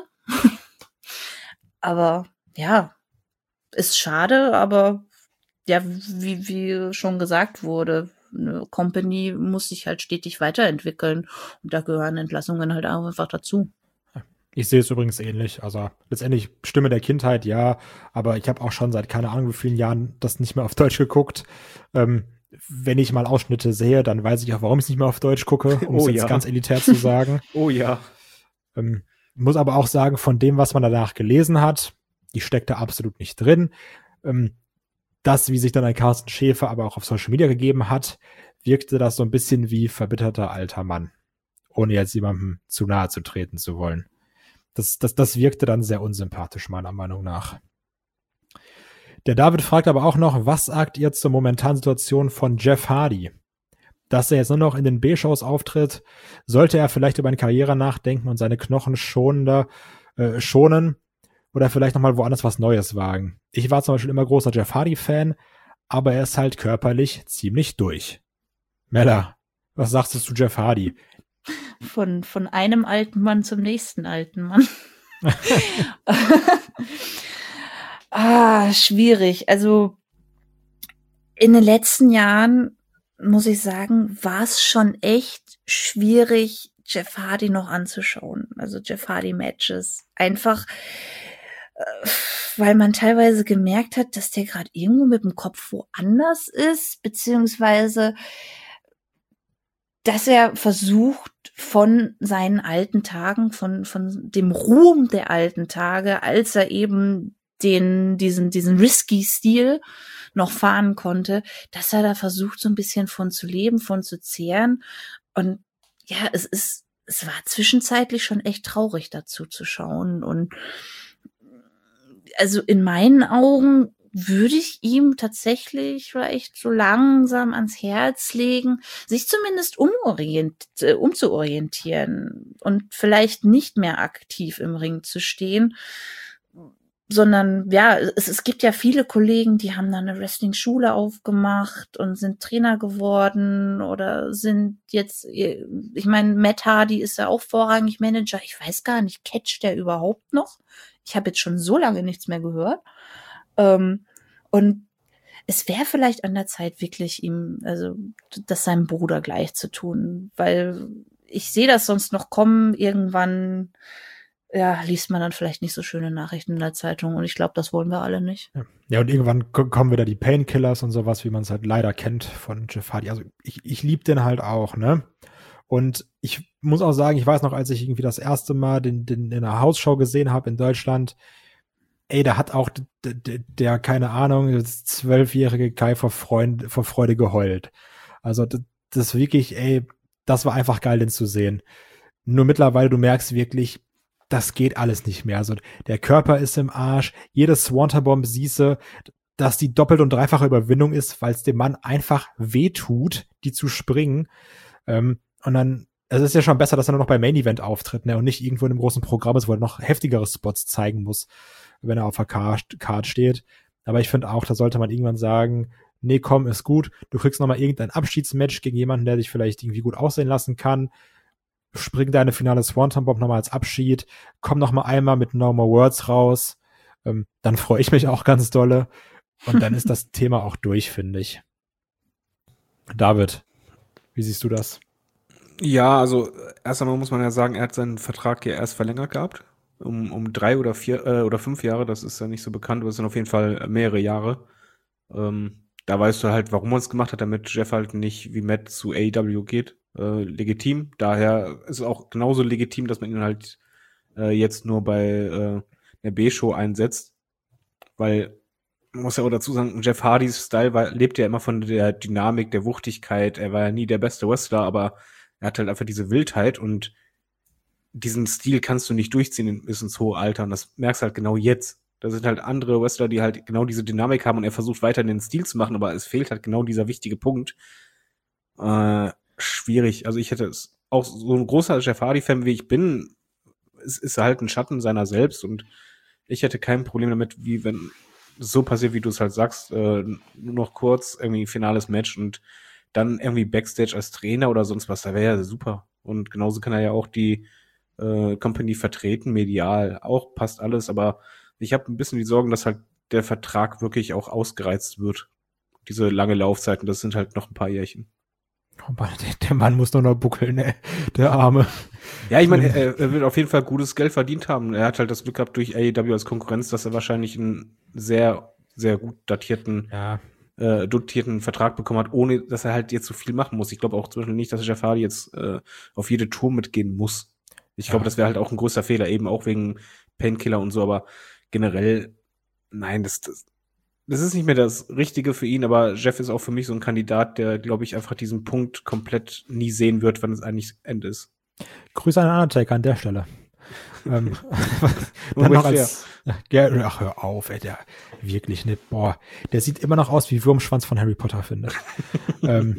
Aber ja, ist schade, aber ja, wie, wie schon gesagt wurde, eine Company muss sich halt stetig weiterentwickeln und da gehören Entlassungen halt auch einfach dazu. Ich sehe es übrigens ähnlich. Also letztendlich Stimme der Kindheit, ja, aber ich habe auch schon seit keine Ahnung wie vielen Jahren das nicht mehr auf Deutsch geguckt. Ähm, wenn ich mal Ausschnitte sehe, dann weiß ich auch, warum ich es nicht mehr auf Deutsch gucke, um es Oh jetzt ja. ganz elitär zu sagen. Oh ja. Ähm, muss aber auch sagen, von dem, was man danach gelesen hat, ich stecke da absolut nicht drin. Ähm, das, wie sich dann ein Carsten Schäfer aber auch auf Social Media gegeben hat, wirkte das so ein bisschen wie verbitterter alter Mann, ohne jetzt jemandem zu nahe zu treten zu wollen. Das, das, das wirkte dann sehr unsympathisch, meiner Meinung nach. Der David fragt aber auch noch, was sagt ihr zur momentanen Situation von Jeff Hardy? Dass er jetzt nur noch in den B-Shows auftritt, sollte er vielleicht über eine Karriere nachdenken und seine Knochen schonender, äh, schonen oder vielleicht nochmal woanders was Neues wagen. Ich war zum Beispiel immer großer Jeff Hardy-Fan, aber er ist halt körperlich ziemlich durch. Mella, was sagst du zu Jeff Hardy? Von, von einem alten Mann zum nächsten alten Mann. ah, schwierig. Also in den letzten Jahren, muss ich sagen, war es schon echt schwierig, Jeff Hardy noch anzuschauen. Also Jeff Hardy Matches. Einfach, äh, weil man teilweise gemerkt hat, dass der gerade irgendwo mit dem Kopf woanders ist, beziehungsweise dass er versucht, von seinen alten Tagen, von, von dem Ruhm der alten Tage, als er eben den, diesen, diesen risky Stil noch fahren konnte, dass er da versucht, so ein bisschen von zu leben, von zu zehren. Und ja, es ist, es war zwischenzeitlich schon echt traurig dazu zu schauen. Und also in meinen Augen würde ich ihm tatsächlich vielleicht so langsam ans Herz legen, sich zumindest umorient, äh, umzuorientieren und vielleicht nicht mehr aktiv im Ring zu stehen, sondern ja, es, es gibt ja viele Kollegen, die haben dann eine Wrestling-Schule aufgemacht und sind Trainer geworden oder sind jetzt, ich meine, Matt Hardy ist ja auch vorrangig Manager, ich weiß gar nicht, catcht der überhaupt noch? Ich habe jetzt schon so lange nichts mehr gehört. Ähm, und es wäre vielleicht an der Zeit, wirklich ihm, also das seinem Bruder gleich zu tun, weil ich sehe das sonst noch kommen, irgendwann, ja, liest man dann vielleicht nicht so schöne Nachrichten in der Zeitung und ich glaube, das wollen wir alle nicht. Ja, ja und irgendwann k- kommen wieder die Painkillers und sowas, wie man es halt leider kennt von Jeff Hardy. Also ich, ich liebe den halt auch, ne? Und ich muss auch sagen, ich weiß noch, als ich irgendwie das erste Mal den, den in einer Hausshow gesehen habe in Deutschland, ey, da hat auch d- d- der, keine Ahnung, das zwölfjährige Kai vor, Freund, vor Freude geheult. Also das, das wirklich, ey, das war einfach geil, den zu sehen. Nur mittlerweile, du merkst wirklich, das geht alles nicht mehr. Also der Körper ist im Arsch, jede Swanton-Bomb siehste, dass die doppelt und dreifache Überwindung ist, weil es dem Mann einfach wehtut, die zu springen. Ähm, und dann, es ist ja schon besser, dass er nur noch beim Main Event auftritt, ne, und nicht irgendwo in einem großen Programm ist, wo er noch heftigere Spots zeigen muss, wenn er auf der Card steht. Aber ich finde auch, da sollte man irgendwann sagen, nee, komm, ist gut, du kriegst nochmal irgendein Abschiedsmatch gegen jemanden, der dich vielleicht irgendwie gut aussehen lassen kann. Spring deine finale Swanton Bomb nochmal als Abschied, komm nochmal einmal mit No More Words raus, ähm, dann freue ich mich auch ganz dolle. Und dann ist das Thema auch durch, finde ich. David, wie siehst du das? Ja, also erst einmal muss man ja sagen, er hat seinen Vertrag ja erst verlängert gehabt. Um, um drei oder vier äh, oder fünf Jahre, das ist ja nicht so bekannt, aber es sind auf jeden Fall mehrere Jahre. Ähm, da weißt du halt, warum er es gemacht hat, damit Jeff halt nicht wie Matt zu A E W geht. Äh, legitim. Daher ist es auch genauso legitim, dass man ihn halt äh, jetzt nur bei äh, der B-Show einsetzt. Weil, man muss ja auch dazu sagen, Jeff Hardys Style war, lebt ja immer von der Dynamik, der Wuchtigkeit. Er war ja nie der beste Wrestler, aber er hat halt einfach diese Wildheit und diesen Stil kannst du nicht durchziehen bis ins hohe Alter. Und das merkst du halt genau jetzt. Da sind halt andere Wrestler, die halt genau diese Dynamik haben und er versucht weiter den Stil zu machen, aber es fehlt halt genau dieser wichtige Punkt. Äh, schwierig. Also ich hätte es auch so ein großer Jeff Hardy-Fan, wie ich bin, ist, ist er halt ein Schatten seiner selbst und ich hätte kein Problem damit, wie wenn so passiert, wie du es halt sagst, äh, nur noch kurz irgendwie ein finales Match und dann irgendwie Backstage als Trainer oder sonst was, da wäre ja super. Und genauso kann er ja auch die äh, Company vertreten, medial, auch passt alles, aber ich habe ein bisschen die Sorgen, dass halt der Vertrag wirklich auch ausgereizt wird. Diese lange Laufzeiten, das sind halt noch ein paar Jährchen. Oh Mann, der, der Mann muss doch noch buckeln, ne? Der Arme. Ja, ich meine, er, er wird auf jeden Fall gutes Geld verdient haben. Er hat halt das Glück gehabt durch A E W als Konkurrenz, dass er wahrscheinlich einen sehr, sehr gut datierten, ja. äh, dotierten Vertrag bekommen hat, ohne dass er halt jetzt so viel machen muss. Ich glaube auch zum Beispiel nicht, dass Jeff Hardy jetzt äh, auf jede Tour mitgehen muss. Ich glaube, Ja. das wäre halt auch ein größer Fehler, eben auch wegen Painkiller und so, aber generell, nein, das, das, das ist nicht mehr das Richtige für ihn, aber Jeff ist auch für mich so ein Kandidat, der, glaube ich, einfach diesen Punkt komplett nie sehen wird, wann es eigentlich Ende ist. Grüße an Undertaker an der Stelle. ähm, dann noch als, ja, ach, hör auf, ey, der wirklich nicht, boah, der sieht immer noch aus wie Wurmschwanz von Harry Potter, finde ich. ähm,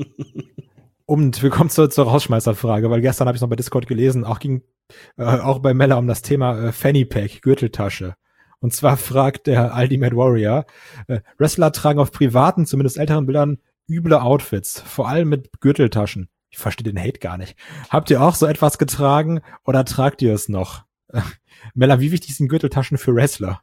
und wir kommen zur, zur Rausschmeißerfrage, weil gestern habe ich noch bei Discord gelesen, auch ging äh, auch bei Mella um das Thema äh, Fanny Pack, Gürteltasche. Und zwar fragt der Ultimate Warrior, äh, Wrestler tragen auf privaten, zumindest älteren Bildern, üble Outfits, vor allem mit Gürteltaschen. Ich verstehe den Hate gar nicht. Habt ihr auch so etwas getragen oder tragt ihr es noch? Äh, Mella, wie wichtig sind Gürteltaschen für Wrestler?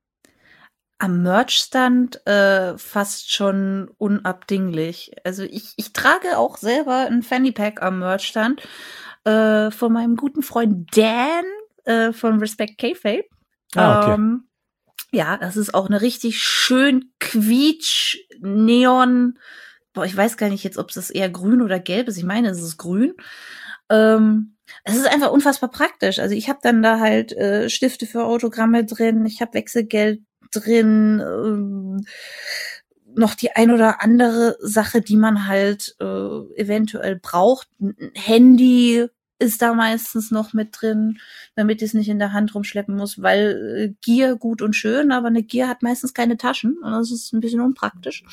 Am Merchstand äh, fast schon unabdinglich. Also ich, ich trage auch selber ein Fanny Pack am Merchstand äh, von meinem guten Freund Dan äh, von Respect Kayfabe. Ah, okay. Ähm, ja, das ist auch eine richtig schön quietsch Neon. Boah, ich weiß gar nicht jetzt, ob es eher grün oder gelb ist. Ich meine, es ist grün. Ähm, es ist einfach unfassbar praktisch. Also ich habe dann da halt äh, Stifte für Autogramme drin. Ich habe Wechselgeld drin. Ähm, noch die ein oder andere Sache, die man halt äh, eventuell braucht. Ein Handy ist da meistens noch mit drin, damit ich es nicht in der Hand rumschleppen muss, weil äh, Gear gut und schön, aber eine Gear hat meistens keine Taschen und das ist ein bisschen unpraktisch.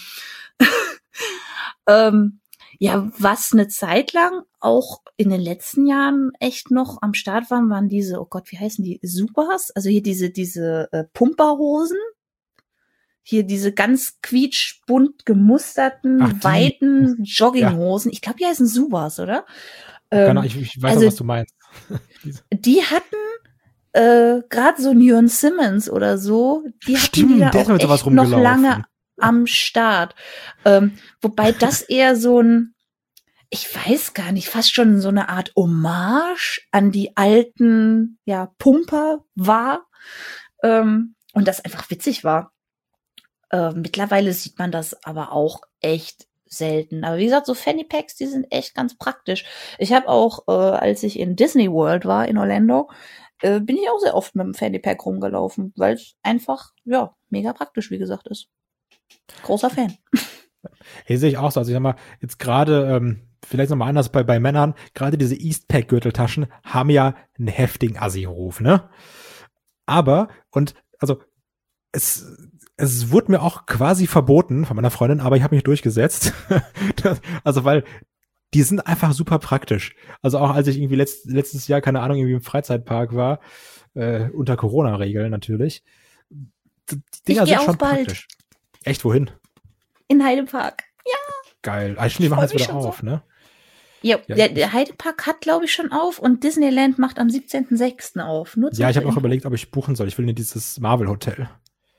ähm, ja, was eine Zeit lang auch in den letzten Jahren echt noch am Start waren, waren diese, oh Gott, wie heißen die? Supers? Also hier diese, diese äh, Pumperhosen. Hier diese ganz quietschbunt gemusterten, Ach, die. weiten Jogginghosen. Ja. Ich glaube, die heißen Supers, oder? Genau, ich, ich weiß also, auch, was du meinst. Die hatten äh, gerade so Neon Simmons oder so, die hatten Stimmt, die da der auch ist mit echt sowas noch lange am Start. Ähm, wobei das eher so ein, ich weiß gar nicht, fast schon so eine Art Hommage an die alten ja Pumper war ähm, und das einfach witzig war. Äh, mittlerweile sieht man das aber auch echt selten. Aber wie gesagt, so Fanny Packs, die sind echt ganz praktisch. Ich habe auch, äh, als ich in Disney World war, in Orlando, äh, bin ich auch sehr oft mit dem Fanny Pack rumgelaufen, weil es einfach, ja, mega praktisch, wie gesagt, ist. Großer Fan. Hier sehe ich auch so. Also ich sag mal, jetzt gerade, ähm, vielleicht nochmal anders bei, bei Männern, gerade diese Eastpack-Gürteltaschen haben ja einen heftigen Assi-Ruf, ne? Aber, und, also, es, es wurde mir auch quasi verboten von meiner Freundin, aber ich habe mich durchgesetzt. das, also, weil die sind einfach super praktisch. Also auch als ich irgendwie letzt, letztes Jahr, keine Ahnung, irgendwie im Freizeitpark war, äh, unter Corona-Regeln natürlich. Die Dinger sind schon praktisch. Echt, wohin? In Heidepark. Ja. Geil. Ah, stimmt, die machen jetzt wieder auf, so. Ne? Ja, ja, der, der Heidepark hat, glaube ich, schon auf und Disneyland macht am siebzehnten sechsten auf. Nur ja, ich habe auch überlegt, ob ich buchen soll. Ich will in dieses Marvel-Hotel.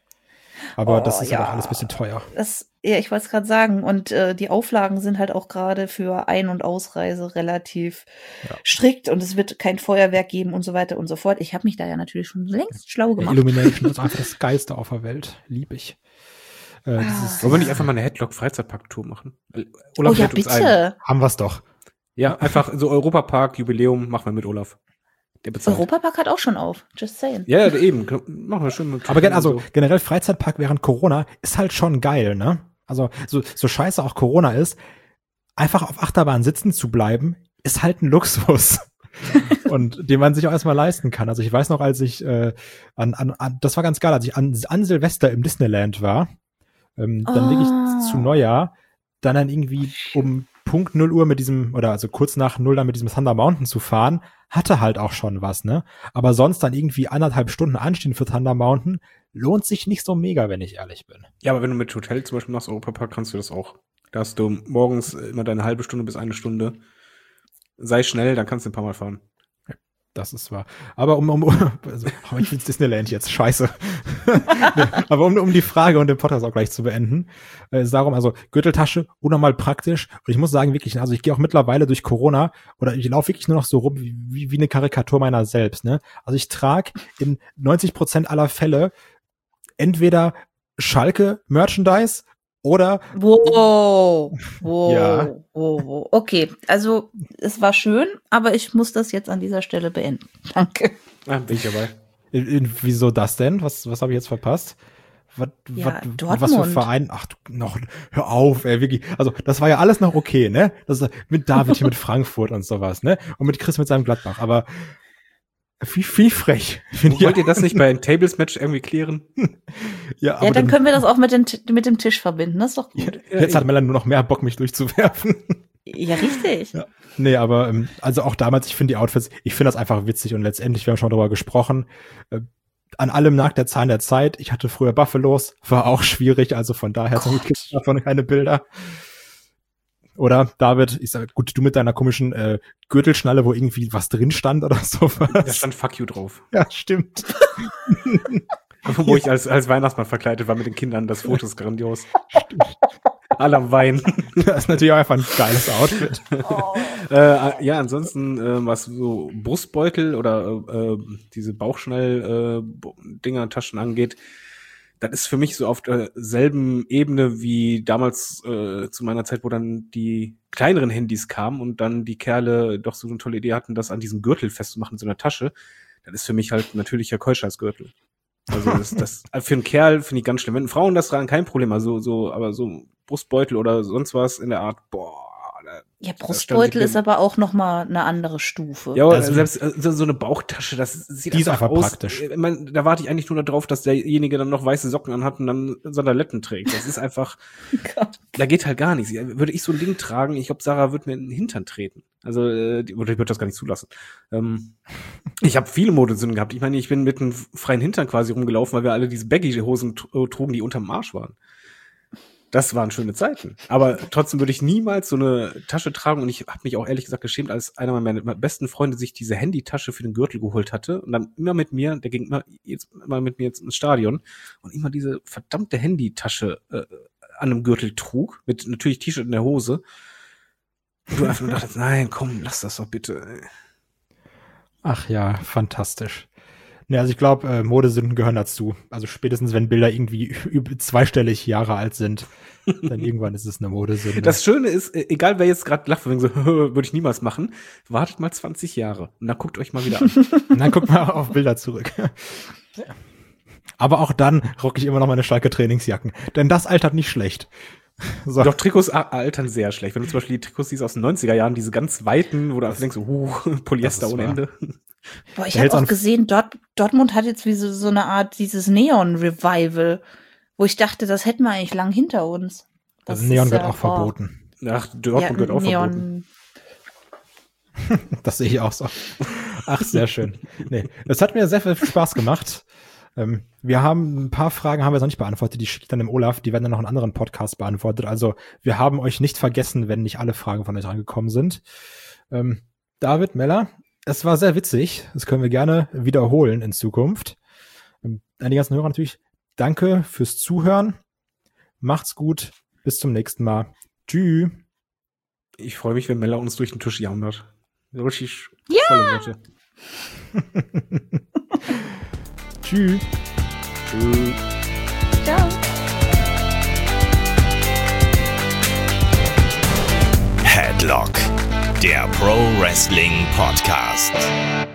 Aber Oh, das ist ja. aber auch alles ein bisschen teuer. Das, ja, ich wollte es gerade sagen. Und äh, die Auflagen sind halt auch gerade für Ein- und Ausreise relativ Ja. strikt und es wird kein Feuerwerk geben und so weiter und so fort. Ich habe mich da ja natürlich schon längst schlau Ja, gemacht. Illumination ist einfach das Geilste auf der Welt. Lieb ich. Äh, Ah. dieses, Wollen wir nicht einfach mal eine Headlock-Freizeitpark-Tour machen? Oh Olaf ja, lädt uns ein. bitte. haben wir's doch. Ja, einfach so Europapark, Jubiläum, machen wir mit Olaf. Der bezahlt. Europapark hat auch schon auf. Just saying. Ja, ja, eben. Machen wir schon mit. Aber gen also so. generell Freizeitpark während Corona ist halt schon geil, ne? Also so, so scheiße auch Corona ist, einfach auf Achterbahn sitzen zu bleiben, ist halt ein Luxus. Und den man sich auch erstmal leisten kann. Also ich weiß noch, als ich äh, an, an, an das war ganz geil, als ich an, an Silvester im Disneyland war, ähm, dann Ah. wirklich zu Neujahr, dann dann irgendwie um Punkt null Uhr mit diesem, oder also kurz nach null dann mit diesem Thunder Mountain zu fahren, hatte halt auch schon was, ne? Aber sonst dann irgendwie anderthalb Stunden anstehen für Thunder Mountain, lohnt sich nicht so mega, wenn ich ehrlich bin. Ja, aber wenn du mit Hotel zum Beispiel machst, Europapark, kannst du das auch. Da hast du morgens immer deine halbe Stunde bis eine Stunde. Sei schnell, dann kannst du ein paar Mal fahren. Das ist wahr. Aber um, um also, oh, ich will's Disneyland jetzt, scheiße. Nee, aber um, um die Frage und den Podcast auch gleich zu beenden, äh, ist darum, also Gürteltasche, unnormal praktisch. Und ich muss sagen, wirklich, also ich gehe auch mittlerweile durch Corona oder ich laufe wirklich nur noch so rum wie, wie, wie eine Karikatur meiner selbst, ne? Also ich trage in neunzig Prozent aller Fälle entweder Schalke Merchandise oder Wow, wow, Ja. wow, wow. Okay, also es war schön, aber ich muss das jetzt an dieser Stelle beenden. Danke. Ah, bin ich dabei. in, in, wieso das denn? Was, was habe ich jetzt verpasst? Was, Ja, was, Dortmund. was für Verein? Ach, du, noch, hör auf, ey, wirklich. Also, das war ja alles noch okay, ne? Das ist mit David hier mit Frankfurt und sowas, ne? Und mit Chris mit seinem Gladbach, aber viel, viel frech. Find ich. Wollt ihr das nicht bei einem Tables-Match irgendwie klären? Ja, aber Ja, dann können wir das auch mit, den, mit dem Tisch verbinden. Das ist doch gut. jetzt hat Melanie nur noch mehr Bock, mich durchzuwerfen. Ja, richtig. Ja. Nee, aber ähm, also auch damals, ich finde die Outfits, ich finde das einfach witzig und letztendlich, wir haben schon darüber gesprochen, äh, an allem nagt der Zahn der Zeit. Ich hatte früher Buffalos, war auch schwierig, also von daher zum Glück gibt's davon keine Bilder. Oder David, ich sag, gut, du mit deiner komischen äh, Gürtelschnalle, wo irgendwie was drin stand oder sowas. Da stand Fuck you drauf. Ja, stimmt. Wo ich als, als Weihnachtsmann verkleidet war mit den Kindern. Das Foto ist grandios. Alle am Weinen. Das ist natürlich auch einfach ein geiles Outfit. Oh. äh, ja, ansonsten, äh, was so Brustbeutel oder äh, diese Bauchschnell-Dinger, Taschen angeht, das ist für mich so auf derselben Ebene wie damals äh, zu meiner Zeit, wo dann die kleineren Handys kamen und dann die Kerle doch so eine tolle Idee hatten, das an diesem Gürtel festzumachen in so einer Tasche. Das ist für mich halt natürlicher Keuschheitsgürtel. Also das, das für einen Kerl finde ich ganz schlimm. Wenn Frauen das tragen, kein Problem. Also so, aber so Brustbeutel oder sonst was in der Art, boah. Da, Ja, da Brustbeutel stand ich ist aber auch noch mal eine andere Stufe. Ja, Also- selbst äh, so so eine Bauchtasche, das sieht Die ist einfach aus, praktisch. Ich mein, da warte ich eigentlich nur darauf, dass derjenige dann noch weiße Socken anhat und dann Sandaletten trägt. Das ist einfach, Gott. da geht halt gar nichts. Würde ich so ein Ding tragen, ich glaube, Sarah würde mir in den Hintern treten. Also, äh, die, oder ich würde das gar nicht zulassen. Ähm, ich habe viele Modesünden gehabt. Ich meine, ich bin mit einem freien Hintern quasi rumgelaufen, weil wir alle diese Baggy-Hosen tr- trugen, die unterm Arsch waren. Das waren schöne Zeiten. Aber trotzdem würde ich niemals so eine Tasche tragen und ich habe mich auch ehrlich gesagt geschämt, als einer meiner besten Freunde sich diese Handytasche für den Gürtel geholt hatte und dann immer mit mir, der ging immer, jetzt, immer mit mir jetzt ins Stadion und immer diese verdammte Handytasche äh, an einem Gürtel trug, mit natürlich T-Shirt in der Hose. Und du einfach nur dachtest, nein, komm, lass das doch bitte. Ach ja, fantastisch. Ne, also ich glaube, äh, Modesünden gehören dazu. Also spätestens, wenn Bilder irgendwie über zweistellig Jahre alt sind, dann irgendwann ist es eine Modesünde. Das Schöne ist, äh, egal wer jetzt gerade lacht, wegen so, würde ich niemals machen, wartet mal zwanzig Jahre und dann guckt euch mal wieder an. Und dann guck mal auf Bilder zurück. Aber auch dann rocke ich immer noch meine Schalke-Trainingsjacken. Denn das altert nicht schlecht. So. Doch, Trikots a- altern sehr schlecht. Wenn du zum Beispiel die Trikots siehst aus den neunziger Jahren, diese ganz weiten, wo du einfach denkst, so, huh, Polyester Das ist ohne wahr. Ende. Boah, ich Da habe hält's auch an- gesehen, Dort, Dortmund hat jetzt wie so, so eine Art dieses Neon-Revival, wo ich dachte, das hätten wir eigentlich lang hinter uns. Das Also Neon ist wird ja- auch boah. verboten. Ach, Dortmund Ja, wird auch Neon. verboten. Das sehe ich auch so. Ach, sehr schön. Nee, es hat mir sehr viel Spaß gemacht. Ähm, wir haben ein paar Fragen haben wir noch nicht beantwortet, die schicke ich dann im Olaf, die werden dann noch in anderen Podcasts beantwortet. Also wir haben euch nicht vergessen, wenn nicht alle Fragen von euch rangekommen sind. Ähm, David, Mella, es war sehr witzig. Das können wir gerne wiederholen in Zukunft. Ähm, an die ganzen Hörer natürlich, danke fürs Zuhören. Macht's gut. Bis zum nächsten Mal. Tschüss. Ich freue mich, wenn Mella uns durch den Tisch jammert. Richtig Ja! volle Worte. Tschüss. Tschüss. Ciao. Headlock, der Pro Wrestling Podcast.